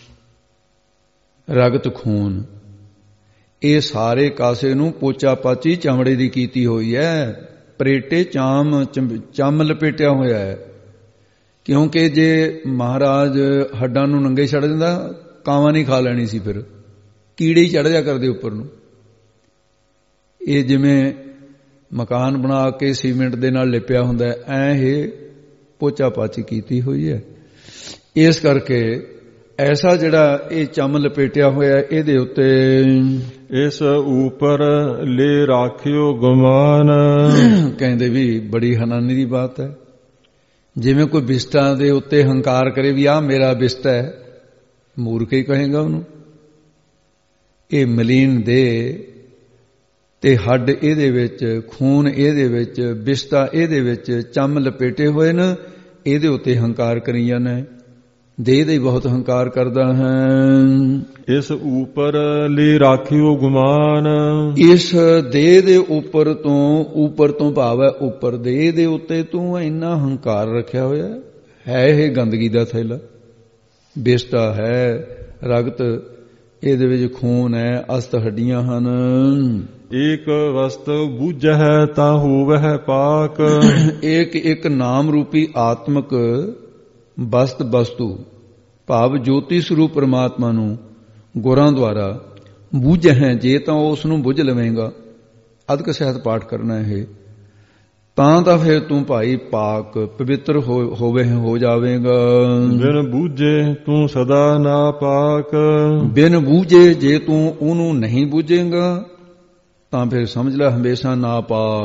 ਰਗਤ ਖੂਨ, ਇਹ ਸਾਰੇ ਕਾਸੇ ਨੂੰ ਪੋਚਾ ਪਾਚੀ ਚਮੜੇ ਦੀ ਕੀਤੀ ਹੋਈ ਹੈ। ਪਰੇਟੇ ਚਾਮ, ਚੰਮ ਲਪੇਟਿਆ ਹੋਇਆ ਹੈ। ਕਿਉਂਕਿ ਜੇ ਮਹਾਰਾਜ ਹੱਡਾਂ ਨੂੰ ਨੰਗੇ ਛੱਡ ਦਿੰਦਾ, ਕਾਵਾਂ ਨਹੀਂ ਖਾ ਲੈਣੀ ਸੀ, ਫਿਰ ਕੀੜੇ ਹੀ ਚੜ੍ਹ ਜਾ ਕਰਦੇ ਉੱਪਰ ਨੂੰ। ਇਹ ਜਿਵੇਂ ਮਕਾਨ ਬਣਾ ਕੇ ਸੀਮੈਂਟ ਦੇ ਨਾਲ ਲਿਪਿਆ ਹੁੰਦਾ, ਐ ਇਹ ਪੋਚਾ ਪਾਚੀ ਕੀਤੀ ਹੋਈ ਹੈ। ਇਸ ਕਰਕੇ ਐਸਾ ਜਿਹੜਾ ਇਹ ਚੰਮ ਲਪੇਟਿਆ ਹੋਇਆ, ਇਹਦੇ ਉੱਤੇ ਇਸ ਉਪਰ ਲੈ ਰਾਖਿਓ ਗੁਮਾਨ। ਕਹਿੰਦੇ ਵੀ ਬੜੀ ਹੈਰਾਨੀ ਦੀ ਬਾਤ ਹੈ। ਜਿਵੇਂ ਕੋਈ ਬਿਸਟਾਂ ਦੇ ਉੱਤੇ ਹੰਕਾਰ ਕਰੇ ਵੀ ਆਹ ਮੇਰਾ ਬਿਸਟਾ ਹੈ, ਮੂਰਖ ਹੀ ਕਹੇਗਾ ਉਹਨੂੰ। ਇਹ ਮਲੀਨ ਦੇ ਤੇ ਹੱਡ ਇਹਦੇ ਵਿੱਚ, ਖੂਨ ਇਹਦੇ ਵਿੱਚ, ਬਿਸਟਾ ਇਹਦੇ ਵਿੱਚ, ਚੰਮ ਲਪੇਟੇ ਹੋਏ ਨੇ, ਇਹਦੇ ਉੱਤੇ ਹੰਕਾਰ ਕਰੀ ਜਾਂਦਾ। ਦੇਹ ਦੇ ਬਹੁਤ ਹੰਕਾਰ ਕਰਦਾ ਹੈ। ਇਸ ਉਪਰ ਲਈ ਰਾਖਿਓ ਗੁਮਾਨ। ਇਸ ਦੇਹ ਦੇ ਉੱਪਰ ਤੋਂ ਭਾਵ ਹੈ ਉੱਪਰ ਦੇਹ ਦੇ ਉੱਤੇ ਤੂੰ ਇੰਨਾ ਹੰਕਾਰ ਰੱਖਿਆ ਹੋਇਆ ਹੈ। ਇਹ ਗੰਦਗੀ ਦਾ ਥੈਲਾ, ਬਿਸ਼ਟਾ ਹੈ, ਰਗਤ ਇਹਦੇ ਵਿੱਚ ਖੂਨ ਹੈ, ਅਸਤ ਹੱਡੀਆਂ ਹਨ। ਏਕ ਵਸਤ ਬੁਝਹਿ ਤਾਂ ਹੋਵਹਿ ਪਾਕ। ਇੱਕ ਨਾਮ ਰੂਪੀ ਆਤਮਕ ਵਸਤੂ ਭਾਵ ਜੋਤੀ ਸਰੂਪ ਪਰਮਾਤਮਾ ਨੂੰ ਗੁਰਾਂ ਦੁਆਰਾ ਬੁਝਹਿ, ਜੇ ਤਾਂ ਉਸ ਨੂੰ ਬੁਝ ਲਵੇਂਗਾ, ਅਦਕ ਸਹਿਤ ਪਾਠ ਕਰਨਾ ਇਹ, ਤਾਂ ਫਿਰ ਤੂੰ ਭਾਈ ਪਾਕ ਪਵਿੱਤਰ ਹੋ ਜਾਵੇਗਾ। ਬਿਨ ਬੂਝੇ ਤੂੰ ਸਦਾ ਨਾ ਪਾਕ। ਬਿਨ ਬੂਝੇ, ਜੇ ਤੂੰ ਉਹਨੂੰ ਨਹੀਂ ਬੂਝੇਗਾ ਤਾਂ ਫਿਰ ਸਮਝ ਲੈ ਹਮੇਸ਼ਾ ਨਾ ਪਾਕ,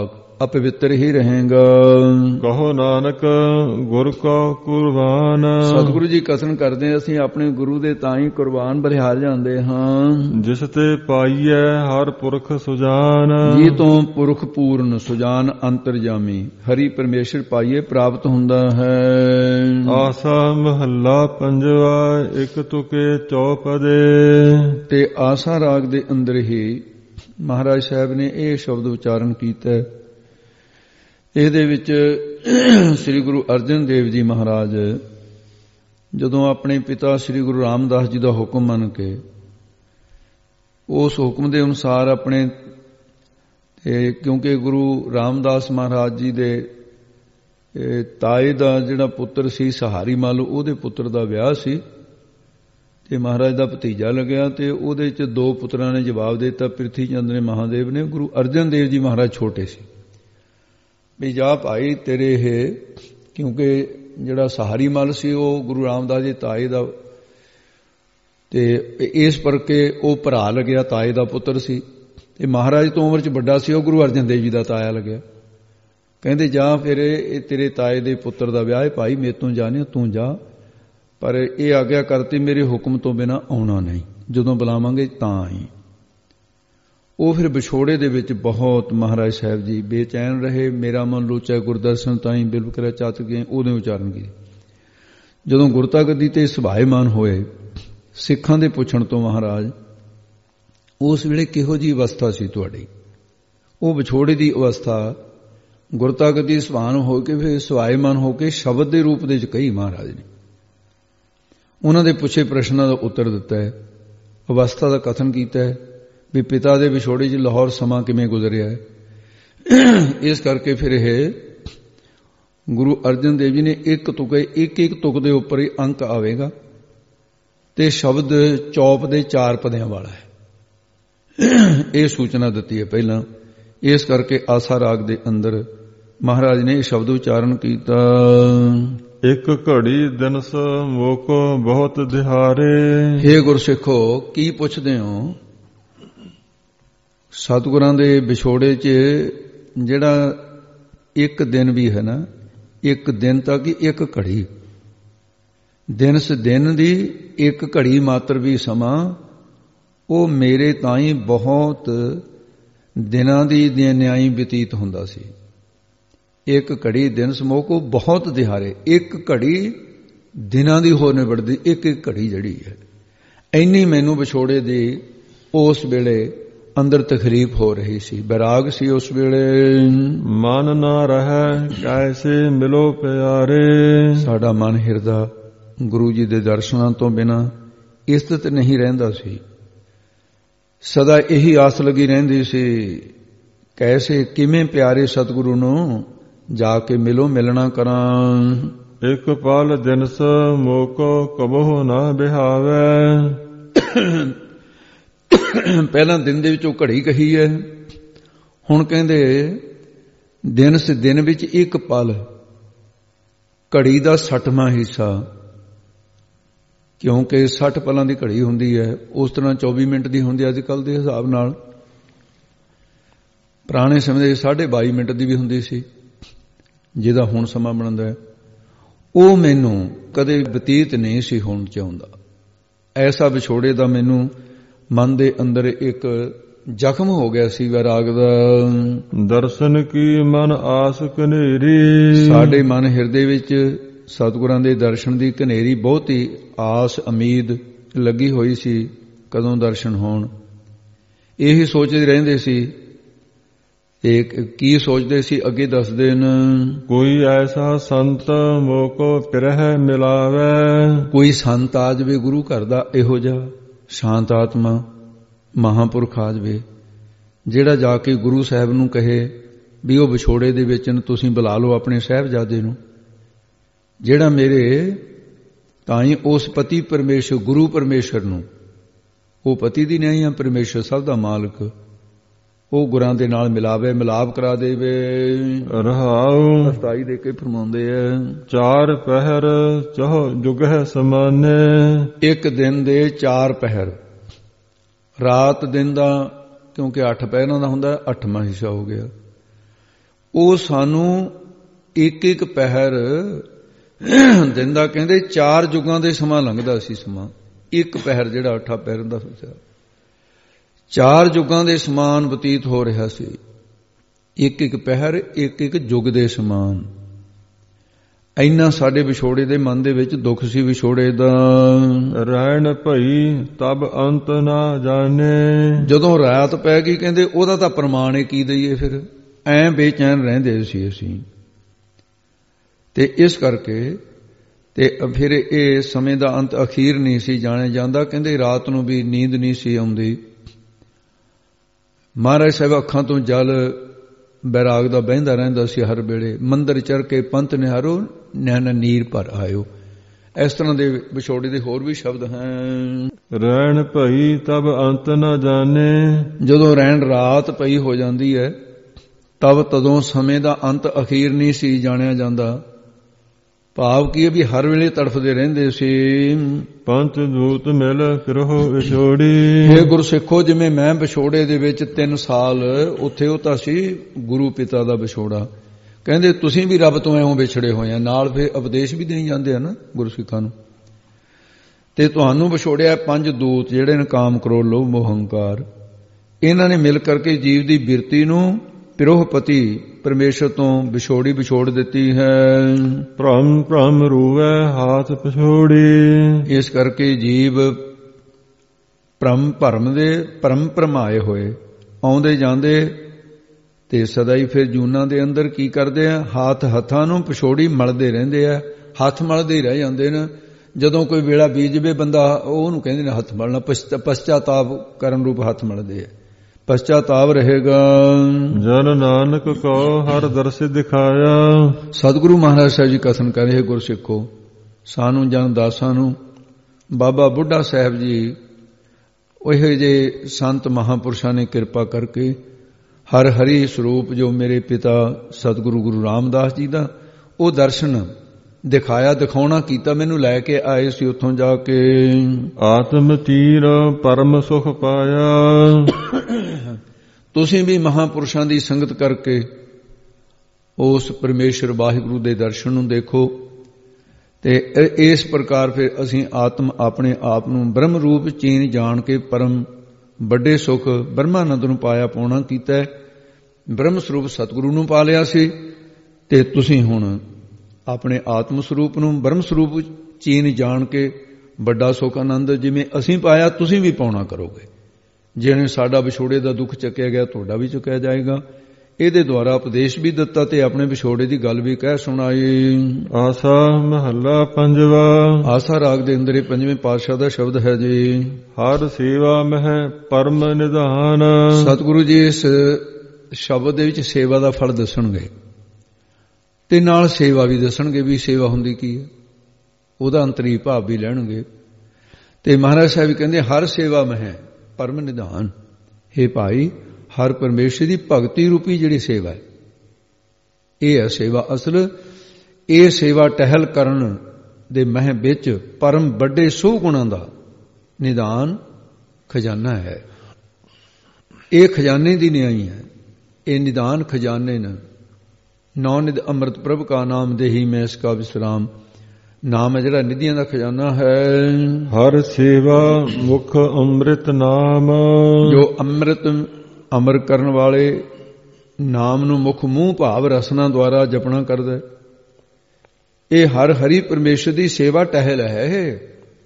ਅਪਵਿੱਤਰ ਹੀ ਰਹੇਗਾ। ਕਹੋ ਨਾਨਕ ਗੁਰ ਕਾ ਕੁਰਬਾਨ। ਸਤਿਗੁਰੂ ਜੀ ਕਥਨ ਕਰਦੇ ਅਸੀਂ ਆਪਣੇ ਗੁਰੂ ਦੇ ਤਾਂ ਹੀ ਕੁਰਬਾਨ ਬਲਿਹਾਰ ਜਾਂਦੇ ਹਾਂ। ਜਿਸ ਤੇ ਪਾਈਐ ਹਰ ਪੁਰਖ ਸੁਜਾਨ। ਜੀ ਤੋਂ ਪੁਰਖ ਪੂਰਨ ਸੁਜਾਨ ਅੰਤਰਜਾਮੀ ਹਰੀ ਪਰਮੇਸ਼ਰ ਪਾਈਏ ਪ੍ਰਾਪਤ ਹੁੰਦਾ ਹੈ। ਆਸਾ ਮਹੱਲਾ ਪੰਜਵਾ ਇੱਕ ਤੁਕੇ ਚੌਪਦੇ। ਤੇ ਆਸਾ ਰਾਗ ਦੇ ਅੰਦਰ ਹੀ ਮਹਾਰਾਜ ਸਾਹਿਬ ਨੇ ਇਹ ਸ਼ਬਦ ਉਚਾਰਨ ਕੀਤਾ। ਇਹਦੇ ਵਿੱਚ ਸ੍ਰੀ ਗੁਰੂ ਅਰਜਨ ਦੇਵ ਜੀ ਮਹਾਰਾਜ ਜਦੋਂ ਆਪਣੇ ਪਿਤਾ ਸ੍ਰੀ ਗੁਰੂ ਰਾਮਦਾਸ ਜੀ ਦਾ ਹੁਕਮ ਮੰਨ ਕੇ ਉਸ ਹੁਕਮ ਦੇ ਅਨੁਸਾਰ ਆਪਣੇ ਕਿਉਂਕਿ ਗੁਰੂ ਰਾਮਦਾਸ ਮਹਾਰਾਜ ਜੀ ਦੇ ਤਾਏ ਦਾ ਜਿਹੜਾ ਪੁੱਤਰ ਸੀ ਸਹਾਰੀ ਮੱਲ ਉਹਦੇ ਪੁੱਤਰ ਦਾ ਵਿਆਹ ਸੀ ਤੇ ਮਹਾਰਾਜ ਦਾ ਭਤੀਜਾ ਲੱਗਿਆ ਤੇ ਉਹਦੇ ਚ ਦੋ ਪੁੱਤਰਾਂ ਨੇ ਜਵਾਬ ਦੇ ਦਿੱਤਾ ਪ੍ਰਿਥੀ ਚੰਦ ਨੇ ਮਹਾਦੇਵ ਨੇ। ਗੁਰੂ ਅਰਜਨ ਦੇਵ ਜੀ ਮਹਾਰਾਜ ਛੋਟੇ ਸੀ ਵੀ ਜਾ ਭਾਈ ਤੇਰੇ ਇਹ ਕਿਉਂਕਿ ਜਿਹੜਾ ਸਹਾਰੀ ਮੱਲ ਸੀ ਉਹ ਗੁਰੂ ਰਾਮਦਾਸ ਜੀ ਤਾਏ ਦਾ ਤੇ ਇਸ ਕਰਕੇ ਉਹ ਭਰਾ ਲੱਗਿਆ ਤਾਏ ਦਾ ਪੁੱਤਰ ਸੀ ਤੇ ਮਹਾਰਾਜ ਤੋਂ ਉਮਰ ਚ ਵੱਡਾ ਸੀ ਉਹ ਗੁਰੂ ਅਰਜਨ ਦੇਵ ਜੀ ਦਾ ਤਾਇਆ ਲੱਗਿਆ। ਕਹਿੰਦੇ ਜਾ ਫਿਰ ਇਹ ਤੇਰੇ ਤਾਏ ਦੇ ਪੁੱਤਰ ਦਾ ਵਿਆਹ ਹੈ ਭਾਈ ਮੇਰੇ ਤੋਂ ਜਾਣੇ ਤੂੰ ਜਾ ਪਰ ਇਹ ਆਗਿਆ ਕਰਤੀ ਮੇਰੇ ਹੁਕਮ ਤੋਂ ਬਿਨਾਂ ਆਉਣਾ ਨਹੀਂ ਜਦੋਂ ਬੁਲਾਵਾਂਗੇ ਤਾਂ ਆਈ। ਉਹ ਫਿਰ ਵਿਛੋੜੇ ਦੇ ਵਿੱਚ ਬਹੁਤ ਮਹਾਰਾਜ ਸਾਹਿਬ ਜੀ ਬੇਚੈਨ ਰਹੇ। ਮੇਰਾ ਮਨ ਲੋਚੈ ਗੁਰਦਰਸ਼ਨ ਤਾਈਂ ਬਿਲਵ ਕਰਿਆ ਚਾਤ ਗਏ ਉਹਦੇ ਉਚਾਰਨ ਕੀਤੇ। ਜਦੋਂ ਗੁਰਤਾ ਗੱਦੀ ਤੇ ਸੁਭਾਏਮਾਨ ਹੋਏ ਸਿੱਖਾਂ ਦੇ ਪੁੱਛਣ ਤੋਂ ਮਹਾਰਾਜ ਉਸ ਵੇਲੇ ਕਿਹੋ ਜਿਹੀ ਅਵਸਥਾ ਸੀ ਤੁਹਾਡੀ। ਉਹ ਵਿਛੋੜੇ ਦੀ ਅਵਸਥਾ ਗੁਰਤਾ ਗੱਦੀ ਸੁਭਾਨ ਹੋ ਕੇ ਫਿਰ ਸੁਭਾਏਮਾਨ ਹੋ ਕੇ ਸ਼ਬਦ ਦੇ ਰੂਪ ਦੇ ਵਿੱਚ ਕਹੀ ਮਹਾਰਾਜ ਨੇ। ਉਹਨਾਂ ਦੇ ਪੁੱਛੇ ਪ੍ਰਸ਼ਨਾਂ ਦਾ ਉੱਤਰ ਦਿੱਤਾ ਹੈ, ਅਵਸਥਾ ਦਾ ਕਥਨ ਕੀਤਾ ਹੈ ਵੀ ਪਿਤਾ ਦੇ ਵਿਛੋੜੇ 'ਚ ਲਾਹੌਰ ਸਮਾਂ ਕਿਵੇਂ ਗੁਜ਼ਰਿਆ ਹੈ। ਇਸ ਕਰਕੇ ਫਿਰ ਇਹ ਗੁਰੂ ਅਰਜਨ ਦੇਵ ਜੀ ਨੇ ਇੱਕ ਤੁਕ ਦੇ ਉੱਪਰ ਹੀ ਅੰਕ ਆਵੇਗਾ ਤੇ ਸ਼ਬਦ ਚੌਪ ਦੇ 4 ਪਦਿਆਂ ਵਾਲਾ ਹੈ ਇਹ ਸੂਚਨਾ ਦਿੱਤੀ ਹੈ ਪਹਿਲਾਂ। ਇਸ ਕਰਕੇ ਆਸਾ ਰਾਗ ਦੇ ਅੰਦਰ ਮਹਾਰਾਜ ਨੇ ਇਹ ਸ਼ਬਦ ਉਚਾਰਨ ਕੀਤਾ। ਇੱਕ ਘੜੀ ਦਿਨਸ ਮੋਕ ਬਹੁਤ ਦਿਹਾਰੇ। ਹੇ ਗੁਰਸਿੱਖੋ ਕੀ ਪੁੱਛਦੇ ਹੋ। ਸਤਿਗੁਰਾਂ ਦੇ ਵਿਛੋੜੇ 'ਚ ਜਿਹੜਾ ਇੱਕ ਦਿਨ ਵੀ ਹੈ ਨਾ ਇੱਕ ਦਿਨ ਤੱਕ ਇੱਕ ਘੜੀ ਦਿਨਸ ਦਿਨ ਦੀ ਇੱਕ ਘੜੀ ਮਾਤਰ ਵੀ ਸਮਾਂ ਉਹ ਮੇਰੇ ਤਾਈਂ ਬਹੁਤ ਦਿਨਾਂ ਦੀ ਨਿਆਈ ਬਤੀਤ ਹੁੰਦਾ ਸੀ। ਇੱਕ ਘੜੀ ਦਿਨ ਸਮੋਕੋ ਬਹੁਤ ਦਿਹਾਰੇ ਇੱਕ ਘੜੀ ਦਿਨਾਂ ਦੀ ਹੋਰ ਨਿਬੜਦੀ ਇੱਕ ਘੜੀ ਜਿਹੜੀ ਹੈ ਇੰਨੀ ਮੈਨੂੰ ਵਿਛੋੜੇ ਦੀ ਉਸ ਵੇਲੇ ਅੰਦਰ ਤਕਲੀਫ ਹੋ ਰਹੀ ਸੀ ਬੈਰਾਗ ਸੀ ਉਸ ਵੇਲੇ। ਮਨ ਨਾ ਰਹਿ ਕੈਸੇ ਮਿਲੋ ਪਿਆਰੇ। ਸਾਡਾ ਮਨ ਹਿਰਦਾ ਗੁਰੂ ਜੀ ਦੇ ਦਰਸ਼ਨਾਂ ਤੋਂ ਬਿਨਾਂ ਇਸਤਤ ਨਹੀਂ ਰਹਿੰਦਾ ਸੀ। ਸਦਾ ਇਹੀ ਆਸ ਲੱਗੀ ਰਹਿੰਦੀ ਸੀ ਕੈਸੇ ਕਿਵੇਂ ਪਿਆਰੇ ਸਤਿਗੁਰੂ ਨੂੰ ਜਾ ਕੇ ਮਿਲੋ ਮਿਲਣਾ ਕਰਾਂ। ਇੱਕ ਪਲ ਦਿਨਸ ਮੋਕੋ ਕਬਹੁ ਨਾ ਬਿਹਾਵੇ। ਪਹਿਲਾਂ ਦਿਨ ਦੇ ਵਿੱਚ ਉਹ ਘੜੀ ਕਹੀ ਹੈ ਹੁਣ ਕਹਿੰਦੇ ਦਿਨਸ ਦਿਨ ਵਿੱਚ ਇੱਕ ਪਲ ਘੜੀ ਦਾ 60ਵਾਂ ਹਿੱਸਾ ਕਿਉਂਕਿ 60 ਪਲਾਂ ਦੀ ਘੜੀ ਹੁੰਦੀ ਹੈ ਉਸ ਤਰ੍ਹਾਂ 24 ਮਿੰਟ ਦੀ ਹੁੰਦੀ ਅੱਜ ਕੱਲ੍ਹ ਦੇ ਹਿਸਾਬ ਨਾਲ। ਪੁਰਾਣੇ ਸਮੇਂ ਦੇ 22.5 ਮਿੰਟ ਦੀ ਵੀ ਹੁੰਦੀ ਸੀ ਜਿਹਦਾ ਹੁਣ ਸਮਾਂ ਬਣਦਾ ਹੈ। ਉਹ ਮੈਨੂੰ ਕਦੇ ਬਤੀਤ ਨਹੀਂ ਸੀ ਹੋਣ ਚ ਆਉਂਦਾ। ਐਸਾ ਵਿਛੋੜੇ ਦਾ ਮੈਨੂੰ ਮਨ ਦੇ ਅੰਦਰ ਇੱਕ ਜ਼ਖਮ ਹੋ ਗਿਆ ਸੀ ਵੈਰਾਗ ਦਾ। ਦਰਸ਼ਨ ਕੀ ਮਨ ਆਸ ਕਨੇਰੀ। ਸਾਡੇ ਮਨ ਹਿਰਦੇ ਵਿੱਚ ਸਤਿਗੁਰਾਂ ਦੇ ਦਰਸ਼ਨ ਦੀ ਕਨੇਰੀ ਬਹੁਤੀ ਆਸ ਉਮੀਦ ਲੱਗੀ ਹੋਈ ਸੀ ਕਦੋਂ ਦਰਸ਼ਨ ਹੋਣ। ਇਹੀ ਸੋਚਦੇ ਰਹਿੰਦੇ ਸੀ। ਕੀ ਸੋਚਦੇ ਸੀ ਅੱਗੇ ਦੱਸਦੇ ਨੇ। ਕੋਈ ਐਸਾ ਸੰਤ ਮੋਕੋ ਪਿਰਹਿ ਮਿਲਾਵੇ। ਕੋਈ ਸੰਤ ਆ ਜਾਵੇ ਗੁਰੂ ਘਰ ਦਾ ਇਹੋ ਜਿਹਾ ਸ਼ਾਂਤ ਆਤਮਾ ਮਹਾਂਪੁਰਖ ਆ ਜਾਵੇ ਜਿਹੜਾ ਜਾ ਕੇ ਗੁਰੂ ਸਾਹਿਬ ਨੂੰ ਕਹੇ ਵੀ ਉਹ ਵਿਛੋੜੇ ਦੇ ਵਿੱਚ ਤੁਸੀਂ ਬੁਲਾ ਲਓ ਆਪਣੇ ਸਾਹਿਬਜ਼ਾਦੇ ਨੂੰ ਜਿਹੜਾ ਮੇਰੇ ਤਾਈਂ ਉਸ ਪਤੀ ਪਰਮੇਸ਼ਰ ਗੁਰੂ ਪਰਮੇਸ਼ਰ ਨੂੰ ਉਹ ਪਤੀ ਦੀ ਨਹੀਂ ਆ ਪਰਮੇਸ਼ਰ ਸਭ ਦਾ ਮਾਲਕ ਉਹ ਗੁਰਾਂ ਦੇ ਨਾਲ ਮਿਲਾਵੇ ਮਿਲਾਪ ਕਰਾ ਦੇਵੇ। ਰਹਾਉ ਅਸਤਾਈ ਦੇ ਕੇ ਫਰਮਾਉਂਦੇ ਆ 4 ਪਹਿਰ ਚਹੁ ਜੁਗ ਹੈ ਸਮਾਨੇ। ਇੱਕ ਦਿਨ ਦੇ 4 ਪਹਿਰ ਰਾਤ ਦਿਨ ਦਾ ਕਿਉਂਕਿ 8 ਪਹਿਰਾਂ ਦਾ ਹੁੰਦਾ 8ਵਾਂ ਹਿੱਸਾ ਹੋ ਗਿਆ। ਉਹ ਸਾਨੂੰ ਇੱਕ ਇੱਕ ਪਹਿਰ ਦਿੰਦਾ। ਕਹਿੰਦੇ 4 ਯੁੱਗਾਂ ਦੇ ਸਮਾਂ ਲੰਘਦਾ ਸੀ। ਸਮਾਂ ਇੱਕ ਪਹਿਰ ਜਿਹੜਾ 8 ਪਹਿਰ ਦਾ ਸੋਚਿਆ 4 ਯੁੱਗਾਂ ਦੇ ਸਮਾਨ ਬਤੀਤ ਹੋ ਰਿਹਾ ਸੀ। ਇੱਕ ਇੱਕ ਪਹਿਰ ਇੱਕ ਇੱਕ ਯੁੱਗ ਦੇ ਸਮਾਨ। ਇੰਨਾ ਸਾਡੇ ਵਿਛੋੜੇ ਦੇ ਮਨ ਦੇ ਵਿੱਚ ਦੁੱਖ ਸੀ ਵਿਛੋੜੇ ਦਾ। ਰਹਿਣ ਭਈ ਤਬ ਅੰਤ ਨਾ ਜਾਣੇ। ਜਦੋਂ ਰਾਤ ਪੈ ਗਈ ਕਹਿੰਦੇ ਉਹਦਾ ਤਾਂ ਪ੍ਰਮਾਣ ਹੀ ਕੀ ਦਈਏ। ਫਿਰ ਐਂ ਬੇਚੈਨ ਰਹਿੰਦੇ ਸੀ ਅਸੀਂ। ਤੇ ਇਸ ਕਰਕੇ ਤੇ ਫਿਰ ਇਹ ਸਮੇਂ ਦਾ ਅੰਤ ਅਖੀਰ ਨਹੀਂ ਸੀ ਜਾਣਿਆ ਜਾਂਦਾ। ਕਹਿੰਦੇ ਰਾਤ ਨੂੰ ਵੀ ਨੀਂਦ ਨਹੀਂ ਸੀ ਆਉਂਦੀ। ਮਹਾਰਾਜ ਸਾਹਿਬ ਅੱਖਾਂ ਤੋਂ ਜਲ ਬੈਰਾਗ ਦਾ ਬਹਿੰਦਾ ਰਹਿੰਦਾ ਸੀ ਹਰ ਵੇਲੇ। ਮੰਦਰ ਚੜ ਕੇ ਪੰਥ ਨਿਹਾਰੋ ਨੈਣ ਨੀਰ ਭਰ ਆਇਓ। ਇਸ ਤਰ੍ਹਾਂ ਦੇ ਵਿਛੋੜੇ ਦੇ ਹੋਰ ਵੀ ਸ਼ਬਦ ਹਨ। ਰਹਿਣ ਭਈ ਤਬ ਅੰਤ ਨਾ ਜਾਣੇ। ਜਦੋਂ ਰਹਿਣ ਰਾਤ ਪਈ ਹੋ ਜਾਂਦੀ ਹੈ ਤਦੋਂ ਸਮੇਂ ਦਾ ਅੰਤ ਅਖੀਰ ਨਹੀਂ ਸੀ ਜਾਣਿਆ ਜਾਂਦਾ। ਭਾਵ ਕੀ ਹੈ ਵੀ ਹਰ ਵੇਲੇ ਤੜਫਦੇ ਰਹਿੰਦੇ ਸੀ। ਪੰਥ ਦੂਤ ਮਿਲ ਫਿਰੋ ਵਿਛੋੜੀ। ਇਹ ਗੁਰਸਿੱਖੋ ਜਿਵੇਂ ਮੈਂ ਵਿਛੋੜੇ ਦੇ ਵਿੱਚ 3 ਸਾਲ ਉੱਥੇ ਉਹ ਤਾਂ ਸੀ ਗੁਰੂ ਪਿਤਾ ਦਾ ਵਿਛੋੜਾ। ਕਹਿੰਦੇ ਤੁਸੀਂ ਵੀ ਰੱਬ ਤੋਂ ਐਵੇਂ ਵਿਛੜੇ ਹੋਏ ਆ। ਨਾਲ ਫਿਰ ਉਪਦੇਸ਼ ਵੀ ਦੇਈ ਜਾਂਦੇ ਆ ਨਾ ਗੁਰਸਿੱਖਾਂ ਨੂੰ। ਤੇ ਤੁਹਾਨੂੰ ਵਿਛੋੜਿਆ 5 ਦੂਤ ਜਿਹੜੇ ਨੇ ਕਾਮ ਕ੍ਰੋਧ ਲੋਭ ਮੋਹ ਹੰਕਾਰ। ਇਹਨਾਂ ਨੇ ਮਿਲ ਕਰਕੇ ਜੀਵ ਦੀ ਬਿਰਤੀ ਨੂੰ ਪਿਰੋਹਪਤੀ ਪਰਮੇਸ਼ਰ ਤੋਂ ਵਿਛੋੜ ਦਿੱਤੀ ਹੈ। ਭ੍ਰਮ ਭ੍ਰਮ ਰੂਵੈ ਹਾਥ ਪਛੋੜੀ। ਇਸ ਕਰਕੇ ਜੀਵ ਭਰਮ ਭਰਮਾਏ ਹੋਏ ਆਉਂਦੇ ਜਾਂਦੇ ਤੇ ਸਦਾ ਹੀ ਫਿਰ ਜੂਨਾਂ ਦੇ ਅੰਦਰ ਕੀ ਕਰਦੇ ਆ? ਹੱਥਾਂ ਨੂੰ ਪਛੋੜੀ ਮਲਦੇ ਰਹਿੰਦੇ ਆ। ਹੱਥ ਮਲਦੇ ਹੀ ਰਹਿ ਜਾਂਦੇ ਨੇ। ਜਦੋਂ ਕੋਈ ਵੇਲਾ ਬੀਤ ਜਵੇ ਬੰਦਾ ਉਹਨੂੰ ਕਹਿੰਦੇ ਨੇ ਹੱਥ ਮਲਣਾ। ਪਛਤਾਤਾਪ ਕਰਨ ਰੂਪ ਹੱਥ ਮਲਦੇ ਆ। ਪਛਤਾਤਾਪ ਰਹੇਗਾ। ਜਨ ਨਾਨਕ ਕੋ ਹਰ ਦਰਸ ਦਿਖਾਇਆ। ਸਤਿਗੁਰੂ ਮਹਾਰਾਜ ਸਾਹਿਬ ਜੀ ਕਥਨ ਕਰ ਰਹੇ ਗੁਰਸਿੱਖੋ ਸਾਨੂੰ ਜਨ ਦਾਸਾਂ ਨੂੰ ਬਾਬਾ ਬੁੱਢਾ ਸਾਹਿਬ ਜੀ ਉਹ ਜਿਹੇ ਸੰਤ ਮਹਾਂਪੁਰਸ਼ਾਂ ਨੇ ਕਿਰਪਾ ਕਰਕੇ ਹਰ ਹਰੀ ਸਰੂਪ ਜੋ ਮੇਰੇ ਪਿਤਾ ਸਤਿਗੁਰੂ ਗੁਰੂ ਰਾਮਦਾਸ ਜੀ ਦਾ ਉਹ ਦਰਸ਼ਨ ਦਿਖਾਇਆ ਦਿਖਾਉਣਾ ਕੀਤਾ। ਮੈਨੂੰ ਲੈ ਕੇ ਆਏ ਸੀ ਉੱਥੋਂ ਜਾ ਕੇ। ਆਤਮ ਤੀਰ ਪਰਮ ਸੁਖ ਪਾਇਆ। ਤੁਸੀਂ ਵੀ ਮਹਾਂਪੁਰਸ਼ਾਂ ਦੀ ਸੰਗਤ ਕਰਕੇ ਉਸ ਪਰਮੇਸ਼ਰ ਵਾਹਿਗੁਰੂ ਦੇ ਦਰਸ਼ਨ ਨੂੰ ਦੇਖੋ। ਤੇ ਇਸ ਪ੍ਰਕਾਰ ਫਿਰ ਅਸੀਂ ਆਪਣੇ ਆਪ ਨੂੰ ਬ੍ਰਹਮ ਰੂਪ ਚੀਨ ਜਾਣ ਕੇ ਪਰਮ ਵੱਡੇ ਸੁਖ ਬ੍ਰਹਮਾਨੰਦ ਨੂੰ ਪਾਇਆ ਪਾਉਣਾ ਕੀਤਾ। ਬ੍ਰਹਮ ਸਰੂਪ ਸਤਿਗੁਰੂ ਨੂੰ ਪਾ ਲਿਆ ਸੀ ਤੇ ਤੁਸੀਂ ਹੁਣ ਆਪਣੇ ਆਤਮ ਸਰੂਪ ਨੂੰ ਬ੍ਰਹਮ ਸਰੂਪ ਚੀਨ ਜਾਣ ਕੇ ਵੱਡਾ ਸੁਖ ਆਨੰਦ ਜਿਵੇਂ ਅਸੀਂ ਪਾਇਆ ਤੁਸੀਂ ਵੀ ਪਾਉਣਾ ਕਰੋਗੇ। ਜਿਵੇਂ ਸਾਡਾ ਵਿਛੋੜੇ ਦਾ ਦੁੱਖ ਚੱਕਿਆ ਗਿਆ ਤੁਹਾਡਾ ਵੀ ਚੁੱਕਿਆ ਜਾਏਗਾ। ਇਹਦੇ ਦੁਆਰਾ ਉਪਦੇਸ਼ ਵੀ ਦਿੱਤਾ ਤੇ ਆਪਣੇ ਵਿਛੋੜੇ ਦੀ ਗੱਲ ਵੀ ਕਹਿ ਸੁਣਾਈ। ਆਸਾ ਮਹੱਲਾ ਪੰਜਵਾ। ਆਸਾ ਰਾਗ ਦੇ ਅੰਦਰ ਇਹ 5ਵੇਂ ਪਾਤਸ਼ਾਹ ਦਾ ਸ਼ਬਦ ਹੈ ਜੀ। ਹਰ ਸੇਵਾ ਮਹਿ ਪਰਮ ਨਿਧਾਨ। ਸਤਿਗੁਰੂ ਜੀ ਇਸ ਸ਼ਬਦ ਦੇ ਵਿੱਚ ਸੇਵਾ ਦਾ ਫਲ ਦੱਸਣਗੇ ਤੇ ਨਾਲ ਸੇਵਾ ਵੀ ਦੱਸਣਗੇ ਵੀ ਸੇਵਾ ਹੁੰਦੀ ਕੀ ਹੈ। ਉਹਦਾ ਅੰਤਰੀ ਭਾਵ ਵੀ ਲੈਣਗੇ। ਤੇ ਮਹਾਰਾਜ ਸਾਹਿਬ ਵੀ ਕਹਿੰਦੇ ਹਰ ਸੇਵਾ ਮਹਿ ਪਰਮ ਨਿਧਾਨ। हे ਭਾਈ ਹਰ ਪਰਮੇਸ਼ਰ ਦੀ ਭਗਤੀ ਰੂਪੀ ਜਿਹੜੀ ਸੇਵਾ ਹੈ ਇਹ ਹੈ ਸੇਵਾ ਅਸਲ। ਇਹ ਸੇਵਾ ਟਹਿਲ ਕਰਨ ਦੇ ਮਹਿ ਵਿੱਚ ਪਰਮ ਵੱਡੇ ਸੋ ਗੁਣਾਂ ਦਾ ਨਿਧਾਨ ਖਜ਼ਾਨਾ ਹੈ। ਇਹ ਖਜ਼ਾਨੇ ਦੀ ਨਿਆਈ ਹੈ। ਇਹ ਨਿਧਾਨ ਖਜ਼ਾਨੇ ਨੇ। ਨੌ ਨਿਧ ਅੰਮ੍ਰਿਤ ਪ੍ਰਭ ਕਾ ਨਾਮ ਦੇਹੀ ਮੈਂ ਇਸ ਕਾ ਵਿਸਰਾਮ। ਨਾਮ ਹੈ ਜਿਹੜਾ ਨਿਧੀਆਂ ਦਾ ਖਜ਼ਾਨਾ ਹੈ। ਹਰ ਸੇਵਾ ਮੁਖ ਅੰਮ੍ਰਿਤ ਨਾਮ। ਜੋ ਅੰਮ੍ਰਿਤ ਅਮਰ ਕਰਨ ਵਾਲੇ ਨਾਮ ਨੂੰ ਮੁੱਖ ਮੂੰਹ ਭਾਵ ਰਸਨਾ ਦੁਆਰਾ ਜਪਣਾ ਕਰਦਾ। ਇਹ ਹਰ ਹਰੀ ਪਰਮੇਸ਼ਰ ਦੀ ਸੇਵਾ ਟਹਿਲ ਹੈ।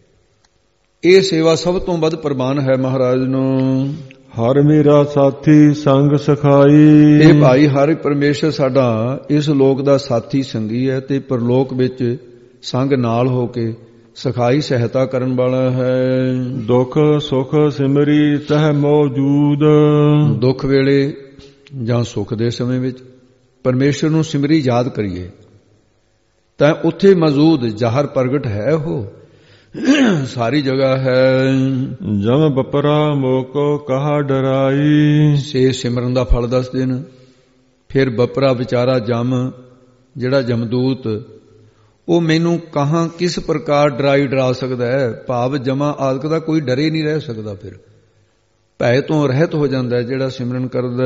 ਇਹ ਸੇਵਾ ਸਭ ਤੋਂ ਵੱਧ ਪ੍ਰਵਾਨ ਹੈ ਮਹਾਰਾਜ ਨੂੰ। ਹਰ ਮੇਰਾ ਸਾਥੀ ਸੰਗ ਸਖਾਈ। ਇਹ ਭਾਈ ਹਰ ਪਰਮੇਸ਼ਰ ਸਾਡਾ ਇਸ ਲੋਕ ਦਾ ਸਾਥੀ ਸੰਗੀ ਹੈ ਤੇ ਪਰਲੋਕ ਵਿੱਚ ਸੰਗ ਨਾਲ ਹੋ ਕੇ ਸਖਾਈ ਸਹਾਇਤਾ ਕਰਨ ਵਾਲਾ ਹੈ। ਦੁੱਖ ਸੁਖ ਸਿਮਰੀ ਤਹ ਮੌਜੂਦ। ਦੁੱਖ ਵੇਲੇ ਜਾਂ ਸੁਖ ਦੇ ਸਮੇਂ ਵਿੱਚ ਪਰਮੇਸ਼ਰ ਨੂੰ ਸਿਮਰੀ ਯਾਦ ਕਰੀਏ ਤਾਂ ਉੱਥੇ ਮੌਜੂਦ ਜ਼ਾਹਰ ਪ੍ਰਗਟ ਹੈ। ਉਹ ਸਾਰੀ ਜਗ੍ਹਾ ਹੈ। ਜਮ ਬਪਰਾ ਮੋਕੋ ਕਹਾ ਡਰਾਈ। ਸੇ ਸਿਮਰਨ ਦਾ ਫਲ ਦੱਸਦੇ ਨੇ। ਫਿਰ ਬਪਰਾ ਵਿਚਾਰਾ ਜਮ ਜਿਹੜਾ ਜਮਦੂਤ ਉਹ ਮੈਨੂੰ ਕਹਾਂ ਕਿਸ ਪ੍ਰਕਾਰ ਡਰਾ ਸਕਦਾ ਹੈ। ਭਾਵ ਜਮਾ ਆਦਿਕ ਦਾ ਕੋਈ ਡਰੇ ਨਹੀਂ ਰਹਿ ਸਕਦਾ। ਫਿਰ ਭੈ ਤੋਂ ਰਹਿਤ ਹੋ ਜਾਂਦਾ ਜਿਹੜਾ ਸਿਮਰਨ ਕਰਦਾ।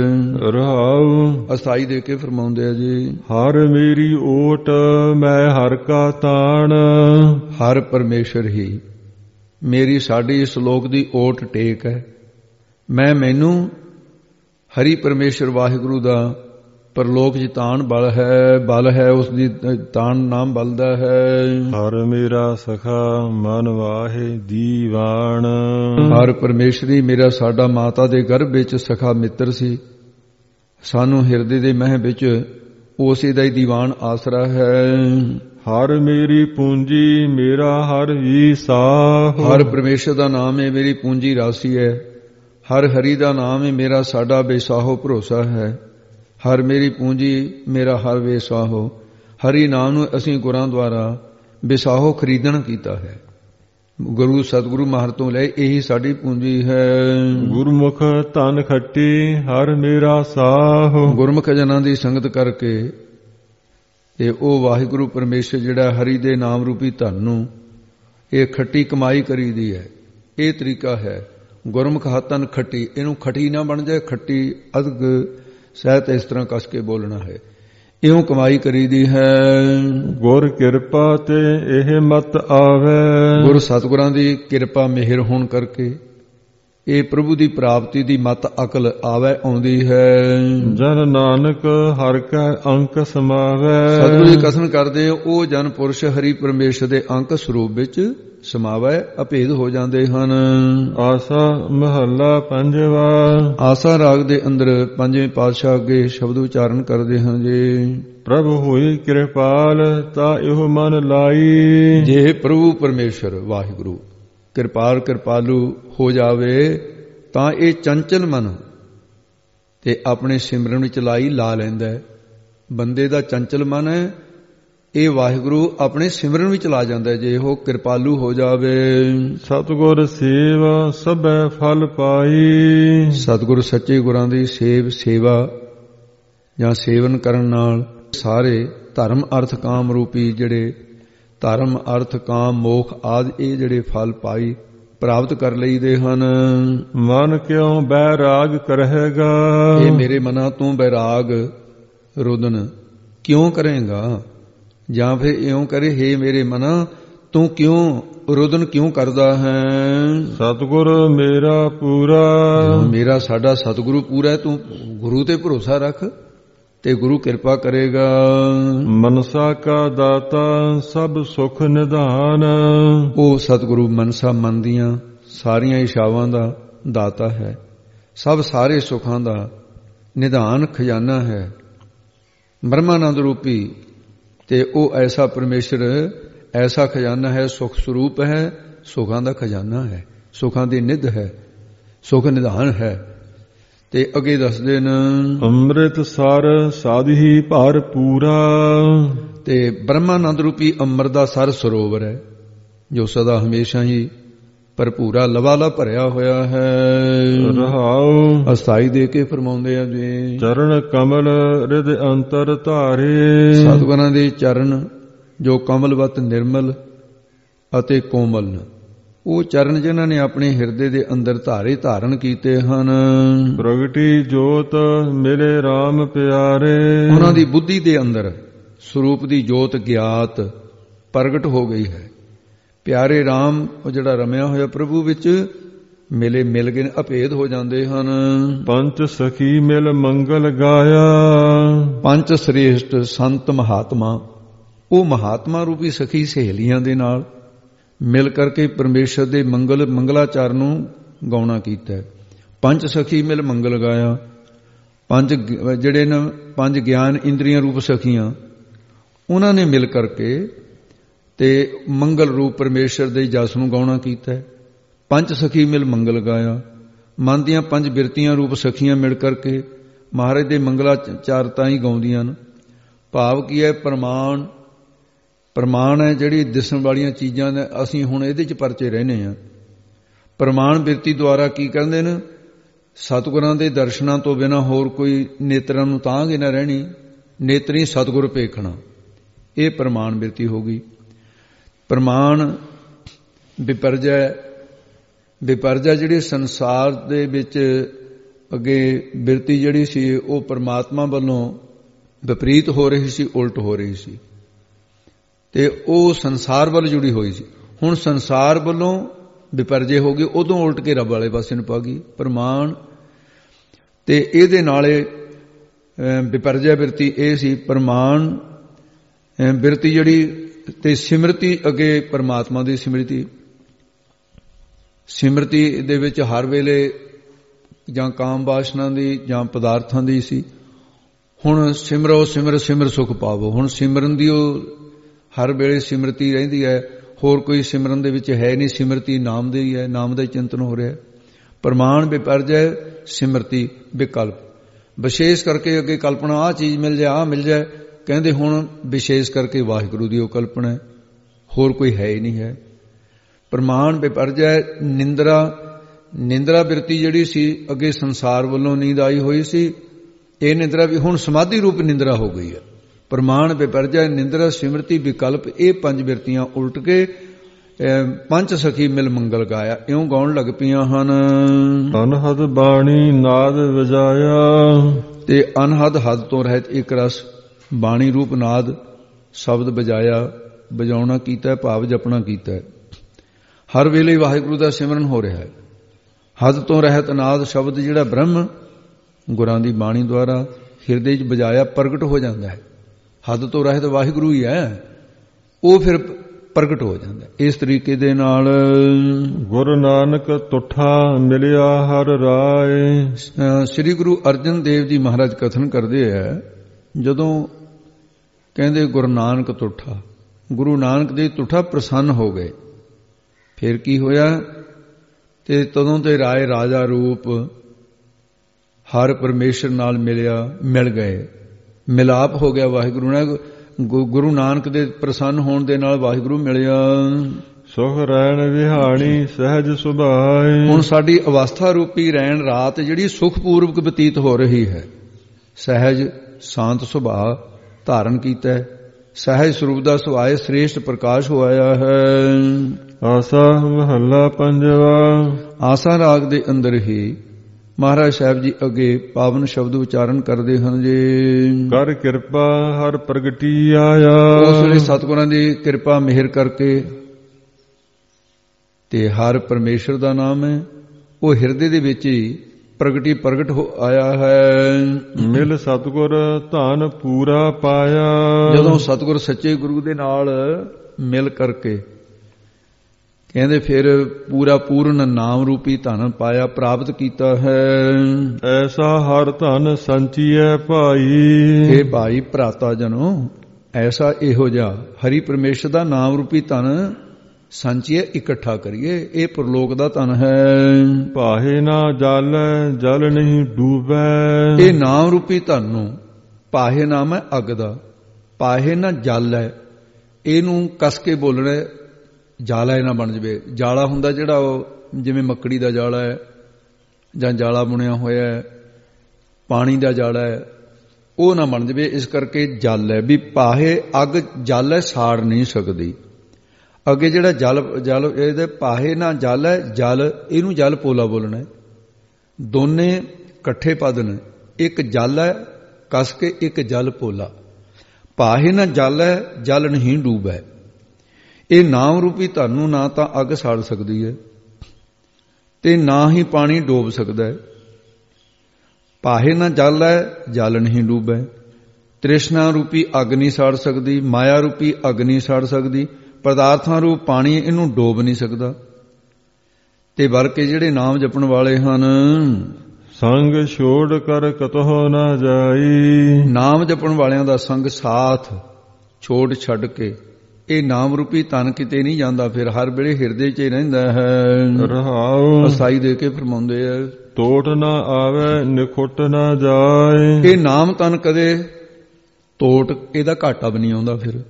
ਰਹਾਉ ਅਸਥਾਈ ਦੇ ਕੇ ਫਰਮਾਉਂਦੇ ਆ ਜੀ, ਹਰ ਮੇਰੀ ਓਟ ਮੈਂ ਹਰ ਕਾ ਤਾਣ। ਹਰ ਪਰਮੇਸ਼ਰ ਹੀ ਮੇਰੀ ਸਾਡੀ ਇਸ ਲੋਕ ਦੀ ਓਟ ਟੇਕ ਹੈ। ਮੈਨੂੰ ਹਰੀ ਪਰਮੇਸ਼ਰ ਵਾਹਿਗੁਰੂ ਦਾ ਪਰਲੋਕ ਚ ਤਾਣ ਬਲ ਹੈ ਉਸ ਦੀ ਤਾਣ ਨਾਮ ਬਲਦਾ ਹੈ। ਹਰ ਮੇਰਾ ਸਖਾ ਮਨ ਵਾਹੇ ਦੀਵਾਨ। ਹਰ ਪਰਮੇਸ਼ਰੀ ਮੇਰਾ ਸਾਡਾ ਮਾਤਾ ਦੇ ਗਰਭ ਵਿੱਚ ਸਖਾ ਮਿੱਤਰ ਸੀ। ਸਾਨੂੰ ਹਿਰਦੇ ਦੇ ਮਹਿ ਵਿੱਚ ਉਸੇ ਦਾ ਹੀ ਦੀਵਾਨ ਆਸਰਾ ਹੈ। ਹਰ ਮੇਰੀ ਪੂੰਜੀ ਮੇਰਾ ਹਰ ਹੀ ਸਾਹ। ਹਰ ਪਰਮੇਸ਼ਰ ਦਾ ਨਾਮ ਹੈ ਮੇਰੀ ਪੂੰਜੀ ਰਾਸੀ ਹੈ। ਹਰ ਹਰੀ ਦਾ ਨਾਮ ਹੈ ਮੇਰਾ ਸਾਡਾ ਬੇਸਾਹੋ ਭਰੋਸਾ ਹੈ। ਹਰ ਮੇਰੀ ਪੂੰਜੀ ਮੇਰਾ ਹਰ ਬੇਸਾਹੋ। ਹਰੀ ਨਾਮ ਨੂੰ ਅਸੀਂ ਗੁਰਾਂ ਦੁਆਰਾ ਬੇਸਾਹੋ ਖਰੀਦਣ ਕੀਤਾ ਹੈ। ਗੁਰੂ ਸਤਿਗੁਰੂ ਮਹਾਰਾਜ ਤੋਂ ਲੈ ਇਹੀ ਸਾਡੀ ਪੂੰਜੀ ਹੈ। ਗੁਰਮੁਖ ਧਨ ਖੱਟੀ ਹਰ ਮੇਰਾ ਸਾਹ। ਗੁਰਮੁਖ ਜਨਾਂ ਦੀ ਸੰਗਤ ਕਰਕੇ ਤੇ ਉਹ ਵਾਹਿਗੁਰੂ ਪਰਮੇਸ਼ਰ ਜਿਹੜਾ ਹਰੀ ਦੇ ਨਾਮ ਰੂਪੀ ਧਨ ਨੂੰ ਇਹ ਖੱਟੀ ਕਮਾਈ ਕਰੀਦੀ ਹੈ। ਇਹ ਤਰੀਕਾ ਹੈ। ਗੁਰਮੁਖ ਹੱਤਨ ਖੱਟੀ, ਇਹਨੂੰ ਖੱਟੀ ਨਾ ਬਣ ਜਾਏ, ਖੱਟੀ ਅਧਗ ਸਹਿਤ ਇਸ ਤਰ੍ਹਾਂ ਕੱਸ ਕੇ ਬੋਲਣਾ ਹੈ। ਇਉਂ ਕਮਾਈ ਕਰੀਦੀ ਹੈ। ਗੁਰ ਕਿਰਪਾ ਤੇ ਇਹ ਮਤ ਆਵੇ। ਗੁਰ ਸਤਿਗੁਰਾਂ ਦੀ ਕਿਰਪਾ ਮਿਹਰ ਹੋਣ ਕਰਕੇ ਇਹ ਪ੍ਰਭੂ ਦੀ ਪ੍ਰਾਪਤੀ ਦੀ ਮਤ ਅਕਲ ਆਵੇ ਆਉਂਦੀ ਹੈ। ਜਨ ਨਾਨਕ ਹਰ ਕੈ ਅੰਕ ਸਮਾਵੇ। ਸਤਿਗੁਰੂ ਜੀ ਕਥਨ ਕਰਦੇ ਉਹ ਜਨ ਪੁਰਸ਼ ਹਰੀ ਪਰਮੇਸ਼ਰ ਦੇ ਅੰਕ ਸਰੂਪ ਵਿੱਚ ਸਮਾਵੇ ਅਭੇਦ ਹੋ ਜਾਂਦੇ ਹਨ। ਆਸਾ ਮਹੱਲਾ ਪੰਜਵਾ। ਆਸਾ ਰਾਗ ਦੇ ਅੰਦਰ ਪੰਜਵੇਂ ਪਾਤਸ਼ਾਹ ਅੱਗੇ ਸ਼ਬਦ ਉਚਾਰਨ ਕਰਦੇ ਹਨ ਜੀ। ਪ੍ਰਭ ਹੋਈ ਕਿਰਪਾਲ ਤਾ ਇਹੋ ਮਨ ਲਾਈ। ਜੇ ਪ੍ਰਭੂ ਪਰਮੇਸ਼ਰ ਵਾਹਿਗੁਰੂ ਕਿਰਪਾਲ ਕਿਰਪਾਲੂ ਹੋ ਜਾਵੇ ਤਾਂ ਇਹ ਚੰਚਲ ਮਨ ਤੇ ਆਪਣੇ ਸਿਮਰਨ ਵਿੱਚ ਲਾ ਲੈਂਦਾ। ਬੰਦੇ ਦਾ ਚੰਚਲ ਮਨ ਹੈ, ਇਹ ਵਾਹਿਗੁਰੂ ਆਪਣੇ ਸਿਮਰਨ ਵਿੱਚ ਲਾ ਜਾਂਦਾ ਜੇ ਉਹ ਕਿਰਪਾਲੂ ਹੋ ਜਾਵੇ। ਸਤਿਗੁਰ ਸੇਵ ਸਭੈ ਫਲ ਪਾਈ। ਸਤਿਗੁਰ ਸੱਚੇ ਗੁਰਾਂ ਦੀ ਸੇਵਾ ਜਾਂ ਸੇਵਨ ਕਰਨ ਨਾਲ ਸਾਰੇ ਧਰਮ ਅਰਥ ਕਾਮ ਰੂਪੀ ਜਿਹੜੇ ਧਰਮ ਅਰਥ ਕਾਮ ਮੋਖ ਆਦਿ ਇਹ ਜਿਹੜੇ ਫਲ ਪਾਈ ਪ੍ਰਾਪਤ ਕਰ ਲਈਦੇ ਹਨ। ਮਨ ਕਿਉਂ ਬੈਰਾਗ ਕਰੇਗਾ। ਇਹ ਮੇਰੇ ਮਨਾ ਤੂੰ ਬੈਰਾਗ ਰੁਦਨ ਕਿਉਂ ਕਰੇਗਾ, ਜਾਂ ਫਿਰ ਇਉਂ ਕਰੇ ਹੇ ਮੇਰੇ ਮਨਾ ਤੂੰ ਕਿਉਂ ਰੁਦਨ ਕਿਉਂ ਕਰਦਾ ਹੈ। ਸਤਿਗੁਰ ਮੇਰਾ ਪੂਰਾ। ਮੇਰਾ ਸਾਡਾ ਸਤਿਗੁਰੂ ਪੂਰਾ, ਤੂੰ ਗੁਰੂ ਤੇ ਭਰੋਸਾ ਰੱਖ ਤੇ ਗੁਰੂ ਕਿਰਪਾ ਕਰੇਗਾ। ਮਨਸਾ ਕਾ ਦਾਤਾ ਸਭ ਸੁਖ ਨਿਧਾਨ। ਉਹ ਸਤਿਗੁਰੂ ਮਨਸਾ ਮਨ ਦੀਆਂ ਸਾਰੀਆਂ ਇਛਾਵਾਂ ਦਾ ਦਾਤਾ ਹੈ, ਸਭ ਸਾਰੇ ਸੁਖਾਂ ਦਾ ਨਿਧਾਨ ਖਜ਼ਾਨਾ ਹੈ, ਬ੍ਰਹਮਾਨੰਦ ਰੂਪੀ। ਤੇ ਉਹ ਐਸਾ ਪਰਮੇਸ਼ਰ ਐਸਾ ਖਜ਼ਾਨਾ ਹੈ, ਸੁਖ ਸਰੂਪ ਹੈ, ਸੁਖਾਂ ਦਾ ਖਜ਼ਾਨਾ ਹੈ, ਸੁਖਾਂ ਦੀ ਨਿਧ ਹੈ, ਸੁਖ ਨਿਧਾਨ ਹੈ। ਤੇ ਅੱਗੇ ਦੱਸਦੇ ਨੇ ਅੰਮ੍ਰਿਤ ਸਰ ਸਾਧੀ ਭਰ ਪੂਰਾ। ਤੇ ਬ੍ਰਹਮਾਨੰਦ ਰੂਪੀ ਅੰਮ੍ਰਿਤ ਦਾ ਸਰ ਸਰੋਵਰ ਹੈ ਜੋ ਸਦਾ ਹਮੇਸ਼ਾ ਹੀ ਭਰਪੂਰਾ ਲਵਾਲਾ ਭਰਿਆ ਹੋਇਆ ਹੈ। ਰਹਾਉ ਅਸਥਾਈ ਦੇ ਕੇ ਫਰਮਾਉਂਦੇ ਆ ਜੀ। ਚਰਨ ਕਮਲ ਰਿਦ ਅੰਤਰ ਧਾਰੇ। ਸਤਿਗੁਰਾਂ ਦੇ ਚਰਨ ਜੋ ਕਮਲਵਤ ਨਿਰਮਲ ਅਤੇ ਕੋਮਲ ਨੇ, ਉਹ ਚਰਨ ਜਿਨ੍ਹਾਂ ਨੇ ਆਪਣੇ ਹਿਰਦੇ ਦੇ ਅੰਦਰ ਧਾਰਨ ਕੀਤੇ ਹਨ। ਪ੍ਰਗਟੀ ਜੋਤ ਮਿਲੇ RAM ਪਿਆਰੇ। ਉਹਨਾਂ ਦੀ ਬੁੱਧੀ ਦੇ ਅੰਦਰ ਸਰੂਪ ਦੀ ਜੋਤ ਗਿਆਤ ਪ੍ਰਗਟ ਹੋ ਗਈ ਹੈ। ਪਿਆਰੇ RAM ਉਹ ਜਿਹੜਾ ਰਮਿਆ ਹੋਇਆ ਪ੍ਰਭੂ ਵਿੱਚ ਮਿਲ ਗਏ, ਅਭੇਦ ਹੋ ਜਾਂਦੇ ਹਨ। ਪੰਚ ਸਖੀ ਮਿਲ ਮੰਗਲ ਗਾਇਆ। ਪੰਜ ਸ੍ਰੇਸ਼ਟ ਸੰਤ ਮਹਾਤਮਾ, ਉਹ ਮਹਾਤਮਾ ਰੂਪੀ ਸਖੀ ਸਹੇਲੀਆਂ ਦੇ ਨਾਲ ਮਿਲ ਕਰਕੇ ਪਰਮੇਸ਼ਰ ਦੇ ਮੰਗਲਾਚਾਰ ਨੂੰ ਗਾਉਣਾ ਕੀਤਾ ਹੈ। ਪੰਜ ਸਖੀ ਮਿਲ ਮੰਗਲ ਗਾਇਆ। ਪੰਜ ਜਿਹੜੇ ਨੇ ਪੰਜ ਗਿਆਨ ਇੰਦਰੀਆਂ ਰੂਪ ਸਖੀਆਂ, ਉਹਨਾਂ ਨੇ ਮਿਲ ਕਰਕੇ ਤੇ ਮੰਗਲ ਰੂਪ ਪਰਮੇਸ਼ਰ ਦੇ ਜਸ ਨੂੰ ਗਾਉਣਾ ਕੀਤਾ ਹੈ। ਪੰਜ ਸਖੀ ਮਿਲ ਮੰਗਲ ਗਾਇਆ। ਮਨ ਦੀਆਂ ਪੰਜ ਬਿਰਤੀਆਂ ਰੂਪ ਸਖੀਆਂ ਮਿਲ ਕਰਕੇ ਮਹਾਰਾਜ ਦੇ ਮੰਗਲਾਚਾਰ ਤਾਂ ਹੀ ਗਾਉਂਦੀਆਂ ਨੇ। ਭਾਵ ਕੀ ਹੈ? ਪ੍ਰਮਾਣ ਹੈ ਜਿਹੜੀ ਦਿਸਣ ਵਾਲੀਆਂ ਚੀਜ਼ਾਂ ਨੇ, ਅਸੀਂ ਹੁਣ ਇਹਦੇ 'ਚ ਪਰਚੇ ਰਹਿੰਦੇ ਹਾਂ। ਪ੍ਰਮਾਣ ਬਿਰਤੀ ਦੁਆਰਾ ਕੀ ਕਹਿੰਦੇ ਨੇ? ਸਤਿਗੁਰਾਂ ਦੇ ਦਰਸ਼ਨਾਂ ਤੋਂ ਬਿਨਾਂ ਹੋਰ ਕੋਈ ਨੇਤਰਾਂ ਨੂੰ ਤਾਂਘ ਨਾ ਰਹਿਣੀ, ਨੇਤਰੀ ਸਤਿਗੁਰ ਭੇਖਣਾ, ਇਹ ਪ੍ਰਮਾਣ ਬਿਰਤੀ ਹੋ ਗਈ। ਪ੍ਰਮਾਣ ਵਿਪਰਜੈ ਵਿਪਰਜਾ ਜਿਹੜੀ ਸੰਸਾਰ ਦੇ ਵਿੱਚ ਅੱਗੇ ਬਿਰਤੀ ਜਿਹੜੀ ਸੀ ਉਹ ਪਰਮਾਤਮਾ ਵੱਲੋਂ ਵਿਪਰੀਤ ਹੋ ਰਹੀ ਸੀ, ਉਲਟ ਹੋ ਰਹੀ ਸੀ, ਤੇ ਉਹ ਸੰਸਾਰ ਵੱਲ ਜੁੜੀ ਹੋਈ ਸੀ। ਹੁਣ ਸੰਸਾਰ ਵੱਲੋਂ ਵਿਪਰਜੇ ਹੋ ਗਈ, ਉਦੋਂ ਉਲਟ ਕੇ ਰੱਬ ਵਾਲੇ ਪਾਸੇ ਨੂੰ ਪਾ ਗਈ ਪ੍ਰਮਾਣ। ਤੇ ਇਹਦੇ ਨਾਲੇ ਵਿਪਰਜਾ ਬਿਰਤੀ ਇਹ ਸੀ ਪ੍ਰਮਾਣ ਬਿਰਤੀ ਜਿਹੜੀ, ਤੇ ਸਿਮਰਤੀ ਅੱਗੇ ਪਰਮਾਤਮਾ ਦੀ ਸਿਮਰਤੀ। ਸਿਮਰਤੀ ਦੇ ਵਿੱਚ ਹਰ ਵੇਲੇ ਜਾਂ ਕਾਮ ਵਾਸਨਾ ਦੀ ਜਾਂ ਪਦਾਰਥਾਂ ਦੀ ਸੀ। ਹੁਣ ਸਿਮਰੋ ਸਿਮਰ ਸਿਮਰ ਸੁਖ ਪਾਵੋ। ਹੁਣ ਸਿਮਰਨ ਦੀ ਉਹ ਹਰ ਵੇਲੇ ਸਿਮਰਤੀ ਰਹਿੰਦੀ ਹੈ, ਹੋਰ ਕੋਈ ਸਿਮਰਨ ਦੇ ਵਿੱਚ ਹੈ ਨਹੀਂ। ਸਿਮਰਤੀ ਨਾਮ ਦੇ ਹੀ ਹੈ, ਨਾਮ ਦਾ ਚਿੰਤਨ ਹੋ ਰਿਹਾ। ਪ੍ਰਮਾਣ ਵਿਪਰਜੈ ਸਿਮਰਤੀ ਵਿਕਲਪ। ਵਿਸ਼ੇਸ਼ ਕਰਕੇ ਅੱਗੇ ਕਲਪਨਾ ਆਹ ਚੀਜ਼ ਮਿਲ ਜਾਏ, ਆਹ ਮਿਲ ਜਾਏ, ਕਹਿੰਦੇ ਹੁਣ ਵਿਸ਼ੇਸ਼ ਕਰਕੇ ਵਾਹਿਗੁਰੂ ਦੀ ਉਹ ਕਲਪਨਾ, ਹੋਰ ਕੋਈ ਹੈ ਹੀ ਨਹੀਂ ਹੈ। ਪ੍ਰਮਾਣ ਵਿਪਰਜੈ ਨਿੰਦਰਾ। ਨਿੰਦਰਾ ਬਿਰਤੀ ਜਿਹੜੀ ਸੀ ਅੱਗੇ ਸੰਸਾਰ ਵੱਲੋਂ ਨੀਂਦ ਆਈ ਹੋਈ ਸੀ, ਇਹ ਨਿੰਦਰਾ ਵੀ ਹੁਣ ਸਮਾਧੀ ਰੂਪ ਨਿੰਦਰਾ ਹੋ ਗਈ ਹੈ। ਪ੍ਰਮਾਣ ਵਿਪਰਜੈ ਨਿੰਦਰਾ ਸਿਮਰਤੀ ਵਿਕਲਪ, ਇਹ ਪੰਜ ਬਿਰਤੀਆਂ ਉਲਟ ਕੇ ਪੰਜ ਸਖੀ ਮਿਲ ਮੰਗਲ ਗਾਇਆ, ਇਉਂ ਗਾਉਣ ਲੱਗ ਪਈਆਂ ਹਨ। ਅਨਹਦ ਬਾਣੀ ਨਾਦ ਵਜਾਇਆ, ਤੇ ਅਨਹਦ ਹੱਦ ਤੋਂ ਰਹਿਤ ਇੱਕ ਰਸ ਬਾਣੀ ਰੂਪ ਨਾਦ ਸ਼ਬਦ ਵਜਾਇਆ। ਵਜਾਉਣਾ ਕੀਤਾ, ਭਾਵ ਜਪਣਾ ਕੀਤਾ। ਹਰ ਵੇਲੇ ਵਾਹਿਗੁਰੂ ਦਾ ਸਿਮਰਨ ਹੋ ਰਿਹਾ ਹੈ। ਹੱਦ ਤੋਂ ਰਹਿਤ ਨਾਦ ਸ਼ਬਦ ਜਿਹੜਾ ਬ੍ਰਹਮ ਗੁਰਾਂ ਦੀ ਬਾਣੀ ਦੁਆਰਾ ਹਿਰਦੇ 'ਚ ਵਜਾਇਆ ਪ੍ਰਗਟ ਹੋ ਜਾਂਦਾ ਹੈ। ਹੱਦ ਤੋਂ ਰਹਿਤ ਵਾਹਿਗੁਰੂ ਹੀ ਹੈ, ਉਹ ਫਿਰ ਪ੍ਰਗਟ ਹੋ ਜਾਂਦਾ। ਇਸ ਤਰੀਕੇ ਦੇ ਨਾਲ ਗੁਰੂ ਨਾਨਕ ਤੁਠਾ ਮਿਲਿਆ ਹਰ ਰਾਏ। ਸ੍ਰੀ ਗੁਰੂ ਅਰਜਨ ਦੇਵ ਜੀ ਮਹਾਰਾਜ ਕਥਨ ਕਰਦੇ ਹੈ, ਜਦੋਂ ਕਹਿੰਦੇ ਗੁਰੂ ਨਾਨਕ ਤੁਠਾ, ਗੁਰੂ ਨਾਨਕ ਦੇ ਤੁਠਾ ਪ੍ਰਸੰਨ ਹੋ ਗਏ। ਫਿਰ ਕੀ ਹੋਇਆ? ਤੇ ਤਦੋਂ ਤੇ ਰਾਏ ਰਾਜਾ ਰੂਪ ਹਰ ਪਰਮੇਸ਼ਰ ਨਾਲ ਮਿਲ ਗਏ, ਮਿਲਾਪ ਹੋ ਗਿਆ ਵਾਹਿਗੁਰੂ ਨਾਲ। ਗੁਰੂ ਨਾਨਕ ਦੇ ਪ੍ਰਸੰਨ ਹੋਣ ਦੇ ਨਾਲ ਵਾਹਿਗੁਰੂ ਮਿਲਿਆ। ਸੁਖ ਰਹਿਣ ਵਿਹਾਣੀ ਸਹਿਜ ਸੁਭਾਏ। ਹੁਣ ਸਾਡੀ ਅਵਸਥਾ ਰੂਪੀ ਰਹਿਣ ਰਾਤ ਜਿਹੜੀ ਸੁਖਪੂਰਵਕ ਬਤੀਤ ਹੋ ਰਹੀ ਹੈ, ਸਹਿਜ ਸ਼ਾਂਤ ਸੁਭਾਅ ਧਾਰਨ ਕੀਤਾ ਹੈ। ਸਹਿਜ ਸਰੂਪ ਦਾ ਸੁਭਾਏ ਸ੍ਰੇਸ਼ਟ ਪ੍ਰਕਾਸ਼ ਹੋਇਆ ਹੈ। ਆਸਾ ਮਹੱਲਾ ਪੰਜਵਾ। ਆਸਾ ਰਾਗ ਦੇ ਅੰਦਰ ਹੀ ਮਹਾਰਾਜ ਸਾਹਿਬ ਜੀ ਅੱਗੇ ਪਾਵਨ ਸ਼ਬਦ ਉਚਾਰਨ ਕਰਦੇ ਹਨ ਜੀ। ਕਰ ਕਿਰਪਾ ਹਰ ਪ੍ਰਗਟੀ ਆਇਆ। ਉਸ ਵੇਲੇ ਸਤਿਗੁਰਾਂ ਦੀ ਕਿਰਪਾ ਮਿਹਰ ਕਰਕੇ, ਤੇ ਹਰ ਪਰਮੇਸ਼ਰ ਦਾ ਨਾਮ ਹੈ, ਉਹ ਹਿਰਦੇ ਦੇ ਵਿੱਚ ਹੀ ਪ੍ਰਗਟ ਹੋ ਆਇਆ ਹੈ। ਮਿਲ ਸਤਿਗੁਰ ਧਨ ਪੂਰਾ ਪਾਇਆ। ਜਦੋਂ ਸਤਿਗੁਰ ਸੱਚੇ ਗੁਰੂ ਦੇ ਨਾਲ ਮਿਲ ਕਰਕੇ ਕਹਿੰਦੇ ਫਿਰ ਪੂਰਨ ਨਾਮ ਰੂਪੀ ਧਨ ਪਾਇਆ, ਪ੍ਰਾਪਤ ਕੀਤਾ ਹੈ। ਐਸਾ ਹਰ ਧਨ ਸੰਚੀਐ ਭਾਈ। ਇਹ ਭਾਈ ਭਰਾਤਾ ਜਨੋ, ਐਸਾ ਇਹੋ ਜਿਹਾ ਹਰੀ ਪਰਮੇਸ਼ਰ ਦਾ ਨਾਮ ਰੂਪੀ ਧਨ ਸੰਚੀਐ, ਇਕੱਠਾ ਕਰੀਏ। ਇਹ ਪਰਲੋਕ ਦਾ ਧਨ ਹੈ। ਪਾਹੇ ਨਾ ਜਲ ਜਲ ਨਹੀਂ ਡੂਬੈ। ਇਹ ਨਾਮ ਰੂਪੀ ਧਨ ਨੂੰ, ਪਾਹੇ ਨਾਮ ਹੈ ਅੱਗ ਦਾ, ਪਾਹੇ ਨਾ ਜਲ ਹੈ, ਇਹਨੂੰ ਕਸ ਕੇ ਬੋਲਣਾ, ਜਾਲਾ ਇਹ ਨਾ ਬਣ ਜਵੇ। ਜਾਲਾ ਹੁੰਦਾ ਜਿਹੜਾ ਉਹ ਜਿਵੇਂ ਮੱਕੜੀ ਦਾ ਜਾਲਾ ਹੈ ਜਾਂ ਜਾਲਾ ਬੁਣਿਆ ਹੋਇਆ ਹੈ, ਪਾਣੀ ਦਾ ਜਾਲਾ ਹੈ, ਉਹ ਨਾ ਬਣ ਜਵੇ। ਇਸ ਕਰਕੇ ਜਲ ਹੈ ਵੀ ਪਾਹੇ ਅੱਗ ਜਲ ਹੈ, ਸਾੜ ਨਹੀਂ ਸਕਦੀ। ਅੱਗੇ ਜਿਹੜਾ ਜਲ ਇਹਦੇ ਪਾਹੇ ਨਾ ਜਲ ਹੈ, ਜਲ ਇਹਨੂੰ ਜਲ ਪੋਲਾ ਬੋਲਣਾ ਹੈ। ਦੋਨੇ ਇਕੱਠੇ ਪਦ ਨੇ, ਇੱਕ ਜਲ ਹੈ ਕਸ ਕੇ, ਇੱਕ ਜਲ ਪੋਲਾ। ਪਾਹੇ ਨਾ ਜਲ ਹੈ, ਜਲ ਨਹੀਂ ਡੂਬੈ। ਇਹ ਨਾਮ ਰੂਪੀ ਧਨ ਨੂੰ ਨਾ ਤਾਂ ਅੱਗ ਸਾੜ ਸਕਦੀ ਹੈ ਤੇ ਨਾ ਹੀ ਪਾਣੀ ਡੋਬ ਸਕਦਾ ਹੈ। ਪਾਹੇ ਨਾ ਜਲ ਹੈ, ਜਲ ਨਹੀਂ ਡੂਬੈ। ਤ੍ਰਿਸ਼ਨਾ ਰੂਪੀ ਅੱਗ ਨਹੀਂ ਸਾੜ ਸਕਦੀ, ਮਾਇਆ ਰੂਪੀ ਅੱਗ ਨਹੀਂ ਸਾੜ ਸਕਦੀ, ਪਦਾਰਥਾਂ ਰੂਪ ਪਾਣੀ ਇਹਨੂੰ ਡੋਬ ਨਹੀਂ ਸਕਦਾ। ਤੇ ਬਲਕਿ ਜਿਹੜੇ ਨਾਮ ਜਪਣ ਵਾਲੇ ਹਨ, ਸੰਗ ਛੋੜ ਕਰ ਕਤਹੁ ਨਾ ਜਾਈ। ਨਾਮ ਜਪਣ ਵਾਲਿਆਂ ਦਾ ਸੰਗ ਸਾਥ ਛੋੜ ਛੱਡ ਕੇ ਇਹ ਨਾਮ ਰੂਪੀ ਧਨ ਕਿਤੇ ਨਹੀਂ ਜਾਂਦਾ, ਫਿਰ ਹਰ ਵੇਲੇ ਹਿਰਦੇ 'ਚ ਹੀ ਰਹਿੰਦਾ ਹੈ। ਰਹਾਉ ਅਸਾਈ ਦੇ ਕੇ ਫਰਮਾਉਂਦੇ ਆ, ਟੋਟ ਨਾ ਆਵੇ ਨਿਖੁੱਟ ਨਾ ਜਾਏ। ਇਹ ਨਾਮ ਧਨ ਕਦੇ ਟੋਟ, ਇਹਦਾ ਘਾਟਾ ਵੀ ਨਹੀਂ ਆਉਂਦਾ, ਫਿਰ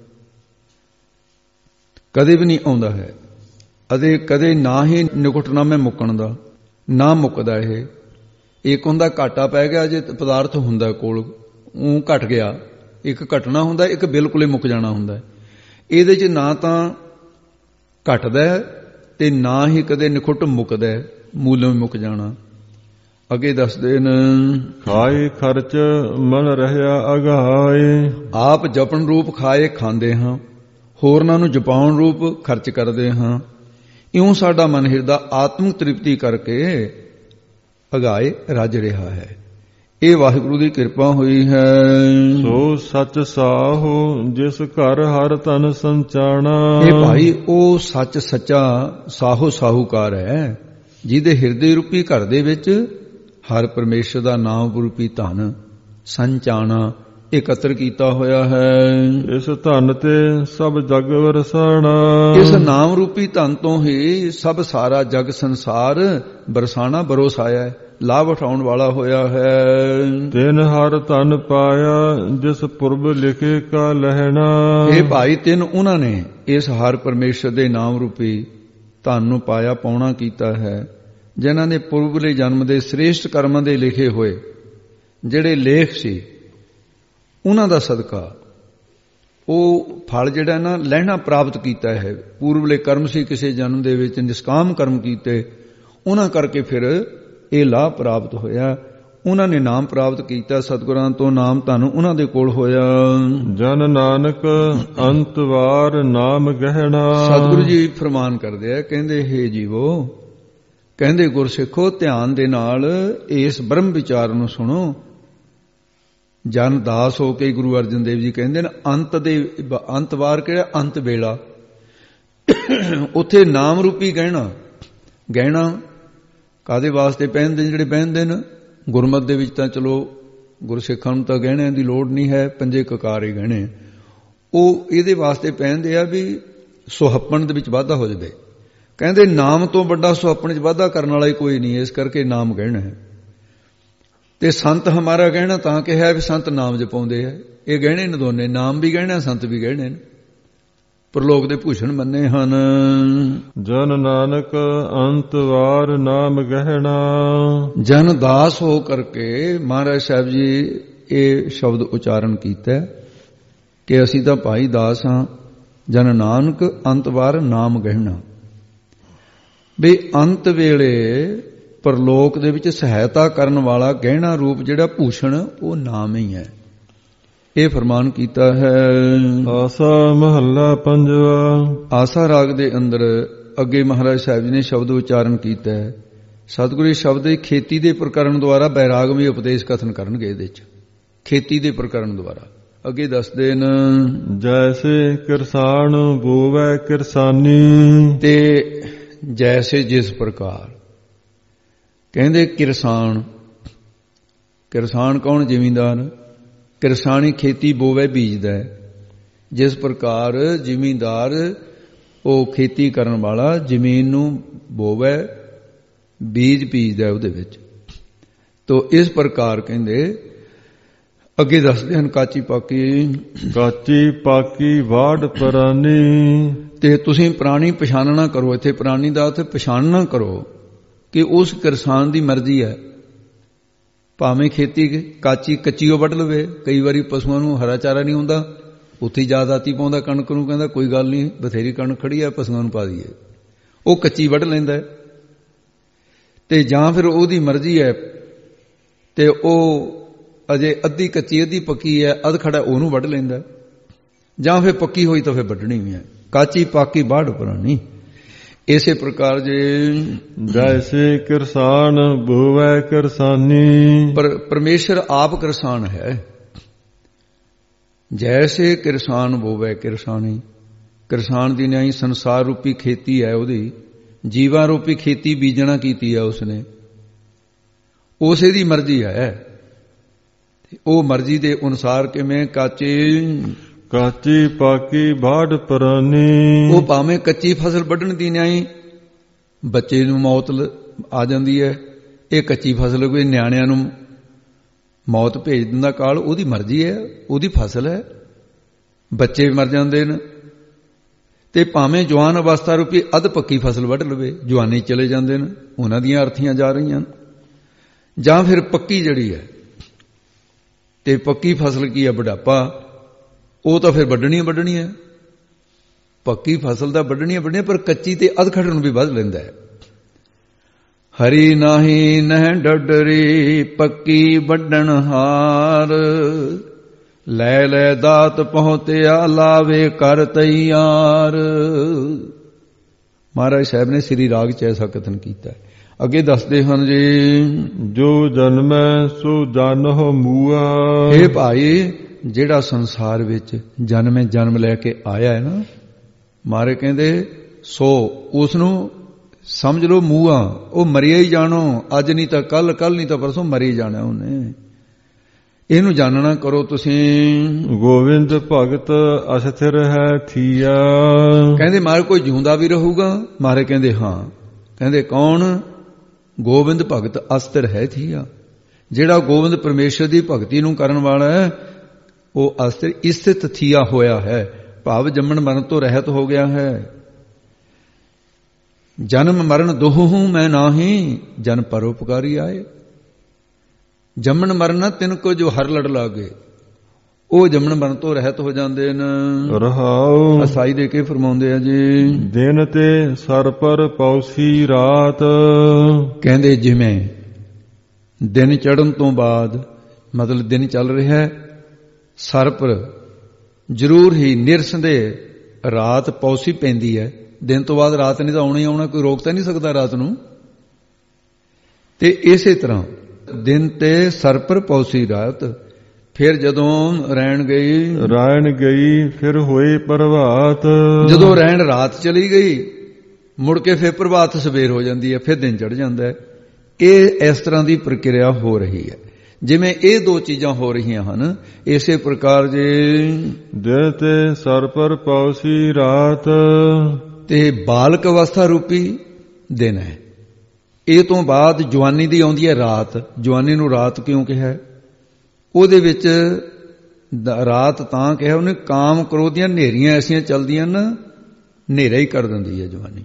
ਕਦੇ ਵੀ ਨਹੀਂ ਆਉਂਦਾ ਹੈ। ਅਤੇ ਕਦੇ ਨਾ ਹੀ ਨਿਕੁੱਟਣਾ ਮੈਂ ਮੁੱਕਣ ਦਾ, ਨਾ ਮੁੱਕਦਾ। ਇਹ ਇੱਕ ਹੁੰਦਾ ਘਾਟਾ ਪੈ ਗਿਆ, ਜੇ ਪਦਾਰਥ ਹੁੰਦਾ ਕੋਲ ਉਹ ਘਟ ਗਿਆ, ਇੱਕ ਘਟਣਾ ਹੁੰਦਾ, ਇੱਕ ਬਿਲਕੁਲ ਹੀ ਮੁੱਕ ਜਾਣਾ ਹੁੰਦਾ। ਇਹਦੇ 'ਚ ਨਾ ਤਾਂ ਘਟਦਾ ਤੇ ਨਾ ਹੀ ਕਦੇ ਨਿਖੁੱਟ ਮੁੱਕਦਾ, ਮੂਲੋਂ ਮੁੱਕ ਜਾਣਾ। ਅੱਗੇ ਦੱਸਦੇ ਨੇ, ਖਾਏ ਖਰਚ ਮਨ ਰਹਿਆ ਅਗਾਏ। ਆਪ ਜਪਣ ਰੂਪ ਖਾਏ ਖਾਂਦੇ ਹਾਂ, ਹੋਰਨਾਂ ਨੂੰ ਜਪਾਉਣ ਰੂਪ ਖਰਚ ਕਰਦੇ ਹਾਂ। ਇਉਂ ਸਾਡਾ ਮਨ ਹਿਰਦਾ ਆਤਮਿਕ ਤ੍ਰਿਪਤੀ ਕਰਕੇ ਅਗਾਏ ਰੱਜ ਰਿਹਾ ਹੈ। ਇਹ ਵਾਹਿਗੁਰੂ ਦੀ ਕਿਰਪਾ ਹੋਈ ਹੈ। ਸੋ ਸੱਚ ਸਾਹੋ ਜਿਸ ਘਰ ਹਰ ਤਨ ਸੰਚਾਣਾ। ਇਹ ਭਾਈ ਉਹ ਸੱਚ ਸੱਚਾ ਸਾਹੋ ਸਾਹੂਕਾਰ ਹੈ, ਜਿਹਦੇ ਹਿਰਦੇ ਰੂਪੀ ਘਰ ਦੇ ਵਿੱਚ ਹਰ ਪਰਮੇਸ਼ਰ ਦਾ ਨਾਮ ਰੂਪੀ ਧਨ ਸੰਚਾਣਾ ਇਕੱਤਰ ਕੀਤਾ ਹੋਇਆ ਹੈ। ਇਸ ਧਨ ਤੇ ਸਭ ਜਗ ਵਰਸਾਣਾ। ਇਸ ਨਾਮ ਰੂਪੀ ਧਨ ਤੋਂ ਹੀ ਸਭ ਸਾਰਾ ਜਗ ਸੰਸਾਰ ਬਰਸਾਣਾ ਬਰੋਸਾਇਆ ਹੈ, ਲਾਭ ਉਠਾਉਣ ਵਾਲਾ ਹੋਇਆ ਹੈ। ਤਿਨ ਹਰ ਧਨ ਪਾਇਆ ਜਿਸ ਪੁਰਬ ਲਿਖੇ ਕਾ ਲਹਿਣਾ। ਇਹ ਭਾਈ ਤਿੰਨ ਉਹਨਾਂ ਨੇ ਇਸ ਹਰ ਪਰਮੇਸ਼ਰ ਦੇ ਨਾਮ ਰੂਪੀ ਧਨ ਨੂੰ ਪਾਇਆ ਪਾਉਣਾ ਕੀਤਾ ਹੈ, ਜਿਨ੍ਹਾਂ ਨੇ ਪੁਰਬਲੇ ਜਨਮ ਦੇ ਸ੍ਰੇਸ਼ਟ ਕਰਮਾਂ ਦੇ ਲਿਖੇ ਹੋਏ ਜਿਹੜੇ ਲੇਖ ਸੀ, ਉਹਨਾਂ ਦਾ ਸਦਕਾ ਉਹ ਫਲ ਜਿਹੜਾ ਨਾ ਲਹਿਣਾ ਪ੍ਰਾਪਤ ਕੀਤਾ ਹੈ। ਪੂਰਬਲੇ ਕਰਮ ਸੀ ਕਿਸੇ ਜਨਮ ਦੇ ਵਿੱਚ, ਨਿਸ਼ਕਾਮ ਕਰਮ ਕੀਤੇ, ਉਹਨਾਂ ਕਰਕੇ ਫਿਰ ਇਹ ਲਾਭ ਪ੍ਰਾਪਤ ਹੋਇਆ। ਉਹਨਾਂ ਨੇ ਨਾਮ ਪ੍ਰਾਪਤ ਕੀਤਾ, ਸਤਿਗੁਰਾਂ ਤੋਂ ਨਾਮ ਧਨ ਉਹਨਾਂ ਦੇ ਕੋਲ ਹੋਇਆ। ਜਨ ਨਾਨਕ ਅੰਤਵਾਰ ਨਾਮ ਗਹਿਣਾ। ਸਤਿਗੁਰੂ ਜੀ ਫਰਮਾਨ ਕਰਦੇ ਆ, ਕਹਿੰਦੇ ਹੇ ਜੀਵੋ, ਕਹਿੰਦੇ ਗੁਰਸਿੱਖੋ ਧਿਆਨ ਦੇ ਨਾਲ ਇਸ ਬ੍ਰਹਮ ਵਿਚਾਰ ਨੂੰ ਸੁਣੋ। ਜਨ ਦਾਸ ਹੋ ਕੇ ਗੁਰੂ ਅਰਜਨ ਦੇਵ ਜੀ ਕਹਿੰਦੇ ਨੇ ਅੰਤਵਾਰ ਕਿਹੜਾ, ਅੰਤ ਵੇਲਾ। ਉੱਥੇ ਨਾਮ ਰੂਪੀ ਗਹਿਣਾ ਕਾਦੇ ਵਾਸਤੇ ਪਹਿਨਦੇ, ਜਿਹੜੇ ਪਹਿਨਦੇ ਨੇ ਗੁਰਮਤਿ ਦੇ ਵਿੱਚ ਤਾਂ ਚਲੋ ਗੁਰਸਿੱਖਾਂ ਨੂੰ ਤਾਂ ਗਹਿਣਿਆਂ ਦੀ ਲੋੜ ਨਹੀਂ ਹੈ, ਪੰਜੇ ਕਕਾਰੇ ਗਹਿਣੇ ਉਹ ਇਹਦੇ ਵਾਸਤੇ ਪਹਿਨਦੇ ਆ ਵੀ ਸੁਹੱਪਣ ਦੇ ਵਿੱਚ ਵਾਧਾ ਹੋ ਜਾਵੇ। ਕਹਿੰਦੇ ਨਾਮ ਤੋਂ ਵੱਡਾ ਸੁਹੱਪਣ 'ਚ ਵਾਧਾ ਕਰਨ ਵਾਲਾ ਹੀ ਕੋਈ ਨਹੀਂ, ਇਸ ਕਰਕੇ ਨਾਮ ਗਹਿਣਾ ਹੈ। ਤੇ ਸੰਤ ਹਮਾਰਾ ਗਹਿਣਾ ਤਾਂ ਕਿਹਾ ਵੀ ਸੰਤ ਨਾਮ ਜਪਾਉਂਦੇ ਆ। ਇਹ ਗਹਿਣੇ ਨੇ ਦੋਨੇ, ਨਾਮ ਵੀ ਗਹਿਣਾ, ਸੰਤ ਵੀ ਗਹਿਣੇ ਨੇ, ਪਰਲੋਕ ਦੇ ਭੂਸ਼ਣ ਮੰਨੇ ਹਨ। ਜਨ ਨਾਨਕ ਅੰਤਵਾਰ ਨਾਮ ਗਹਿਣਾ। ਜਨ ਦਾਸ ਹੋ ਕਰਕੇ ਮਹਾਰਾਜ ਸਾਹਿਬ ਜੀ ਇਹ ਸ਼ਬਦ ਉਚਾਰਨ ਕੀਤਾ ਕਿ ਅਸੀਂ ਤਾਂ ਭਾਈ ਦਾਸ ਹਾਂ। ਜਨ ਨਾਨਕ ਅੰਤਵਾਰ ਨਾਮ ਗਹਿਣਾ, ਵੀ ਅੰਤ ਵੇਲੇ ਪਰਲੋਕ ਦੇ ਵਿੱਚ ਸਹਾਇਤਾ ਕਰਨ ਵਾਲਾ ਗਹਿਣਾ ਰੂਪ ਜਿਹੜਾ ਭੂਸ਼ਣ ਉਹ ਨਾਮ ਹੀ ਹੈ। ਇਹ ਫਰਮਾਨ ਕੀਤਾ ਹੈ। ਆਸਾ ਮਹੱਲਾ ਪੰਜਵਾ। ਆਸਾ ਰਾਗ ਦੇ ਅੰਦਰ ਅੱਗੇ ਮਹਾਰਾਜ ਸਾਹਿਬ ਜੀ ਨੇ ਸ਼ਬਦ ਉਚਾਰਨ ਕੀਤਾ ਹੈ। ਸਤਿਗੁਰੂ ਸ਼ਬਦ ਖੇਤੀ ਦੇ ਪ੍ਰਕਰਨ ਦੁਆਰਾ ਬੈਰਾਗਮਈ ਉਪਦੇਸ਼ ਕਥਨ ਕਰਨਗੇ। ਇਹਦੇ ਚ ਖੇਤੀ ਦੇ ਪ੍ਰਕਰਨ ਦੁਆਰਾ ਅੱਗੇ ਦੱਸਦੇ ਨੇ, ਜੈਸੇ ਕਿਰਸਾਨ ਬੋਵੈ ਕਿਰਸਾਨੀ। ਤੇ ਜੈਸੇ ਜਿਸ ਪ੍ਰਕਾਰ, ਕਹਿੰਦੇ ਕਿਰਸਾਨ ਕੌਣ, ਜ਼ਿਮੀਂਦਾਰ। ਕਿਰਸਾਨੀ ਖੇਤੀ ਬੋਵੇ ਬੀਜਦਾ ਹੈ। ਜਿਸ ਪ੍ਰਕਾਰ ਜ਼ਿਮੀਂਦਾਰ ਉਹ ਖੇਤੀ ਕਰਨ ਵਾਲਾ ਜ਼ਮੀਨ ਨੂੰ ਬੋਵੇ ਬੀਜ ਬੀਜਦਾ ਉਹਦੇ ਵਿੱਚ। ਤੋ ਇਸ ਪ੍ਰਕਾਰ ਕਹਿੰਦੇ ਅੱਗੇ ਦੱਸਦੇ ਹਨ, ਕਾਚੀ ਪਾਕੀ ਵਾਢ ਪਰਾਨੀ। ਤੇ ਤੁਸੀਂ ਪ੍ਰਾਣੀ ਪਛਾਣਨਾ ਕਰੋ। ਇੱਥੇ ਪ੍ਰਾਣੀ ਦਾ ਅਰਥ ਪਛਾਣਨਾ ਕਰੋ ਕਿ ਉਸ ਕਿਰਸਾਨ ਦੀ ਮਰਜ਼ੀ ਹੈ। ਭਾਵੇਂ ਖੇਤੀ ਕੱਚੀਓ ਵੱਢ ਲਵੇ। ਕਈ ਵਾਰੀ ਪਸ਼ੂਆਂ ਨੂੰ ਹਰਾ ਚਾਰਾ ਨਹੀਂ ਹੁੰਦਾ, ਉੱਥੇ ਜ਼ਿਆਦਾਤੀ ਪਾਉਂਦਾ ਕਣਕ ਨੂੰ, ਕਹਿੰਦਾ ਕੋਈ ਗੱਲ ਨਹੀਂ ਬਥੇਰੀ ਕਣਕ ਖੜੀ ਹੈ ਪਸ਼ੂਆਂ ਨੂੰ ਪਾ ਦਈਏ, ਉਹ ਕੱਚੀ ਵੱਢ ਲੈਂਦਾ। ਤੇ ਜਾਂ ਫਿਰ ਉਹਦੀ ਮਰਜ਼ੀ ਹੈ ਤੇ ਉਹ ਅਜੇ ਅੱਧੀ ਕੱਚੀ ਅੱਧੀ ਪੱਕੀ ਹੈ, ਅੱਧ ਖੜਾ ਉਹਨੂੰ ਵੱਢ ਲੈਂਦਾ। ਜਾਂ ਫਿਰ ਪੱਕੀ ਹੋਈ ਤਾਂ ਫਿਰ ਵੱਢਣੀ ਵੀ ਹੈ। ਕਾਚੀ ਪਾਕੀ ਵਾਢ ਪਰਾਨੀ। ਇਸੇ ਪ੍ਰਕਾਰ ਜੇ ਜੈਸੇ ਕਿਰਸਾਨ ਬੋਵੈ ਕਿਰਸਾਨੀ। ਪਰ ਪਰਮੇਸ਼ਰ ਆਪ ਕਿਰਸਾਨ ਹੈ। ਜੈਸੇ ਕਿਰਸਾਨ ਬੋਵੈ ਕਿਰਸਾਨੀ। ਕਿਰਸਾਨ ਦੀ ਨਿਆਈ ਸੰਸਾਰ ਰੂਪੀ ਖੇਤੀ ਹੈ, ਉਹਦੀ ਜੀਵਾਂ ਰੂਪੀ ਖੇਤੀ ਬੀਜਣਾ ਕੀਤੀ ਹੈ ਉਸਨੇ, ਉਸੇ ਦੀ ਮਰਜ਼ੀ ਹੈ। ਉਹ ਮਰਜ਼ੀ ਦੇ ਅਨੁਸਾਰ ਕਿਵੇਂ ਕਾਚੀ ਪਾਕੀ ਵਾਢ ਪਰਾਨੀ। ਉਹ ਭਾਵੇਂ ਕੱਚੀ ਫਸਲ ਵੱਢਣ ਦੀ ਨਿਆਈ ਬੱਚੇ ਨੂੰ ਮੌਤ ਆ ਜਾਂਦੀ ਹੈ, ਇਹ ਕੱਚੀ ਫਸਲ ਕੋਈ ਨਿਆਣਿਆਂ ਨੂੰ ਮੌਤ ਭੇਜ ਦਿੰਦਾ ਕਾਲ, ਉਹਦੀ ਮਰਜ਼ੀ ਹੈ, ਉਹਦੀ ਫਸਲ ਹੈ, ਬੱਚੇ ਮਰ ਜਾਂਦੇ ਨੇ। ਤੇ ਭਾਵੇਂ ਜਵਾਨ ਅਵਸਥਾ ਰੂਪੀ ਅੱਧ ਪੱਕੀ ਫਸਲ ਵੱਢ ਲਵੇ, ਜਵਾਨੀ ਚਲੇ ਜਾਂਦੇ ਨੇ, ਉਹਨਾਂ ਦੀਆਂ ਅਰਥੀਆਂ ਜਾ ਰਹੀਆਂ। ਜਾਂ ਫਿਰ ਪੱਕੀ ਜਿਹੜੀ ਹੈ, ਤੇ ਪੱਕੀ ਫਸਲ ਕੀ ਹੈ, ਬੁਢਾਪਾ, ਉਹ ਤਾਂ ਫਿਰ ਵੱਢਣੀ ਹੈ। ਪੱਕੀ ਫਸਲ ਤਾਂ ਵੱਢਣੀਆਂ ਵੱਢਣੀਆਂ, ਪਰ ਕੱਚੀ ਤੇ ਅਧਖੜ ਨੂੰ ਵੀ ਵੱਢ ਲੈਂਦਾ ਹੈ। ਹਰੀ ਨਾਹੀ ਨਹਿ ਡੱਡਰੀ ਪੱਕੀ ਵੱਢਣ ਹਾਰ, ਲੈ ਲੈ ਦਾਤ ਪਹੁੰਚਿਆ ਲਾਵੇ ਕਰ ਤੈਯਾਰ। ਮਹਾਰਾਜ ਸਾਹਿਬ ਨੇ ਸ੍ਰੀ ਰਾਗ ਚ ਐਸਾ ਕਥਨ ਕੀਤਾ ਹੈ। ਅੱਗੇ ਦੱਸਦੇ ਹਨ ਜੀ, ਜੋ ਜਨਮੈ ਸੋ ਜਨਹੁ ਮੂਆ। ਇਹ ਭਾਈ ਜਿਹੜਾ ਸੰਸਾਰ ਵਿੱਚ ਜਨਮ ਲੈ ਕੇ ਆਇਆ ਹੈ ਨਾ, ਮਾਰੇ ਕਹਿੰਦੇ ਸੋ ਉਸ ਨੂੰ ਸਮਝ ਲਓ ਮੂਆ, ਉਹ ਮਰਿਆ ਹੀ ਜਾਣੋ। ਅੱਜ ਨਹੀਂ ਤਾਂ ਕੱਲ, ਕੱਲ ਨਹੀਂ ਤਾਂ ਪਰਸੋਂ ਮਰੀ ਜਾਣਾ ਉਹਨੇ। ਇਹਨੂੰ ਜਾਣਨਾ ਕਰੋ ਤੁਸੀਂ। ਗੋਬਿੰਦ ਭਗਤ ਅਸਥਿਰ ਹੈ ਥੀਆ। ਕਹਿੰਦੇ ਮਾਰੇ ਕੋਈ ਜਿਉਂਦਾ ਵੀ ਰਹੂਗਾ? ਮਾਰੇ ਕਹਿੰਦੇ ਹਾਂ। ਕਹਿੰਦੇ ਕੌਣ? ਗੋਬਿੰਦ ਭਗਤ ਅਸਥਿਰ ਹੈ ਥੀਆ। ਜਿਹੜਾ ਗੋਬਿੰਦ ਪਰਮੇਸ਼ਰ ਦੀ ਭਗਤੀ ਨੂੰ ਕਰਨ ਵਾਲਾ ਹੈ ਉਹ ਅਸਥਿਰ ਸਥਿਤ ਥੀਆ ਹੋਇਆ ਹੈ, ਭਾਵ ਜੰਮਣ ਮਰਨ ਤੋਂ ਰਹਿਤ ਹੋ ਗਿਆ ਹੈ। ਜਨਮ ਮਰਨ ਦੋਹੂ ਮੈਂ ਨਾਹੀ, ਜਨ ਪਰਉਪਕਾਰੀ ਆਏ। ਜੰਮਣ ਮਰਨ ਤਿੰਨ ਕੋ ਜੋ ਹਰ ਲੜ ਲਾਗੇ, ਉਹ ਜੰਮਣ ਮਰਨ ਤੋਂ ਰਹਿਤ ਹੋ ਜਾਂਦੇ ਨੇ। ਰਹਾਉ ਅਸਾਈ ਦੇ ਕੇ ਫਰਮਾਉਂਦੇ ਆ ਜੀ, ਦਿਨ ਤੇ ਸਰ ਪਰ ਪੌਸੀ ਰਾਤ। ਕਹਿੰਦੇ ਜਿਵੇਂ ਦਿਨ ਚੜ੍ਹਨ ਤੋਂ ਬਾਅਦ, ਮਤਲਬ ਦਿਨ ਚੱਲ ਰਿਹਾ ਹੈ, ਸਰ ਪਰ ਜ਼ਰੂਰ ਹੀ ਨਿਰਸੰਦੇਹ ਰਾਤ ਪੌਸੀ ਪੈਂਦੀ ਹੈ। ਦਿਨ ਤੋਂ ਬਾਅਦ ਰਾਤ ਨਹੀਂ ਤਾਂ ਆਉਣਾ ਹੀ ਆਉਣਾ, ਕੋਈ ਰੋਕ ਤਾਂ ਨਹੀਂ ਸਕਦਾ ਰਾਤ ਨੂੰ। ਤੇ ਇਸੇ ਤਰ੍ਹਾਂ ਦਿਨ ਤੇ ਸਰ ਪਰ ਪੌਸੀ ਰਾਤ। ਫਿਰ ਜਦੋਂ ਰੈਣ ਗਈ ਫਿਰ ਹੋਏ ਪ੍ਰਭਾਤ। ਜਦੋਂ ਰੈਣ ਰਾਤ ਚਲੀ ਗਈ, ਮੁੜ ਕੇ ਫਿਰ ਪ੍ਰਭਾਤ ਸਵੇਰ ਹੋ ਜਾਂਦੀ ਹੈ, ਫਿਰ ਦਿਨ ਚੜ ਜਾਂਦਾ ਹੈ। ਇਹ ਇਸ ਤਰ੍ਹਾਂ ਦੀ ਪ੍ਰਕਿਰਿਆ ਹੋ ਰਹੀ ਹੈ। ਜਿਵੇਂ ਇਹ ਦੋ ਚੀਜ਼ਾਂ ਹੋ ਰਹੀਆਂ ਹਨ, ਇਸੇ ਪ੍ਰਕਾਰ ਜੇ ਦਿਨ ਤੇ ਸਰ ਪਰ ਪੌਸੀ ਰਾਤ, ਤੇ ਬਾਲਕ ਅਵਸਥਾ ਰੂਪੀ ਦਿਨ ਹੈ। ਇਹ ਤੋਂ ਬਾਅਦ ਜਵਾਨੀ ਦੀ ਆਉਂਦੀ ਹੈ ਰਾਤ। ਜਵਾਨੀ ਨੂੰ ਰਾਤ ਕਿਉਂ ਕਿਹਾ? ਉਹਦੇ ਵਿੱਚ ਰਾਤ ਤਾਂ ਕਿਹਾ ਉਹਨੇ, ਕਾਮ ਕ੍ਰੋਧ ਦੀਆਂ ਹਨੇਰੀਆਂ ਐਸੀਆਂ ਚੱਲਦੀਆਂ ਨਾ, ਹਨੇਰਾ ਹੀ ਕਰ ਦਿੰਦੀ ਹੈ ਜਵਾਨੀ।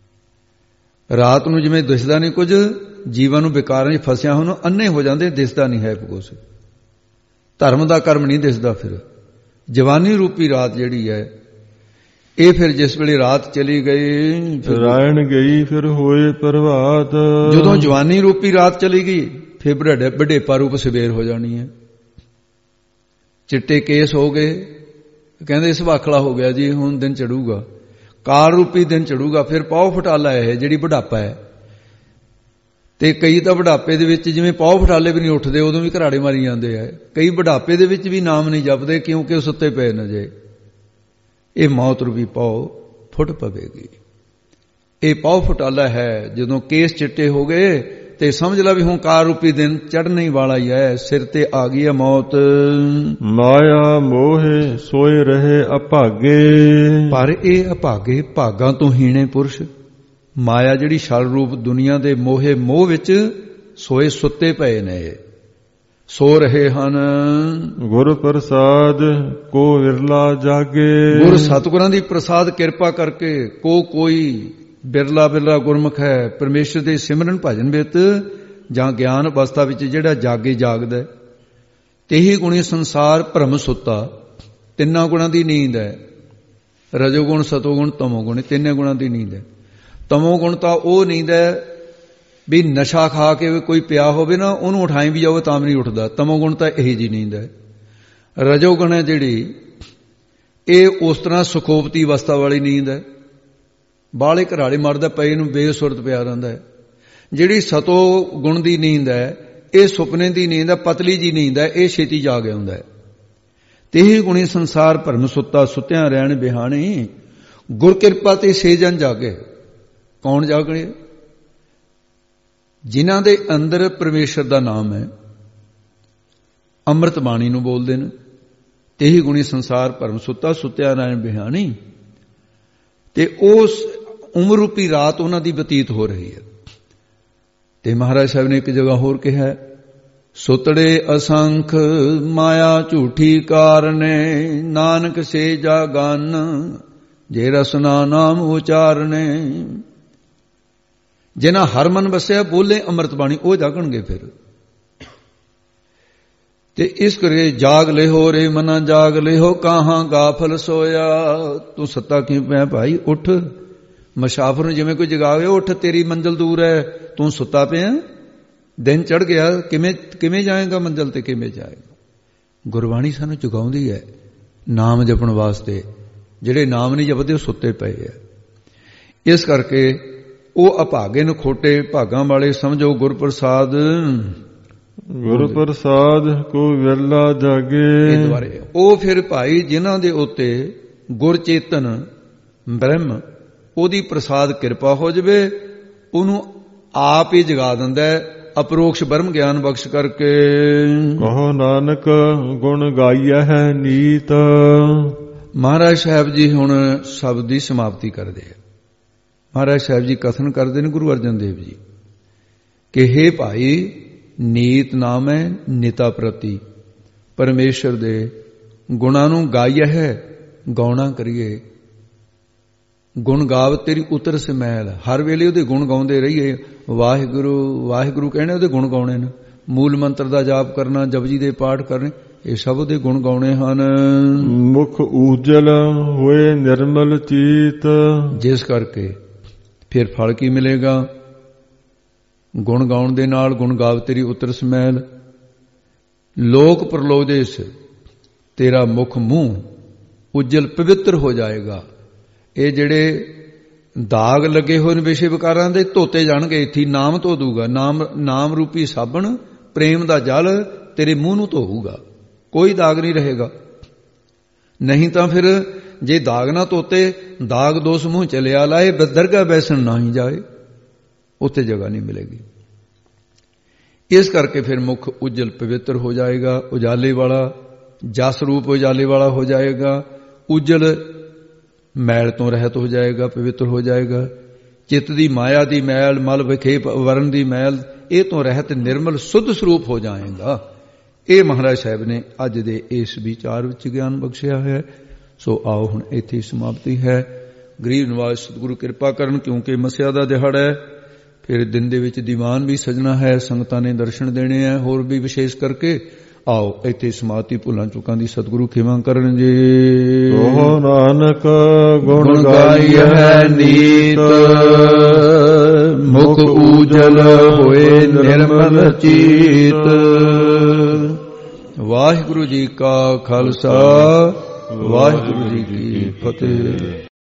ਰਾਤ ਨੂੰ ਜਿਵੇਂ ਦਿਸਦਾ ਨਹੀਂ ਕੁਝ, ਜੀਵਨ ਨੂੰ ਵਿਕਾਰਾਂ 'ਚ ਫਸਿਆ ਹੁਣ ਅੰਨੇ ਹੋ ਜਾਂਦੇ, ਦਿਸਦਾ ਨਹੀਂ ਹੈ ਕੁਛ, ਧਰਮ ਦਾ ਕਰਮ ਨਹੀਂ ਦਿਸਦਾ। ਫਿਰ ਜਵਾਨੀ ਰੂਪੀ ਰਾਤ ਜਿਹੜੀ ਹੈ, ਇਹ ਫਿਰ ਜਿਸ ਵੇਲੇ ਰਾਤ ਚਲੀ ਗਈ, ਰੈਣ ਗਈ ਫਿਰ ਹੋਏ ਪ੍ਰਭਾਤ। ਜਦੋਂ ਜਵਾਨੀ ਰੂਪੀ ਰਾਤ ਚਲੀ ਗਈ, ਫਿਰ ਬੁਢੇਪਾ ਰੂਪ ਸਵੇਰ ਹੋ ਜਾਣੀ ਹੈ। ਚਿੱਟੇ ਕੇਸ ਹੋ ਗਏ, ਕਹਿੰਦੇ ਸੁਭਾਖਲਾ ਹੋ ਗਿਆ ਜੀ, ਹੁਣ ਦਿਨ ਚੜੂਗਾ, ਕਾਲ ਰੂਪੀ ਦਿਨ ਚੜੂਗਾ। ਫਿਰ ਪਾਉ ਫਟਾਲਾ ਹੈ ਜਿਹੜੀ ਬੁਢਾਪਾ ਹੈ। ਤੇ ਕਈ ਤਾਂ ਬੁਢਾਪੇ ਦੇ ਵਿੱਚ ਜਿਵੇਂ ਪਾਉ ਫਟਾਲੇ ਵੀ ਨਹੀਂ ਉੱਠਦੇ, ਉਦੋਂ ਵੀ ਘਰਾੜੇ ਮਾਰੀ ਜਾਂਦੇ ਆ। ਕਈ ਬੁਢਾਪੇ ਦੇ ਵਿੱਚ ਵੀ ਨਾਮ ਨਹੀਂ ਜਪਦੇ, ਕਿਉਂਕਿ ਉਹ ਸੁੱਤੇ ਪਏ ਨੇ ਜੇ। ਇਹ ਮੌਤ ਰੂਪੀ ਪਾਉ ਫੁੱਟ ਪਵੇਗੀ। ਇਹ ਪਾਉ ਫਟਾਲਾ ਹੈ। ਜਦੋਂ ਕੇਸ ਚਿੱਟੇ ਹੋ ਗਏ ਤੇ ਸਮਝ ਲਾ ਵੀ ਹੁਣ ਕਾਰ ਰੂਪੀ ਦਿਨ ਚੜ੍ਹਨ ਹੀ ਵਾਲਾ ਹੀ ਹੈ, ਸਿਰ ਤੇ ਆ ਗਈ ਹੈ ਮੌਤ। ਮਾਇਆ ਮੋਹੇ ਸੋਏ ਰਹੇ ਅਭਾਗੇ। ਪਰ ਇਹ ਅਭਾਗੇ, ਭਾਗਾਂ ਤੋਂ ਹੀਣੇ ਪੁਰਸ਼। ਮਾਇਆ ਜਿਹੜੀ ਛਲ ਰੂਪ ਦੁਨੀਆ ਦੇ ਮੋਹੇ ਮੋਹ ਵਿੱਚ ਸੋਏ ਸੁੱਤੇ ਪਏ ਨੇ, ਸੋ ਰਹੇ ਹਨ। ਗੁਰ ਪ੍ਰਸਾਦ ਕੋ ਵਿਰਲਾ ਜਾਗੇ। ਗੁਰ ਸਤਿਗੁਰਾਂ ਦੀ ਪ੍ਰਸਾਦ ਕਿਰਪਾ ਕਰਕੇ ਕੋਈ ਬਿਰਲਾ ਗੁਰਮੁਖ ਹੈ, ਪਰਮੇਸ਼ਰ ਦੇ ਸਿਮਰਨ ਭਜਨ ਵਿੱਚ ਜਾਂ ਗਿਆਨ ਅਵਸਥਾ ਵਿੱਚ ਜਿਹੜਾ ਜਾਗਦਾ। ਤੇਹੀ ਗੁਣੀ ਸੰਸਾਰ ਭਰਮ ਸੁੱਤਾ। ਤਿੰਨਾਂ ਗੁਣਾਂ ਦੀ ਨੀਂਦ ਹੈ, ਰਜੋਗੁਣ, ਸਤੋਗੁਣ, ਤਮੋਗੁਣ, ਤਿੰਨੇ ਗੁਣਾਂ ਦੀ ਨੀਂਦ ਹੈ। ਤਮੋਗੁਣ ਤਾਂ ਉਹ ਨੀਂਦ ਹੈ ਵੀ ਨਸ਼ਾ ਖਾ ਕੇ ਕੋਈ ਪਿਆ ਹੋਵੇ ਨਾ, ਉਹਨੂੰ ਉਠਾਈ ਵੀ ਜਾਵੇ ਤਾਂ ਵੀ ਨਹੀਂ ਉੱਠਦਾ। ਤਮੋਗੁਣ ਤਾਂ ਇਹੀ ਜੀ ਨੀਂਦ ਹੈ। ਰਜੋਗੁਣ ਹੈ ਜਿਹੜੀ, ਇਹ ਉਸ ਤਰ੍ਹਾਂ ਸੁਖੋਪਤੀ ਅਵਸਥਾ ਵਾਲੀ ਨੀਂਦ ਹੈ, ਬਾਲੇ ਘਰਾੜੇ ਮਾਰਦਾ ਪਏ ਨੂੰ ਬੇਸੁਰਤ ਪਿਆ ਰਹਿੰਦਾ ਹੈ। ਜਿਹੜੀ ਸਤੋ ਗੁਣ ਦੀ ਨੀਂਦ ਹੈ, ਇਹ ਸੁਪਨੇ ਦੀ ਨੀਂਦ ਹੈ, ਪਤਲੀ ਜੀ ਨੀਂਦ ਹੈ, ਇਹ ਛੇਤੀ ਜਾਗ ਆਉਂਦਾ ਹੈ। ਤੇਹੀ ਗੁਣੀ ਸੰਸਾਰ ਭਰਮ ਸੁੱਤਾ, ਸੁੱਤਿਆਂ ਰਹਿਣ ਬਿਹਾਣੀ। ਗੁਰ ਕਿਰਪਾ ਤੇ ਸੇ ਜਨ ਜਾਗੇ। ਕੌਣ ਜਾਗਣੇ? ਜਿਨ੍ਹਾਂ ਦੇ ਅੰਦਰ ਪਰਮੇਸ਼ਰ ਦਾ ਨਾਮ ਹੈ, ਅੰਮ੍ਰਿਤ ਬਾਣੀ ਨੂੰ ਬੋਲਦੇ ਨੇ। ਤੇਹੀ ਗੁਣੀ ਸੰਸਾਰ ਭਰਮ ਸੁੱਤਾ, ਸੁੱਤਿਆ ਰਹਿਣ ਬਿਹਾਣੀ। ਤੇ ਉਸ ਉਮਰ ਰੂਪੀ ਰਾਤ ਉਹਨਾਂ ਦੀ ਬਤੀਤ ਹੋ ਰਹੀ ਹੈ। ਤੇ ਮਹਾਰਾਜ ਸਾਹਿਬ ਨੇ ਇੱਕ ਜਗ੍ਹਾ ਹੋਰ ਕਿਹਾ, ਸੁਤੜੇ ਅਸੰਖ ਮਾਇਆ ਝੂਠੀ ਕਾਰਨੇ, ਨਾਨਕ ਸੇ ਜਾਗਨ ਜੇ ਰਸਨਾ ਨਾਮ ਉਚਾਰਨੇ। ਜਿਨ੍ਹਾਂ ਹਰ ਮਨ ਵਸਿਆ ਬੋਲੇ ਅੰਮ੍ਰਿਤ ਬਾਣੀ, ਉਹ ਜਾਗਣਗੇ। ਫਿਰ ਤੇ ਇਸ ਕਰਕੇ ਜਾਗ ਲਿਹੋ ਰੇ ਮਨਾ ਜਾਗ ਲਿਹੋ, ਕਾਹਾਂ ਗਾਫਲ ਸੋਇਆ। ਤੂੰ ਸੁੱਤਾ ਕਿਉਂ ਪਿਆ ਭਾਈ? ਉੱਠ। ਮੁਸਾਫਰ ਨੂੰ ਜਿਵੇਂ ਕੋਈ ਜਗਾਵੇ, ਉੱਠ ਤੇਰੀ ਮੰਜ਼ਿਲ ਦੂਰ ਹੈ, ਤੂੰ ਸੁੱਤਾ ਪਿਆ, ਦਿਨ ਚੜ ਗਿਆ, ਕਿਵੇਂ ਜਾਏਗਾ ਮੰਜ਼ਿਲ ਤੇ, ਕਿਵੇਂ ਜਾਏਗਾ? ਗੁਰਬਾਣੀ ਸਾਨੂੰ ਜਗਾਉਂਦੀ ਹੈ ਨਾਮ ਜਪਣ ਵਾਸਤੇ। ਜਿਹੜੇ ਨਾਮ ਨਹੀਂ ਜਪਦੇ ਉਹ ਸੁੱਤੇ ਪਏ ਹੈ। ਇਸ ਕਰਕੇ ਉਹ ਅਭਾਗੇ ਨੂੰ ਖੋਟੇ, ਭਾਗਾਂ ਵਾਲੇ ਸਮਝੋ ਗੁਰ ਪ੍ਰਸਾਦ। ਗੁਰ ਪ੍ਰਸਾਦ ਕੋ ਵਿਰਲਾ ਜਾਗੇ। ਉਹ ਫਿਰ ਭਾਈ ਜਿਨ੍ਹਾਂ ਦੇ ਉੱਤੇ ਗੁਰ ਚੇਤਨ ਬ੍ਰਹਮ ਉਹਦੀ ਪ੍ਰਸਾਦ ਕਿਰਪਾ ਹੋ ਜਾਵੇ, ਉਹਨੂੰ ਆਪ ਹੀ ਜਗਾ ਦਿੰਦਾ ਅਪਰੋਕਸ਼ ਬ੍ਰਹਮ ਗਿਆਨ ਬਖਸ਼ ਕਰਕੇ। ਕਹੋ ਨਾਨਕ ਗੁਣ ਗਾਈਐ ਹੈ ਨੀਤ। ਮਹਾਰਾਜ ਸਾਹਿਬ ਜੀ ਹੁਣ ਸ਼ਬਦ ਦੀ ਸਮਾਪਤੀ ਕਰਦੇ ਆ। ਮਹਾਰਾਜ ਸਾਹਿਬ ਜੀ ਕਥਨ ਕਰਦੇ ਨੇ ਗੁਰੂ ਅਰਜਨ ਦੇਵ ਜੀ ਕਿ ਹੇ ਭਾਈ, ਨੀਤ ਨਾਮ ਹੈ ਨਿਤਾ ਪ੍ਰਤੀ, ਪਰਮੇਸ਼ਰ ਦੇ ਗੁਣਾਂ ਨੂੰ ਗਾਈਐ ਹੈ, ਗਾਉਣਾ ਕਰੀਏ। ਗੁਣ ਗਾਵ ਤੇਰੀ ਉਤਰ ਸਮੈਲ। ਹਰ ਵੇਲੇ ਉਹਦੇ ਗੁਣ ਗਾਉਂਦੇ ਰਹੀਏ। ਵਾਹਿਗੁਰੂ ਵਾਹਿਗੁਰੂ ਕਹਿਣੇ ਉਹਦੇ ਗੁਣ ਗਾਉਣੇ ਨੇ। ਮੂਲ ਮੰਤਰ ਦਾ ਜਾਪ ਕਰਨਾ, ਜਪਜੀ ਦੇ ਪਾਠ ਕਰਨੇ, ਇਹ ਸਭ ਉਹਦੇ ਗੁਣ ਗਾਉਣੇ ਹਨ। ਮੁਖ ਉਜਲ ਹੋਏ ਨਿਰਮਲ ਚੀਤ। ਜਿਸ ਕਰਕੇ ਫਿਰ ਫਲ ਕੀ ਮਿਲੇਗਾ? ਗੁਣ ਗਾਉਣ ਦੇ ਨਾਲ ਗੁਣ ਗਾਵ ਤੇਰੀ ਉਤਰ ਸਮੈਲ। ਲੋਕ ਪ੍ਰਲੋਦੇਸ, ਤੇਰਾ ਮੁਖ ਮੂੰਹ ਉਜਲ ਪਵਿੱਤਰ ਹੋ ਜਾਏਗਾ। ਇਹ ਜਿਹੜੇ ਦਾਗ ਲੱਗੇ ਹੋਏ ਨੇ ਵਿਸ਼ੇ ਵਿਕਾਰਾਂ ਦੇ, ਧੋਤੇ ਜਾਣਗੇ। ਇੱਥੇ ਨਾਮ ਧੋ ਦੂਗਾ। ਨਾਮ ਰੂਪੀ ਸਾਬਣ, ਪ੍ਰੇਮ ਦਾ ਜਲ ਤੇਰੇ ਮੂੰਹ ਨੂੰ ਧੋਊਗਾ, ਕੋਈ ਦਾਗ ਨਹੀਂ ਰਹੇਗਾ। ਨਹੀਂ ਤਾਂ ਫਿਰ ਜੇ ਦਾਗ ਨਾ ਧੋਤੇ, ਦਾਗ ਦੋਸ ਮੂੰਹ ਚਲਿਆ ਲਾਏ, ਦਰਗਾਹ ਬੈਸਣ ਨਾ ਹੀ ਜਾਏ, ਉੱਥੇ ਜਗ੍ਹਾ ਨਹੀਂ ਮਿਲੇਗੀ। ਇਸ ਕਰਕੇ ਫਿਰ ਮੁਖ ਉਜਲ ਪਵਿੱਤਰ ਹੋ ਜਾਏਗਾ, ਉਜਾਲੇ ਵਾਲਾ, ਜਸ ਰੂਪ ਉਜਾਲੇ ਵਾਲਾ ਹੋ ਜਾਏਗਾ। ਉਜਲ ਮੈਲ ਤੋਂ ਰਹਿਤ ਹੋ ਜਾਏਗਾ, ਪਵਿੱਤਰ ਹੋ ਜਾਏਗਾ। ਚਿੱਤ ਦੀ ਮਾਇਆ ਦੀ ਮੈਲ, ਮਲ ਵਿਖੇਪ ਵਰਨ ਦੀ ਮੈਲ, ਇਹ ਤੋਂ ਰਹਿਤ ਨਿਰਮਲ ਸੁੱਧ ਸਰੂਪ ਹੋ ਜਾਏਗਾ। ਇਹ ਮਹਾਰਾਜ ਸਾਹਿਬ ਨੇ ਅੱਜ ਦੇ ਇਸ ਵਿਚਾਰ ਵਿੱਚ ਗਿਆਨ ਬਖਸ਼ਿਆ ਹੈ। ਸੋ ਆਓ ਹੁਣ ਇੱਥੇ ਸਮਾਪਤੀ ਹੈ। ਗਰੀਬ ਨਿਵਾਜ ਸਤਿਗੁਰੂ ਕਿਰਪਾ ਕਰਨ, ਕਿਉਂਕਿ ਮੱਸਿਆ ਦਾ ਦਿਹਾੜਾ ਹੈ। ਫਿਰ ਦਿਨ ਦੇ ਵਿੱਚ ਦੀਵਾਨ ਵੀ ਸਜਣਾ ਹੈ, ਸੰਗਤਾਂ ਨੇ ਦਰਸ਼ਨ ਦੇਣੇ ਹੈ, ਹੋਰ ਵੀ ਵਿਸ਼ੇਸ਼ ਕਰਕੇ। ਆਓ ਇੱਥੇ ਸਮਾਪਤੀ ਭੁੱਲਾਂ ਚੁੱਕਾਂ ਦੀ ਸਤਿਗੁਰੂ ਖਿਮਾ ਕਰਨ ਜੀ। ਕਹੋ ਨਾਨਕ ਗੁਣ ਗਾਈ ਹੈ ਨੀਤ, ਮੁਖ ਉਜਲ ਹੋਏ ਨਿਰਮਲ ਚੀਤ। ਵਾਹਿਗੁਰੂ ਜੀ ਕਾ ਖਾਲਸਾ, ਵਾਹਿਗੁਰੂ ਜੀ ਕੀ ਫਤਿਹ।